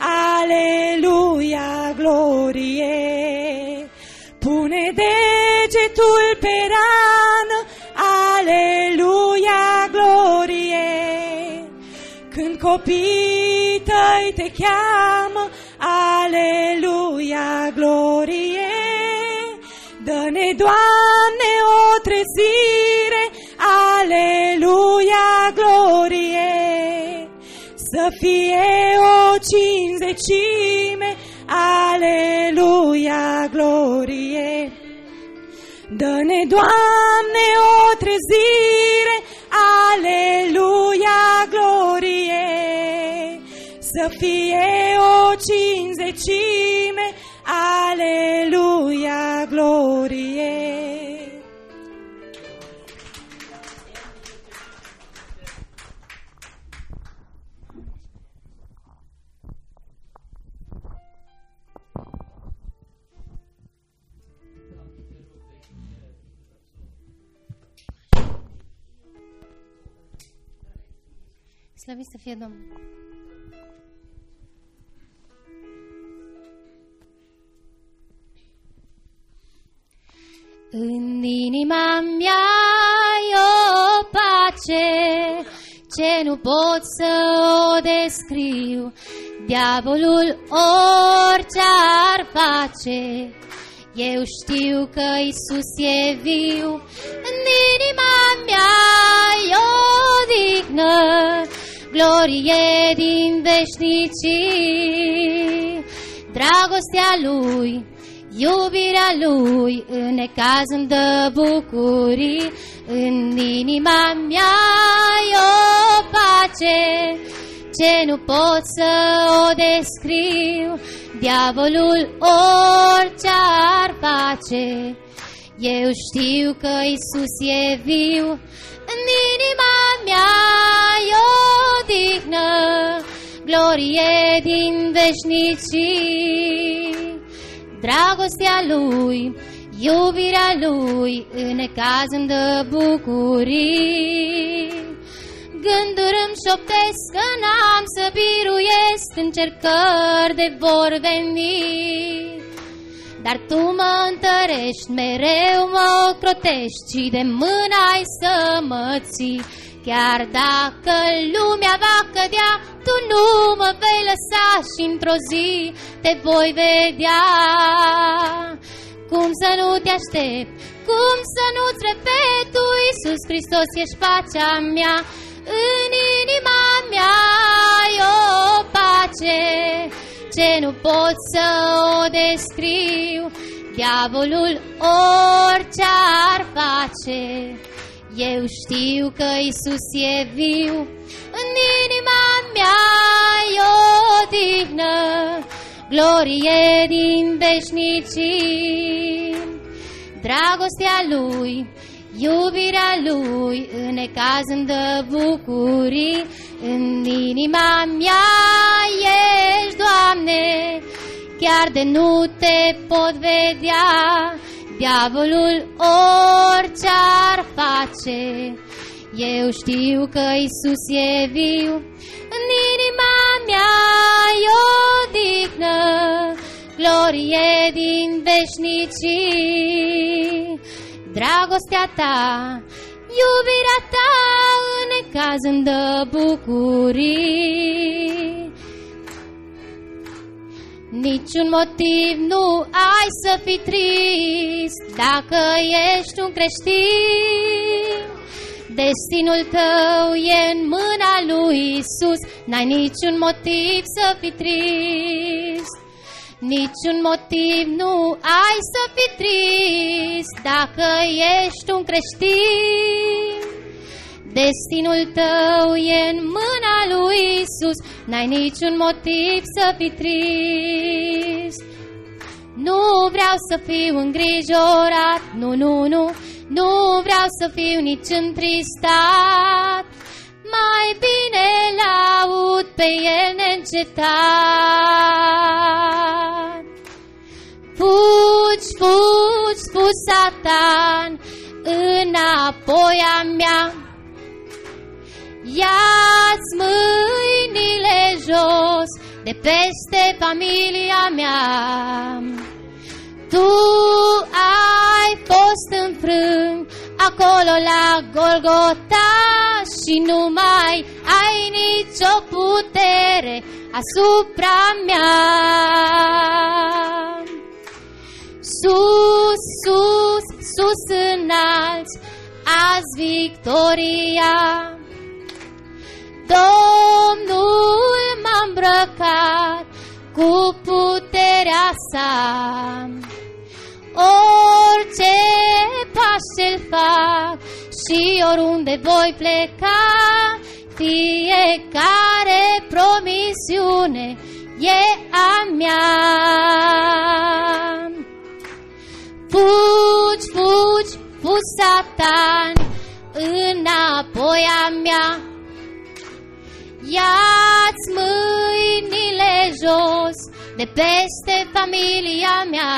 aleluia, glorie. Pune degetul pe rană, aleluia, glorie, când copiii tăi te cheamă, aleluia, glorie. Dă-ne, Doamne, o trezire, aleluia, glorie, să fie o cincizecime, aleluia, glorie. Dă-ne, Doamne, o trezire, aleluia, glorie, să fie o cincizecime, aleluia, glorie. Slăvit să fie Domnul! În inima mea e o pace ce nu pot să o descriu. Diavolul orice ar face, eu știu că Iisus e viu. În inima mea e o dignă, glorie din veșnicii. Dragostea Lui, iubirea Lui, în necaz îmi dă bucurii. În inima mea e o pace ce nu pot să o descriu. Diavolul orice ar face, eu știu că Iisus e viu. În inima mea e o dignă, glorie din veșnicii. Dragostea Lui, iubirea Lui, în necaz îmi dă bucurii. Gânduri îmi șoptesc că n-am să biruiesc, încercări de vor veni. Dar Tu mă întărești, mereu mă ocrotești și de mână ai să mă ții. Chiar dacă lumea va cădea, Tu nu mă vei lăsa și într-o zi te voi vedea. Cum să nu te aștept, cum să nu-ți repet, Tu, Iisus Hristos, ești pacea mea. În inima mea e o pace ce nu pot să o descriu. Diavolul orice ar face, Eu știu că Iisus e viu, în inima mea e odihnă, glorie din veșnicii. Dragostea Lui, iubirea Lui, în necaz îmi dă bucurii. În inima mea ești, Doamne, chiar de nu te pot vedea. Diavolul orice ar face, eu știu că Iisus e viu. În inima mea e odihnă, glorie din veșnicii. Dragostea ta, iubirea ta, în necaz îmi dă bucurii. Niciun motiv nu ai să fii trist dacă ești un creștin. Destinul tău e în mâna lui Iisus, n-ai niciun motiv să fii trist. Niciun motiv nu ai să fii trist dacă ești un creștin. Destinul tău e în mâna lui Iisus, n-ai niciun motiv să fii trist. Nu vreau să fiu îngrijorat, nu vreau să fiu nici întristat. Mai bine laud pe El neîncetat. Fugi, Satan, înapoi a mea. Ia-ți mâinile jos de peste familia mea. Tu ai fost înfrânt acolo la Golgota și nu mai ai nicio putere asupra mea. Sus, sus, sus înalți, azi victoria. Domnul m-a îmbrăcat cu puterea sa. Orice pas ce-l fac și oriunde voi pleca, fiecare promisiune e a mea. Fugi, Satan, înapoi a mea. Ia-ți mâinile jos de peste familia mea.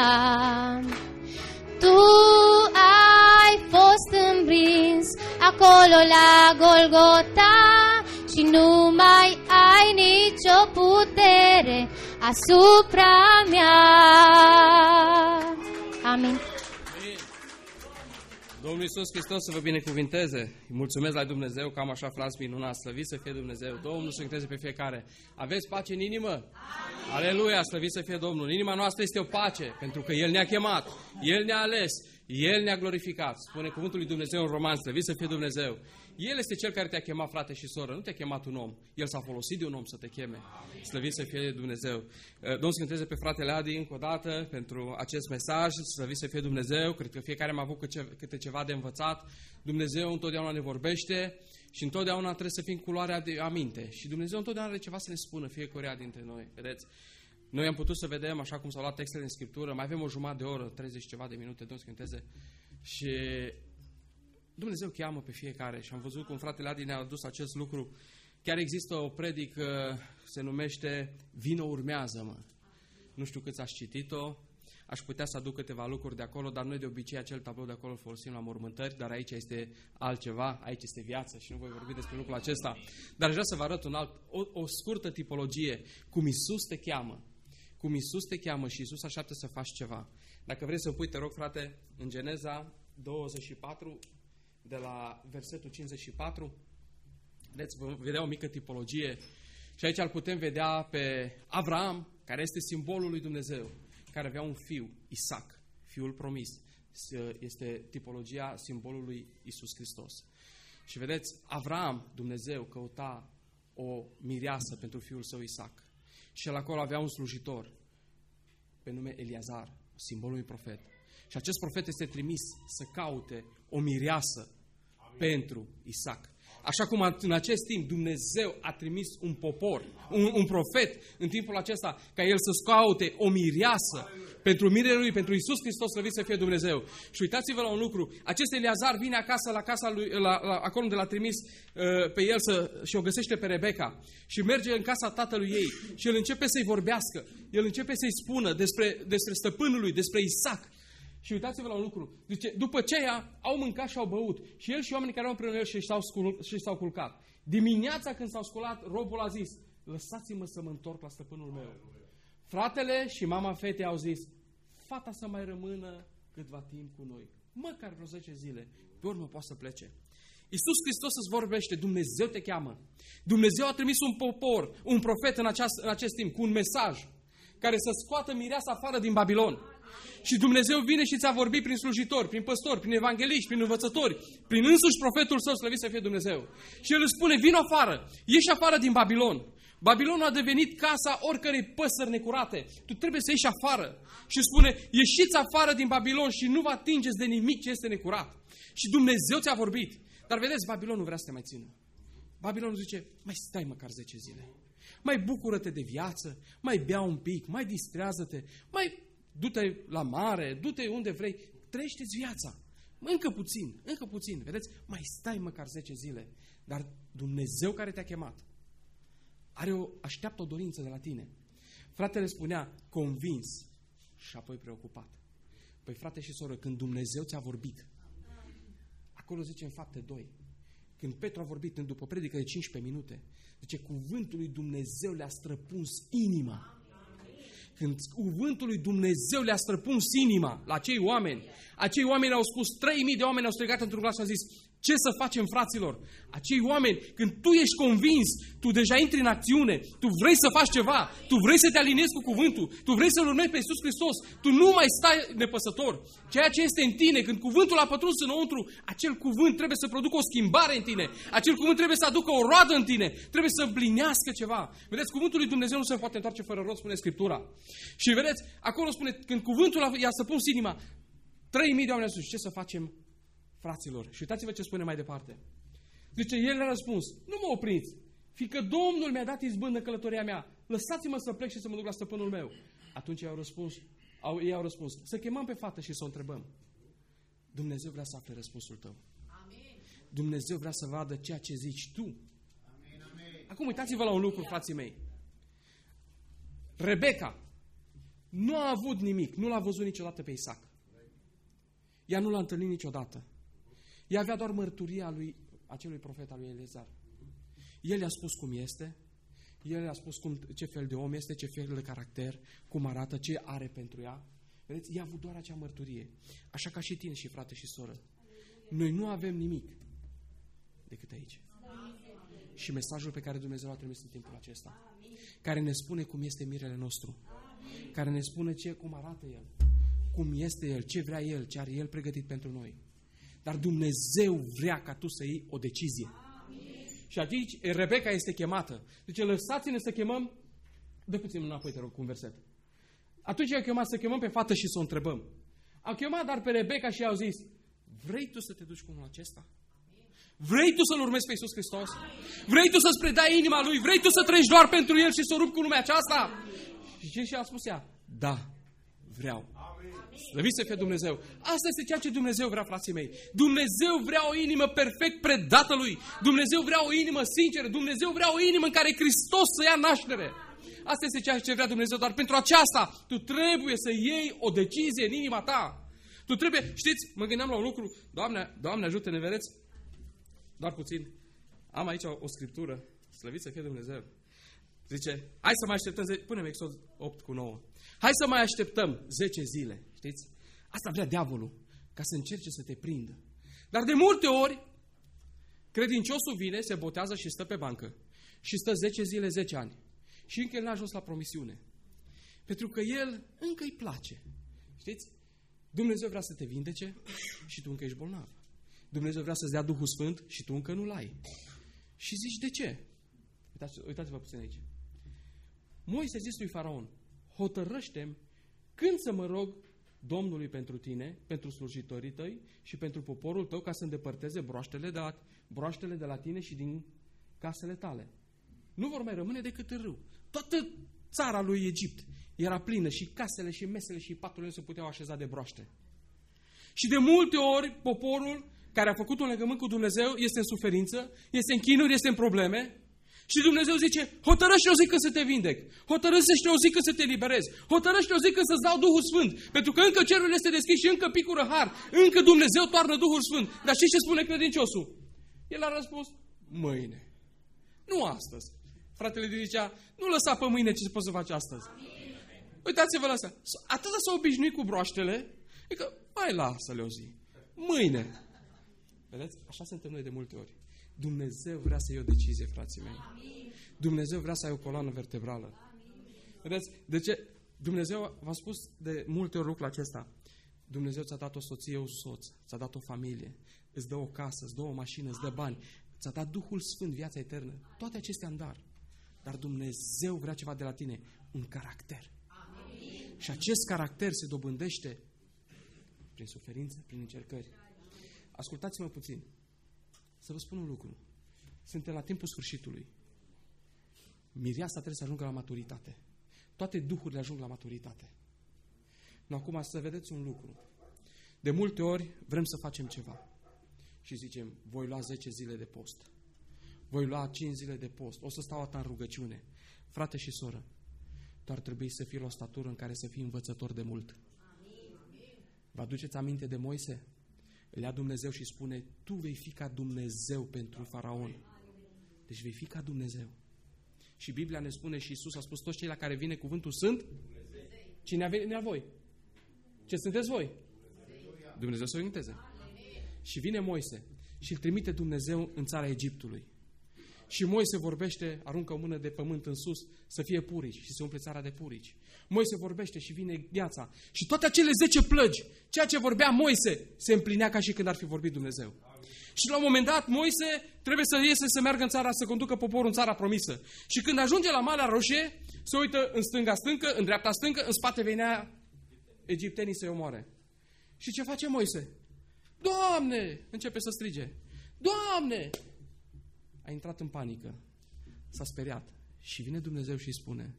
Tu ai fost învins acolo la Golgota și nu mai ai nicio putere asupra mea. Amin. Domnul Iisus Hristos să vă binecuvinteze. Îi mulțumesc la Dumnezeu că am așa frați minunați. Slăvit să fie Dumnezeu. Domnul să încreze pe fiecare. Aveți pace în inimă? Amin. Aleluia, slăvit să fie Domnul. În inima noastră este o pace, pentru că El ne-a chemat, El ne-a ales, El ne-a glorificat. Spune cuvântul lui Dumnezeu în Roman, slăvit să fie Dumnezeu. El este Cel care te-a chemat, frate și soră. Nu te-a chemat un om. El s-a folosit de un om să te cheme. Slăvit să fie Dumnezeu. Domnul să cânteze pe fratele Adi încă o dată pentru acest mesaj. Slăvit să fie Dumnezeu. Cred că fiecare am avut câte ceva de învățat. Dumnezeu întotdeauna ne vorbește și întotdeauna trebuie să fim culoarea de aminte. Și Dumnezeu întotdeauna are ceva să ne spună fiecare dintre noi. Vedeți? Noi am putut să vedem, așa cum s-au luat textele în Scriptură, mai avem o jumătate de oră, 30 ceva de minute, Domnul să cânteze. Și Dumnezeu cheamă pe fiecare și am văzut cum fratele Adi ne-a adus acest lucru. Chiar există o predică, se numește Vino urmează-mă. Nu știu câți ați citit-o, aș putea să aduc câteva lucruri de acolo, dar noi de obicei acel tablou de acolo îl folosim la mormântări, dar aici este altceva, aici este viață și nu voi vorbi despre lucrul acesta. Dar aș vrea să vă arăt o scurtă tipologie, cum Iisus te cheamă. Cum Iisus te cheamă și Iisus așteaptă să faci ceva. Dacă vrei să pui, te rog, frate, în Geneza 24, de la versetul 54, vedeți, vom vedea o mică tipologie și aici îl putem vedea pe Avraam, care este simbolul lui Dumnezeu, care avea un fiu, Isaac, fiul promis. Este tipologia simbolului Iisus Hristos. Și vedeți, Avraam, Dumnezeu, căuta o mireasă pentru fiul său Isaac. Și el acolo avea un slujitor pe nume Eliazar, simbolul unui profet. Și acest profet este trimis să caute o mireasă pentru Isaac. Așa cum în acest timp Dumnezeu a trimis un popor, un profet în timpul acesta, ca el să scaute o mireasă pentru mirele lui, pentru Iisus Hristos, slăvit să fie Dumnezeu. Și uitați-vă la un lucru, acest Eleazar vine acasă la casa lui, acolo unde l-a trimis pe el și o găsește pe Rebecca și merge în casa tatălui ei și el începe să-i vorbească, el începe să-i spună despre stăpânul lui, despre Isaac. Și uitați-vă la un lucru. Zice, după aceea au mâncat și au băut. Și el și oamenii care au împreună el și s-au culcat. Dimineața când s-au sculat, robul a zis, lăsați-mă să mă întorc la stăpânul meu. Fratele și mama fetei au zis, fata să mai rămână câtva timp cu noi. Măcar vreo 10 zile. Pe urmă poate să plece. Iisus Hristos îți vorbește, Dumnezeu te cheamă. Dumnezeu a trimis un popor, un profet în acest timp, cu un mesaj care să scoată mireasa afară din Babilon. Și Dumnezeu vine și ți-a vorbit prin slujitori, prin păstori, prin evangeliști, prin învățători, prin însuși profetul său, slăvit să fie Dumnezeu. Și el îți spune, vino afară, ieși afară din Babilon. Babilonul a devenit casa oricărei păsări necurate. Tu trebuie să ieși afară. Și spune, ieșiți afară din Babilon și nu vă atingeți de nimic ce este necurat. Și Dumnezeu ți-a vorbit. Dar vedeți, Babilonul vrea să te mai țină. Babilonul zice, mai stai măcar 10 zile. Mai bucură-te de viață, mai bea un pic, mai distrează-te, mai du-te la mare, du-te unde vrei, trăiește-ți viața. Încă puțin, vedeți? Mai stai măcar 10 zile. Dar Dumnezeu care te-a chemat așteaptă o dorință de la tine. Fratele spunea, convins și apoi preocupat. Păi frate și soră, când Dumnezeu ți-a vorbit, acolo zice în Fapte 2, când Petru a vorbit după o predică de 15 minute, zice, cuvântul lui Dumnezeu le-a străpuns inima. Când cuvântul lui Dumnezeu le-a străpuns inima la acei oameni au spus, 3.000 de oameni au strigat într-un glas și au zis, ce să facem, fraților? Acei oameni, când tu ești convins, tu deja intri în acțiune, tu vrei să faci ceva, tu vrei să te aliniezi cu cuvântul, tu vrei să-L urmezi pe Iisus Hristos, tu nu mai stai nepăsător. Ceea ce este în tine, când cuvântul a pătruns înăuntru, acel cuvânt trebuie să producă o schimbare în tine, acel cuvânt trebuie să aducă o roadă în tine, trebuie să împlinească ceva. Vedeți, cuvântul lui Dumnezeu nu se poate întoarce fără rod, spune Scriptura. Și vedeți, acolo spune, când cuvântul i-a stăpuns inima, 3.000 de oameni au spus, ce să facem, fraților? Și uitați-vă ce spune mai departe. Zice, el a răspuns, nu mă opriți, fiindcă Domnul mi-a dat izbândă în călătoria mea, lăsați-mă să plec și să mă duc la stăpânul meu. Atunci ei au răspuns, să chemăm pe fată și să o întrebăm. Dumnezeu vrea să afle răspunsul tău. Amin. Dumnezeu vrea să vadă ceea ce zici tu. Amin, amin. Acum uitați-vă la un lucru, frații mei. Rebecca nu a avut nimic, nu l-a văzut niciodată pe Isaac. Ea nu l-a întâlnit niciodată. Ea avea doar mărturia acelui profet al lui Eleazar. El i-a spus cum este, el i-a spus ce fel de om este, ce fel de caracter, cum arată, ce are pentru ea. Vedeți? Ea a avut doar acea mărturie. Așa ca și tine și frate și soră. Noi nu avem nimic decât aici. Și mesajul pe care Dumnezeu l-a trimis în timpul acesta, care ne spune cum este mirele nostru, care ne spune cum arată el, cum este el, ce vrea el, ce are el pregătit pentru noi. Dar Dumnezeu vrea ca tu să iei o decizie. Și aici Rebecca este chemată. Deci lăsați-ne să chemăm, dă puțin înapoi, te rog, cu un verset. Atunci i-au chemat să chemăm pe fată și să o întrebăm. Au chemat dar pe Rebecca și i-au zis, vrei tu să te duci cu omul acesta? Vrei tu să-L urmezi pe Iisus Hristos? Vrei tu să-ți predai inima Lui? Vrei tu să trăiești doar pentru El și să o rupi cu lumea aceasta? Și ce și-a spus ea? Da, vreau. Slăvit să fie Dumnezeu. Asta este ceea ce Dumnezeu vrea, frații mei. Dumnezeu vrea o inimă perfect predată Lui. Dumnezeu vrea o inimă sinceră. Dumnezeu vrea o inimă în care Hristos să ia naștere. Asta este ceea ce vrea Dumnezeu. Dar pentru aceasta, tu trebuie să iei o decizie în inima ta. Tu trebuie, știți, mă gândeam la un lucru. Doamne ajută-ne, vedeți? Doar puțin. Am aici o scriptură. Slăvit să fie Dumnezeu. Zice, hai să mai așteptăm, pune-mi Exod 8:9. Hai să mai așteptăm 10 zile, știți? Asta vrea diavolul, ca să încerce să te prindă. Dar de multe ori, credinciosul vine, se botează și stă pe bancă. Și stă 10 zile, 10 ani. Și încă el n-a ajuns la promisiune. Pentru că el încă îi place. Știți? Dumnezeu vrea să te vindece și tu încă ești bolnav. Dumnezeu vrea să-ți dea Duhul Sfânt și tu încă nu-l ai. Și zici, de ce? Uitați-vă puțin aici. Moise a zis lui Faraon, hotărăște-mi când să mă rog Domnului pentru tine, pentru slujitorii tăi și pentru poporul tău, ca să îndepărteze broaștele de la tine și din casele tale. Nu vor mai rămâne decât în râu. Toată țara lui Egipt era plină și casele și mesele și paturile se puteau așeza de broaște. Și de multe ori poporul care a făcut un legământ cu Dumnezeu este în suferință, este în chinuri, este în probleme și Dumnezeu zice, hotărăște o zi când să te vindec, hotărăște o zi când să te liberezi, hotărăște o zi când să-ți dau Duhul Sfânt, pentru că încă cerul este deschis și încă picură har, încă Dumnezeu toarnă Duhul Sfânt. Dar știi ce spune credinciosul? El a răspuns, mâine, nu astăzi. Fratele zicea, nu lăsa pe mâine ce poți să faci astăzi. Uitați-vă la asta. Atât s-a obișnuit cu broaștele, adică, mai lasă-le o zi. Mâine. Vedeți? Așa suntem noi de multe ori. Dumnezeu vrea să iei o decizie, frații mei. Dumnezeu vrea să ai o coloană vertebrală. Vedeți? De ce? Dumnezeu v-a spus de multe ori lucrul acesta. Dumnezeu ți-a dat o soție, un soț, ți-a dat o familie, îți dă o casă, îți dă o mașină, îți dă bani, ți-a dat Duhul Sfânt, viața eternă. Toate acestea în dar. Dar Dumnezeu vrea ceva de la tine, un caracter. Amin. Și acest caracter se dobândește prin suferință, prin încercări. Ascultați-mă puțin. Să vă spun un lucru. Suntem la timpul sfârșitului. Mireasa trebuie să ajungă la maturitate. Toate duhurile ajung la maturitate. Acum să vedeți un lucru. De multe ori vrem să facem ceva. Și zicem, voi lua 10 zile de post. Voi lua 5 zile de post. O să stau atât în rugăciune. Frate și soră, tu ar trebui să fii la o statură în care să fii învățător de mult. Vă aduceți aminte de Moise? Îl ia Dumnezeu și spune, tu vei fi ca Dumnezeu pentru Faraon. Deci vei fi ca Dumnezeu. Și Biblia ne spune și Iisus a spus, toți cei la care vine cuvântul sunt? Cine a venit la voi? Ce sunteți voi? Dumnezeu să o orienteze. Și vine Moise și îl trimite Dumnezeu în țara Egiptului. Și Moise vorbește, aruncă o mână de pământ în sus, să fie purici și se umple țara de purici. Moise vorbește și vine gheața. Și toate acele 10 plăgi, ceea ce vorbea Moise, se împlinea ca și când ar fi vorbit Dumnezeu. Și la un moment dat, Moise trebuie să iese să meargă în țara, să conducă poporul în țara promisă. Și când ajunge la Marea Roșie, se uită în stânga stâncă, în dreapta stâncă, în spate venea egiptenii să-i omoare. Și ce face Moise? Doamne! Începe să strige. Doamne! A intrat în panică. S-a speriat. Și vine Dumnezeu și îi spune,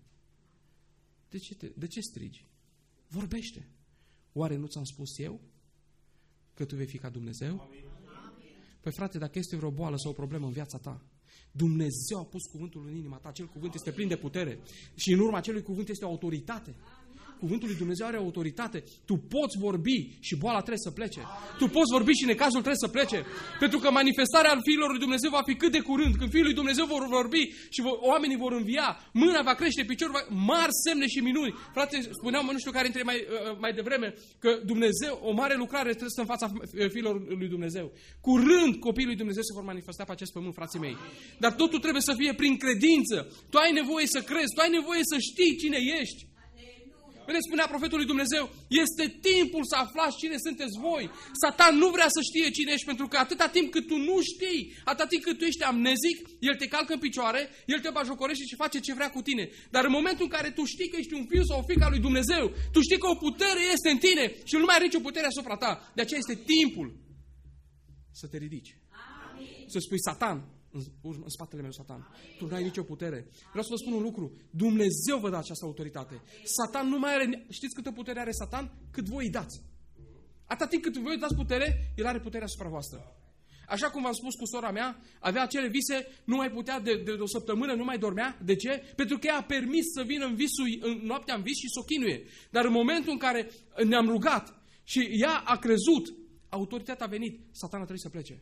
de ce strigi? Vorbește. Oare nu ți-am spus eu că tu vei fi ca Dumnezeu? Amin. Păi frate, dacă este vreo boală sau o problemă în viața ta, Dumnezeu a pus cuvântul în inima ta, acel cuvânt este plin de putere și în urma acelui cuvânt este o autoritate. Cuvântul lui Dumnezeu are autoritate. Tu poți vorbi și boala trebuie să plece. Tu poți vorbi și necazul trebuie să plece. Pentru că manifestarea al fiilor lui Dumnezeu va fi cât de curând. Când fiul lui Dumnezeu vor vorbi și oamenii vor învia, mâna va crește, piciorul va... Mari semne și minuni. Frate, spuneam, nu știu care dintre mai devreme, că Dumnezeu, o mare lucrare trebuie să în fața fiilor lui Dumnezeu. Curând copiii lui Dumnezeu se vor manifesta pe acest pământ, frații mei. Dar totul trebuie să fie prin credință. Tu ai nevoie să crezi, tu ai nevoie să știi cine ești. Vedeți, spunea profetul lui Dumnezeu, este timpul să aflați cine sunteți voi. Satan nu vrea să știe cine ești, pentru că atâta timp cât tu nu știi, atâta timp cât tu ești amnezic, el te calcă în picioare, el te bajocorește și face ce vrea cu tine. Dar în momentul în care tu știi că ești un fiu sau o fiică a lui Dumnezeu, tu știi că o putere este în tine și nu mai are nicio putere asupra ta. De aceea este timpul să te ridici. Amin. Să spui, Satan, în spatele meu, Satan, tu nu ai nicio putere. Vreau să vă spun un lucru. Dumnezeu vă dă această autoritate. Satan nu mai are... Știți câtă putere are Satan? Cât voi îi dați. Atât timp cât voi îi dați putere, el are putere asupra voastră. Așa cum v-am spus cu sora mea, avea acele vise, nu mai putea de o săptămână, nu mai dormea. De ce? Pentru că ea a permis să vină în noaptea în vis și să o chinuie. Dar în momentul în care ne-am rugat și ea a crezut, autoritatea a venit, Satan a trebuit să plece.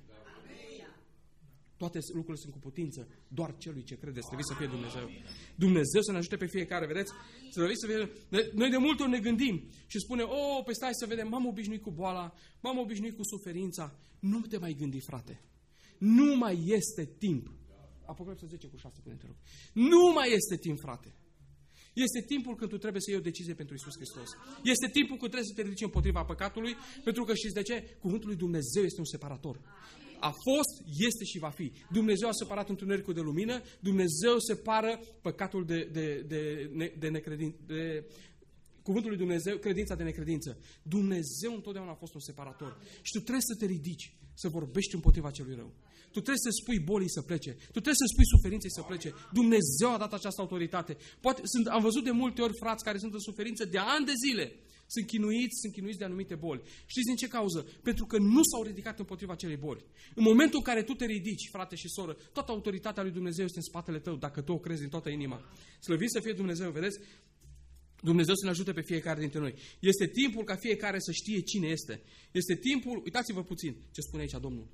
Toate lucrurile sunt cu putință, doar celui ce crede, trebuie să fie Dumnezeu. Dumnezeu să ne ajute pe fiecare, vedeți? Noi de multe ori ne gândim și spunem, păi stai să vedem, m-am obișnuit cu boala, m-am obișnuit cu suferința. Nu te mai gândi, frate. Nu mai este timp. Apocalipsa 10:6, te rog. Nu mai este timp, frate. Este timpul când tu trebuie să iei o decizie pentru Iisus Hristos. Este timpul când trebuie să te ridici împotriva păcatului, pentru că știți de ce? Cuvântul lui Dumnezeu este un separator. A fost, este și va fi. Dumnezeu a separat întunericul de lumină, Dumnezeu separă păcatul de cuvântul lui Dumnezeu, credința de necredință. Dumnezeu întotdeauna a fost un separator. Și tu trebuie să te ridici, să vorbești împotriva celui rău. Tu trebuie să spui bolii să plece. Tu trebuie să spui suferinței să plece. Dumnezeu a dat această autoritate. Am văzut de multe ori frați care sunt în suferință de ani de zile. Sunt chinuiți de anumite boli. Știți din ce cauză? Pentru că nu s-au ridicat împotriva acelei boli. În momentul în care tu te ridici, frate și soră, toată autoritatea lui Dumnezeu este în spatele tău, dacă tu o crezi din toată inima. Slăvit să fie Dumnezeu, vedeți? Dumnezeu să ne ajute pe fiecare dintre noi. Este timpul ca fiecare să știe cine este. Este timpul, uitați-vă puțin ce spune aici Domnul.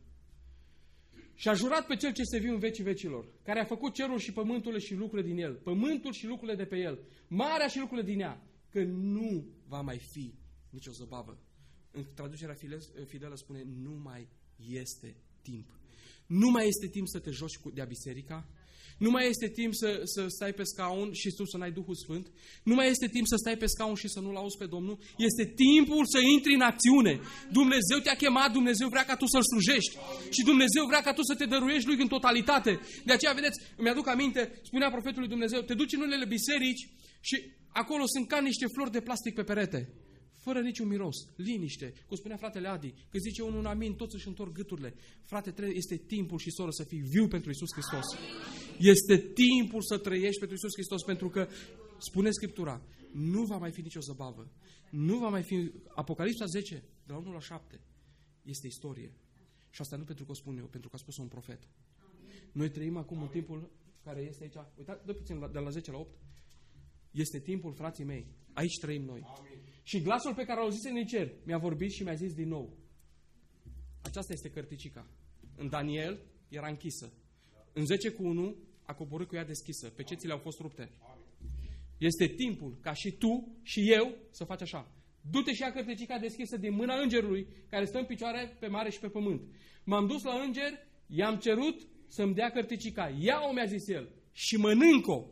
Și a jurat pe Cel ce se viu în vecii vecilor, care a făcut cerul și pământul și lucrurile din el, pământul și lucrurile de pe el, marea și lucrurile din ea, că nu va mai fi nicio zăbavă. În traducerea fidelă spune, nu mai este timp. Nu mai este timp să te joci de-a biserica, nu mai este timp să stai pe scaun și tu să n-ai Duhul Sfânt, nu mai este timp să stai pe scaun și să nu-L auzi pe Domnul, este timpul să intri în acțiune. Dumnezeu te-a chemat, Dumnezeu vrea ca tu să-L slujești și Dumnezeu vrea ca tu să te dăruiești Lui în totalitate. De aceea, vedeți, îmi aduc aminte, spunea profetul lui Dumnezeu, te duci în unele biserici și acolo sunt ca niște flori de plastic pe perete, fără niciun miros, liniște. Cum spunea fratele Adi, că zice unul amin, toți își întorc gâturile. Frate, este timpul și soră să fii viu pentru Iisus Hristos. Este timpul să trăiești pentru Iisus Hristos, pentru că, spune Scriptura, nu va mai fi nicio zăbavă. Nu va mai fi... Apocalipsa 10, de la 1 la 7, este istorie. Și asta nu pentru că o spun eu, pentru că a spus un profet. Noi trăim acum în timpul care este aici. Uitați, dă puțin de la 10 la 8. Este timpul, frații mei. Aici trăim noi. Amin. Și glasul pe care l-au zis în cer mi-a vorbit și mi-a zis din nou. Aceasta este cărticica. În Daniel era închisă. În 10:1 a coborât cu ea deschisă. Pecețile au fost rupte. Este timpul ca și tu și eu să faci așa. Du-te și ia cărticica deschisă din mâna îngerului care stă în picioare pe mare și pe pământ. M-am dus la înger, i-am cerut să-mi dea cărticica. Ia-o, mi-a zis el, și mănânc-o.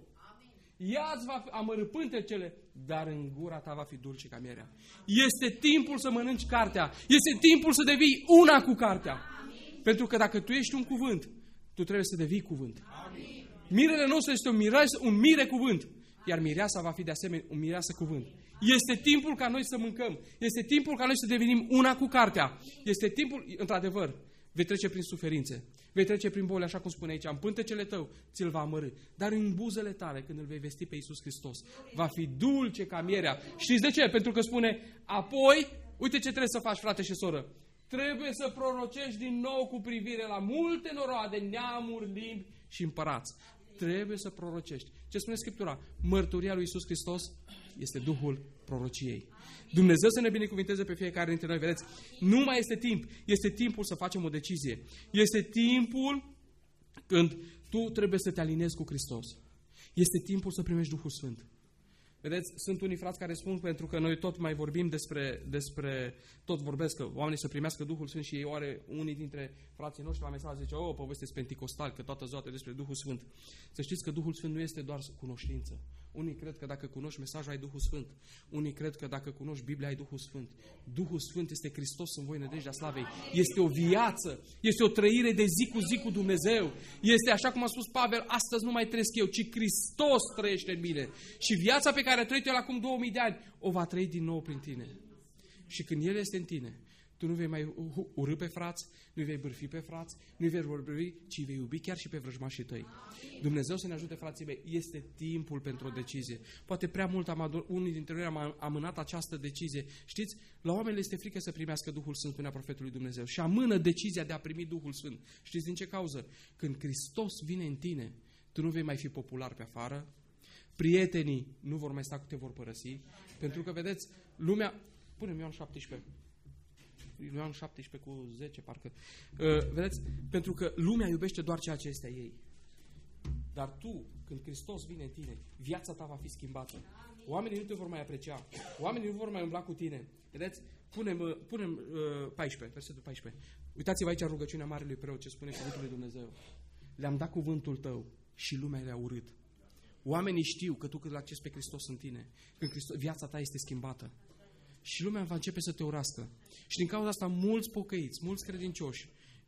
Ea-ți va amărâ pântecele, dar în gura ta va fi dulce ca mierea. Este timpul să mănânci cartea. Este timpul să devii una cu cartea. Amin. Pentru că dacă tu ești un cuvânt, tu trebuie să devii cuvânt. Amin. Mirele nostru este un mire cuvânt, iar mireasa va fi de asemenea un mireasă cuvânt. Este timpul ca noi să mâncăm. Este timpul ca noi să devenim una cu cartea. Este timpul, într-adevăr, vei trece prin suferințe. Vei trece prin boli, așa cum spune aici, în pântecele tău ți-l va amărâ. Dar în buzele tale, când îl vei vesti pe Iisus Hristos, va fi dulce ca mierea. Știți de ce? Pentru că spune, apoi, uite ce trebuie să faci, frate și soră. Trebuie să prorocești din nou cu privire la multe noroade, neamuri, limbi și împărați. Trebuie să prorocești. Ce spune Scriptura? Mărturia lui Iisus Hristos este Duhul prorociei. Dumnezeu să ne binecuvinteze pe fiecare dintre noi. Vedeți, nu mai este timp. Este timpul să facem o decizie. Este timpul când tu trebuie să te aliniezi cu Hristos. Este timpul să primești Duhul Sfânt. Vedeți, sunt unii frați care spun, pentru că noi tot mai vorbim despre tot vorbesc, că oamenii să primească Duhul Sfânt și ei oare unii dintre frații noștri la mesaj zice, poveste penticostal, că toată ziua despre Duhul Sfânt. Să știți că Duhul Sfânt nu este doar cunoștință. Unii cred că dacă cunoști mesajul ai Duhul Sfânt. Unii cred că dacă cunoști Biblia ai Duhul Sfânt. Duhul Sfânt este Hristos în voi, nădejdea slavei. Este o viață, este o trăire de zi cu zi cu Dumnezeu. Este așa cum a spus Pavel, astăzi nu mai trăiesc eu, ci Hristos trăiește în mine. Și viața pe care a trăit el acum 2000 de ani, o va trăi din nou prin tine. Și când El este în tine, tu nu vei mai urâ pe frați, nu vei bârfi pe frați, nu vei vorbi, ci vei iubi chiar și pe vrăjmașii tăi. Dumnezeu să ne ajute, frații mei, este timpul pentru o decizie. Poate prea mult unii dintre noi am amânat această decizie. Știți, la oameni le este frică să primească Duhul Sfânt, spunea profetul lui Dumnezeu, și amână decizia de a primi Duhul Sfânt. Știți din ce cauză? Când Hristos vine în tine, tu nu vei mai fi popular pe afară, prietenii nu vor mai sta cu te vor părăsi, pentru că, vedeți, lumea... Pune-mi Ioan 17. Ioan 17 cu 10, parcă. Vedeți? Pentru că lumea iubește doar ceea ce este a ei. Dar tu, când Hristos vine în tine, viața ta va fi schimbată. Oamenii nu te vor mai aprecia. Oamenii nu vor mai umbla cu tine. Vedeți? Punem 14, versetul 14. Uitați-vă aici rugăciunea Marelui Preot, ce spune cuvântul lui Dumnezeu. Le-am dat cuvântul tău și lumea le-a urât. Oamenii știu că tu când l-accesi pe Hristos în tine, când viața ta este schimbată. Și lumea va începe să te urască. Și din cauza asta mulți pocăiți, mulți credincioși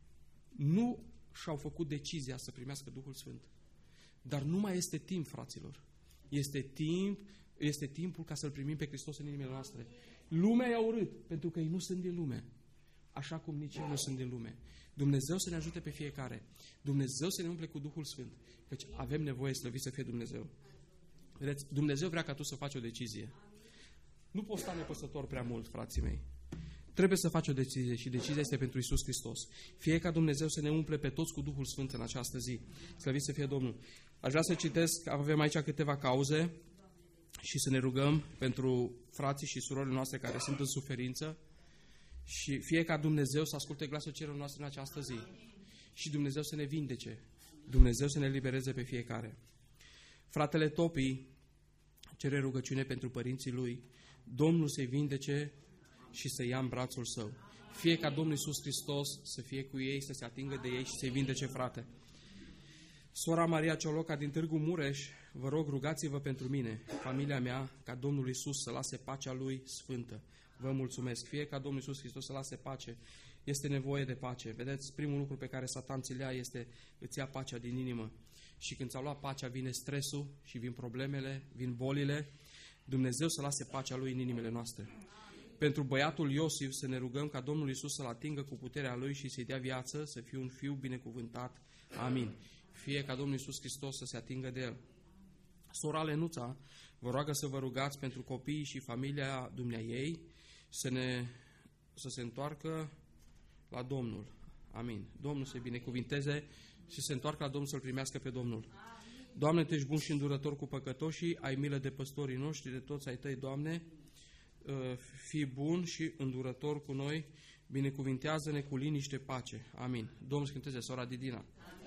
nu și-au făcut decizia să primească Duhul Sfânt. Dar nu mai este timp, fraților. Este timp, este timpul ca să-L primim pe Hristos în inimile noastre. Lumea i-a urât, pentru că ei nu sunt din lume, așa cum nici eu nu sunt din lume. Dumnezeu să ne ajute pe fiecare. Dumnezeu să ne umple cu Duhul Sfânt, căci avem nevoie, slăvit să fie Dumnezeu. Vedeți, Dumnezeu vrea ca tu să faci o decizie. Nu poți sta nepăsător prea mult, frații mei. Trebuie să faci o decizie și decizia este pentru Iisus Hristos. Fie ca Dumnezeu să ne umple pe toți cu Duhul Sfânt în această zi. Slăvit să fie Domnul. Aș vrea să citesc, avem aici câteva cauze și să ne rugăm pentru frații și surorile noastre care sunt în suferință și fie ca Dumnezeu să asculte glasul cererilor noastre în această zi și Dumnezeu să ne vindece, Dumnezeu să ne libereze pe fiecare. Fratele Topi cere rugăciune pentru părinții lui, Domnul să-i vindece și să ia în brațul său. Fie ca Domnul Iisus Hristos să fie cu ei, să se atingă de ei și să-i vindece, frate. Sora Maria Cioloca din Târgu Mureș, vă rog, rugați-vă pentru mine, familia mea, ca Domnul Iisus să lase pacea Lui sfântă. Vă mulțumesc. Fie ca Domnul Iisus Hristos să lase pace. Este nevoie de pace. Vedeți, primul lucru pe care Satan ți-l ia este îți ia pacea din inimă. Și când ți-a luat pacea, vine stresul și vin problemele, vin bolile. Dumnezeu să lase pacea Lui în inimile noastre. Pentru băiatul Iosif să ne rugăm ca Domnul Iisus să-l atingă cu puterea Lui și să-i dea viață, să fie un fiu binecuvântat. Amin. Fie ca Domnul Iisus Hristos să se atingă de el. Sora Lenuța vă roagă să vă rugați pentru copiii și familia dumneaei să se întoarcă la Domnul. Amin. Domnul să-i binecuvinteze și să se întoarcă la Domnul, să-L primească pe Domnul. Doamne, Tu ești bun și îndurător cu păcătoșii, ai milă de păstorii noștri, de toți ai Tăi, Doamne, fii bun și îndurător cu noi, binecuvintează-ne cu liniște, pace. Amin. Domnul să cânteze sora Didina.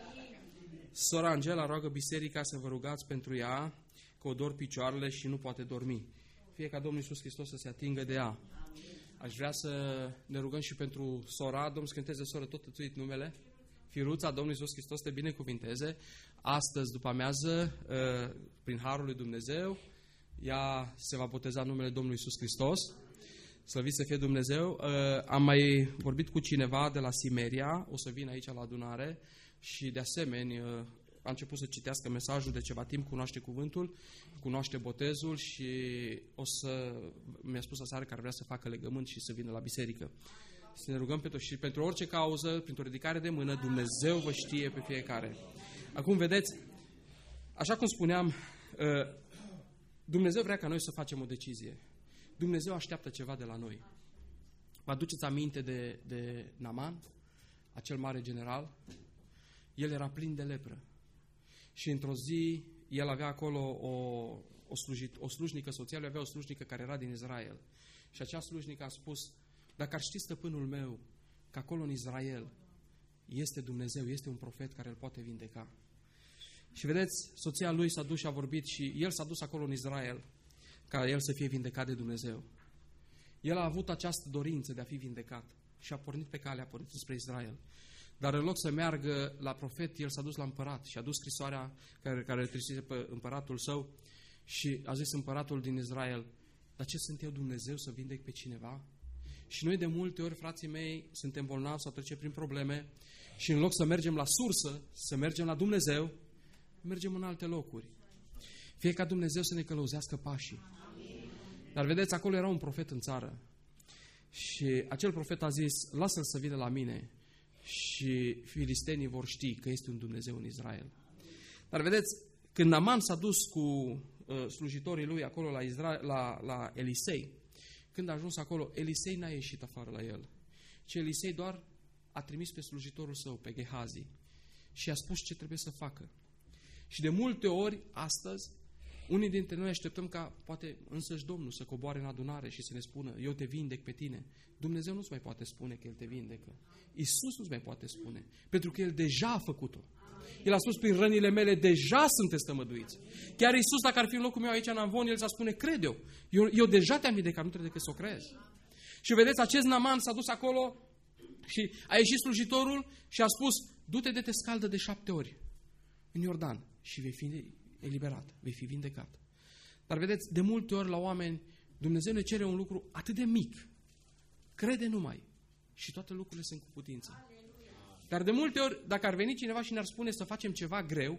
Sora Angela roagă biserica să vă rugați pentru ea, că o dor picioarele și nu poate dormi. Fie ca Domnul Iisus Hristos să se atingă de ea. Aș vrea să ne rugăm și pentru sora, Domnul să cânteze, soră, tot tătuit numele, Firuța, Domnul Iisus Hristos te binecuvinteze. Astăzi, după amiază, prin Harul lui Dumnezeu, ea se va boteza în numele Domnului Iisus Hristos. Slăvit să fie Dumnezeu. Am mai vorbit cu cineva de la Simeria, o să vină aici la adunare și de asemenea a început să citească mesajul de ceva timp, cunoaște cuvântul, cunoaște botezul și mi-a spus aseară că ar vrea să facă legământ și să vină la biserică. Să ne rugăm pentru și pentru orice cauză, printr-o ridicare de mână, Dumnezeu vă știe pe fiecare. Acum, vedeți, așa cum spuneam, Dumnezeu vrea ca noi să facem o decizie. Dumnezeu așteaptă ceva de la noi. Vă aduceți aminte de Naaman, acel mare general? El era plin de lepră. Și într-o zi, el avea acolo o slujnică, soția lui avea o slujnică care era din Israel. Și acea slujnică a spus, dacă ar ști stăpânul meu că acolo în Israel este Dumnezeu, este un profet care îl poate vindeca. Și vedeți, soția lui s-a dus și a vorbit și el s-a dus acolo în Israel ca el să fie vindecat de Dumnezeu. El a avut această dorință de a fi vindecat și a pornit pe cale, a pornit spre Israel. Dar în loc să meargă la profet, el s-a dus la împărat și a dus scrisoarea care îl trisise pe împăratul său și a zis împăratul din Israel, dar ce sunt eu, Dumnezeu, să vindec pe cineva? Și noi de multe ori, frații mei, suntem bolnavi sau trecem prin probleme și în loc să mergem la sursă, să mergem la Dumnezeu, mergem în alte locuri. Fie ca Dumnezeu să ne călăuzească pașii. Dar vedeți, acolo era un profet în țară și acel profet a zis, lasă-l să vină la mine și filistenii vor ști că este un Dumnezeu în Israel. Dar vedeți, când Naaman s-a dus cu slujitorii lui acolo la Elisei, când a ajuns acolo, Elisei n-a ieșit afară la el, ci Elisei doar a trimis pe slujitorul său, pe Gehazi, și a spus ce trebuie să facă. Și de multe ori, astăzi, unii dintre noi așteptăm ca poate însăși Domnul să coboare în adunare și să ne spună, eu te vindec pe tine. Dumnezeu nu-ți mai poate spune că El te vindecă. Iisus nu-ți mai poate spune, pentru că El deja a făcut-o. El a spus, prin rănile mele deja sunteți tămăduiți. Chiar Iisus, dacă ar fi în locul meu aici în Amvon, El s-a spune, cred eu deja te-am vindecat, nu trebuie decât să o crezi. Și vedeți, acest Naaman s-a dus acolo și a ieșit slujitorul și a spus, du-te de te scaldă de 7 ori în Iordan și vei fi eliberat, vei fi vindecat. Dar vedeți, de multe ori la oameni, Dumnezeu ne cere un lucru atât de mic. Crede numai. Și toate lucrurile sunt cu putință. Dar de multe ori, dacă ar veni cineva și ne-ar spune să facem ceva greu,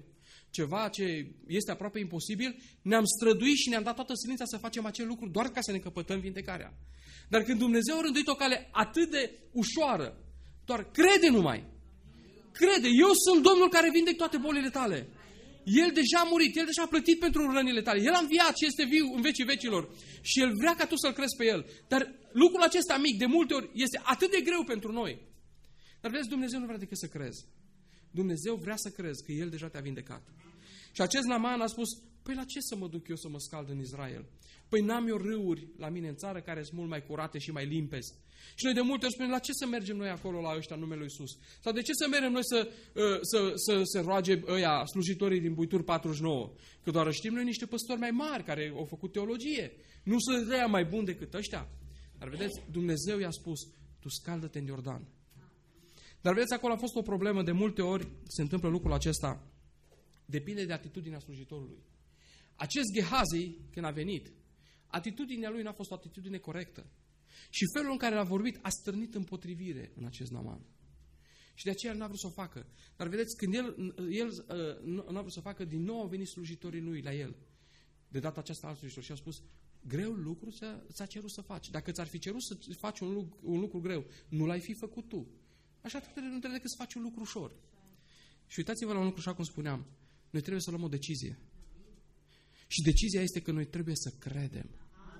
ceva ce este aproape imposibil, ne-am străduit și ne-am dat toată silința să facem acel lucru doar ca să ne căpătăm vindecarea. Dar când Dumnezeu a rânduit o cale atât de ușoară, doar crede numai. Crede, eu sunt Domnul care vindec toate bolile tale. El deja a murit, El deja a plătit pentru rănile tale. El a înviat și este viu în vecii vecilor. Și El vrea ca tu să-L crezi pe El. Dar lucrul acesta mic, de multe ori, este atât de greu pentru noi. Dar vedeți, Dumnezeu nu vrea decât să crezi. Dumnezeu vrea să crezi că El deja te-a vindecat. Și acest Naaman a spus, păi la ce să mă duc eu să mă scald în Israel? Păi n-am eu râuri la mine în țară care sunt mult mai curate și mai limpezi. Și noi de multe ori spunem, la ce să mergem noi acolo la ăștia în numele Lui Iisus? Sau de ce să mergem noi să se roage ăia, slujitorii din Buituri 49? Că doar știm noi niște păstori mai mari care au făcut teologie. Nu sunt ăia mai buni decât ăștia. Dar vedeți, Dumnezeu i-a spus, tu scaldă-te în Iordan. Dar vedeți, acolo a fost o problemă, de multe ori se întâmplă lucrul acesta. Depinde de atitudinea slujitorului. Acest Gehazi, când a venit, atitudinea lui n-a fost o atitudine corectă. Și felul în care l-a vorbit a stârnit împotrivire în acest Naaman. Și de aceea n-a vrut să o facă. Dar vedeți, când el n-a vrut să o facă, din nou au venit slujitorii lui la el. De data aceasta alt slujitor și a spus, greu lucru ți-a cerut să faci. Dacă ți-ar fi cerut să faci un lucru greu, nu l-ai fi făcut tu. Așa nu trebuie decât să faci un lucru ușor. Și uitați-vă la un lucru, așa cum spuneam, noi trebuie să luăm o decizie. Și decizia este că noi trebuie să credem.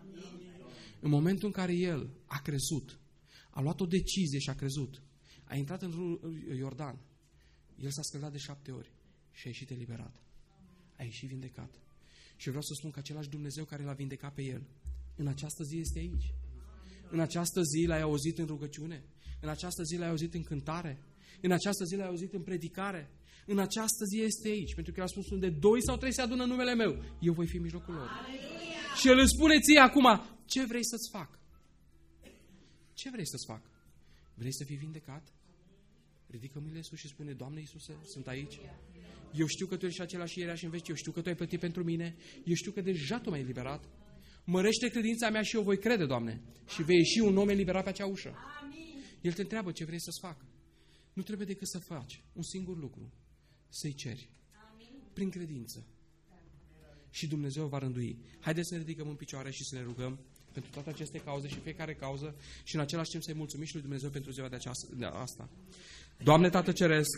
În momentul în care el a crezut, a luat o decizie și a crezut, a intrat în Iordan, el s-a scăldat de 7 ori și a ieșit eliberat. A ieșit vindecat. Și vreau să spun că același Dumnezeu care l-a vindecat pe el, în această zi este aici. În această zi l-ai auzit în rugăciune. În această zi l-ai auzit în cântare. În această zi l-ai auzit în predicare. În această zi este aici. Pentru că el a spus, unde 2 sau 3 se adună în numele meu, eu voi fi în mijlocul lor. Aleluia! Și el îți spune ție acum, ce vrei să-ți fac? Ce vrei să-ți fac? Vrei să fii vindecat? Ridică mâinile sus și spune, Doamne Iisuse, sunt aici. Eu știu că Tu ești același ieri și în veci. Eu știu că Tu ai plătit pentru mine. Eu știu că deja Tu m-ai eliberat. Mărește credința mea și eu voi crede, Doamne. Și vei ieși un om eliberat pe acea ușă. El te întreabă ce vrei să-ți fac. Nu trebuie decât să faci un singur lucru. Să-i ceri. Prin credință. Și Dumnezeu va rândui. Haideți să ne ridicăm în picioare și să ne rugăm pentru toate aceste cauze și fiecare cauză și în același timp să-i mulțumim și lui Dumnezeu pentru ziua de asta. Doamne Tată Ceresc,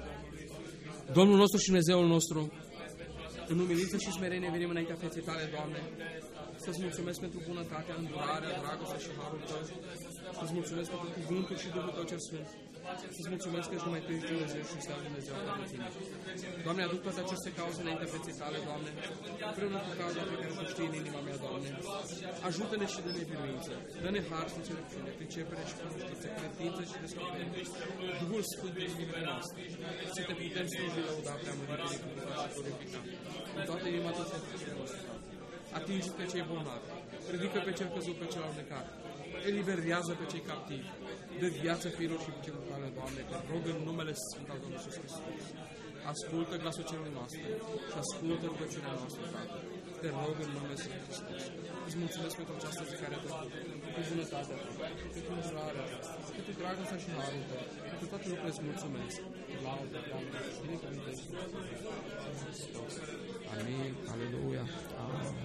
Domnul nostru și Dumnezeul nostru, în umilință și smerenie venim înaintea feței Tale, Doamne, să-ți mulțumesc pentru bunătatea, îndurarea, dragostea și harul Tău, să-ți mulțumesc pentru cuvântul și Duhul Tău cel Sfânt, să-ți mulțumesc că ești numai Tu ești Dumnezeu și este Dumnezeu fără Tine. Doamne, aduc toate aceste cauze înaintea feței Tale, Doamne, împreună cu cauza pe care Tu știi în inima mea, Doamne. Ajută-ne și dă-ne biruință, dă-ne har și înțelepciune, pricepere și cunoștință, credință și descoperire. Duhul Sfânt în inimile noastre, să Te putem sluji, lăuda, preamărit, binecuvânta și glorifica. În toată inima Ta să Te noastre. Atinge pe cei bolnavi, ridică pe cel căzut, pe cel alnecat, eliberează pe cei captivi, dă viață fiilor și celor Tale, Doamne, te rog în numele Sfânt al Domnului Iisus Hristos. Ascultă glasul celor noastre și ascultă rugăciunea noastră, Tată. Te rog în numele Sfânt Hristos. Îți mulțumesc pentru această zi care te făcut, pentru bunătatea Ta, pentru îndurarea Ta, pentru dragostea și harul Tău, pentru toate lucrurile îți mulțumesc. Laudă, Doamne, binecuvântezi. Amin. Aleluia. Amin.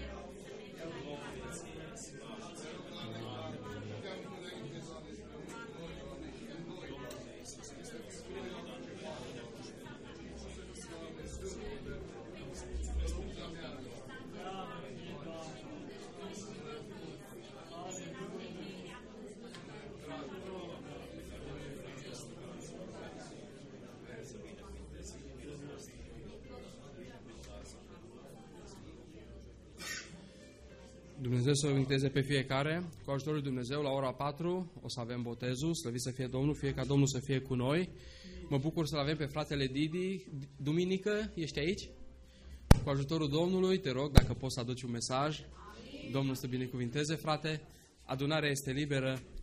Dumnezeu să o inviteze pe fiecare. Cu ajutorul lui Dumnezeu, la ora 4 o să avem botezul, slăvit să fie Domnul, fie ca Domnul să fie cu noi. Mă bucur să-l avem pe fratele Didi. Duminică, ești aici? Cu ajutorul Domnului, te rog, dacă poți să aduci un mesaj. Domnul să binecuvinteze, frate. Adunarea este liberă.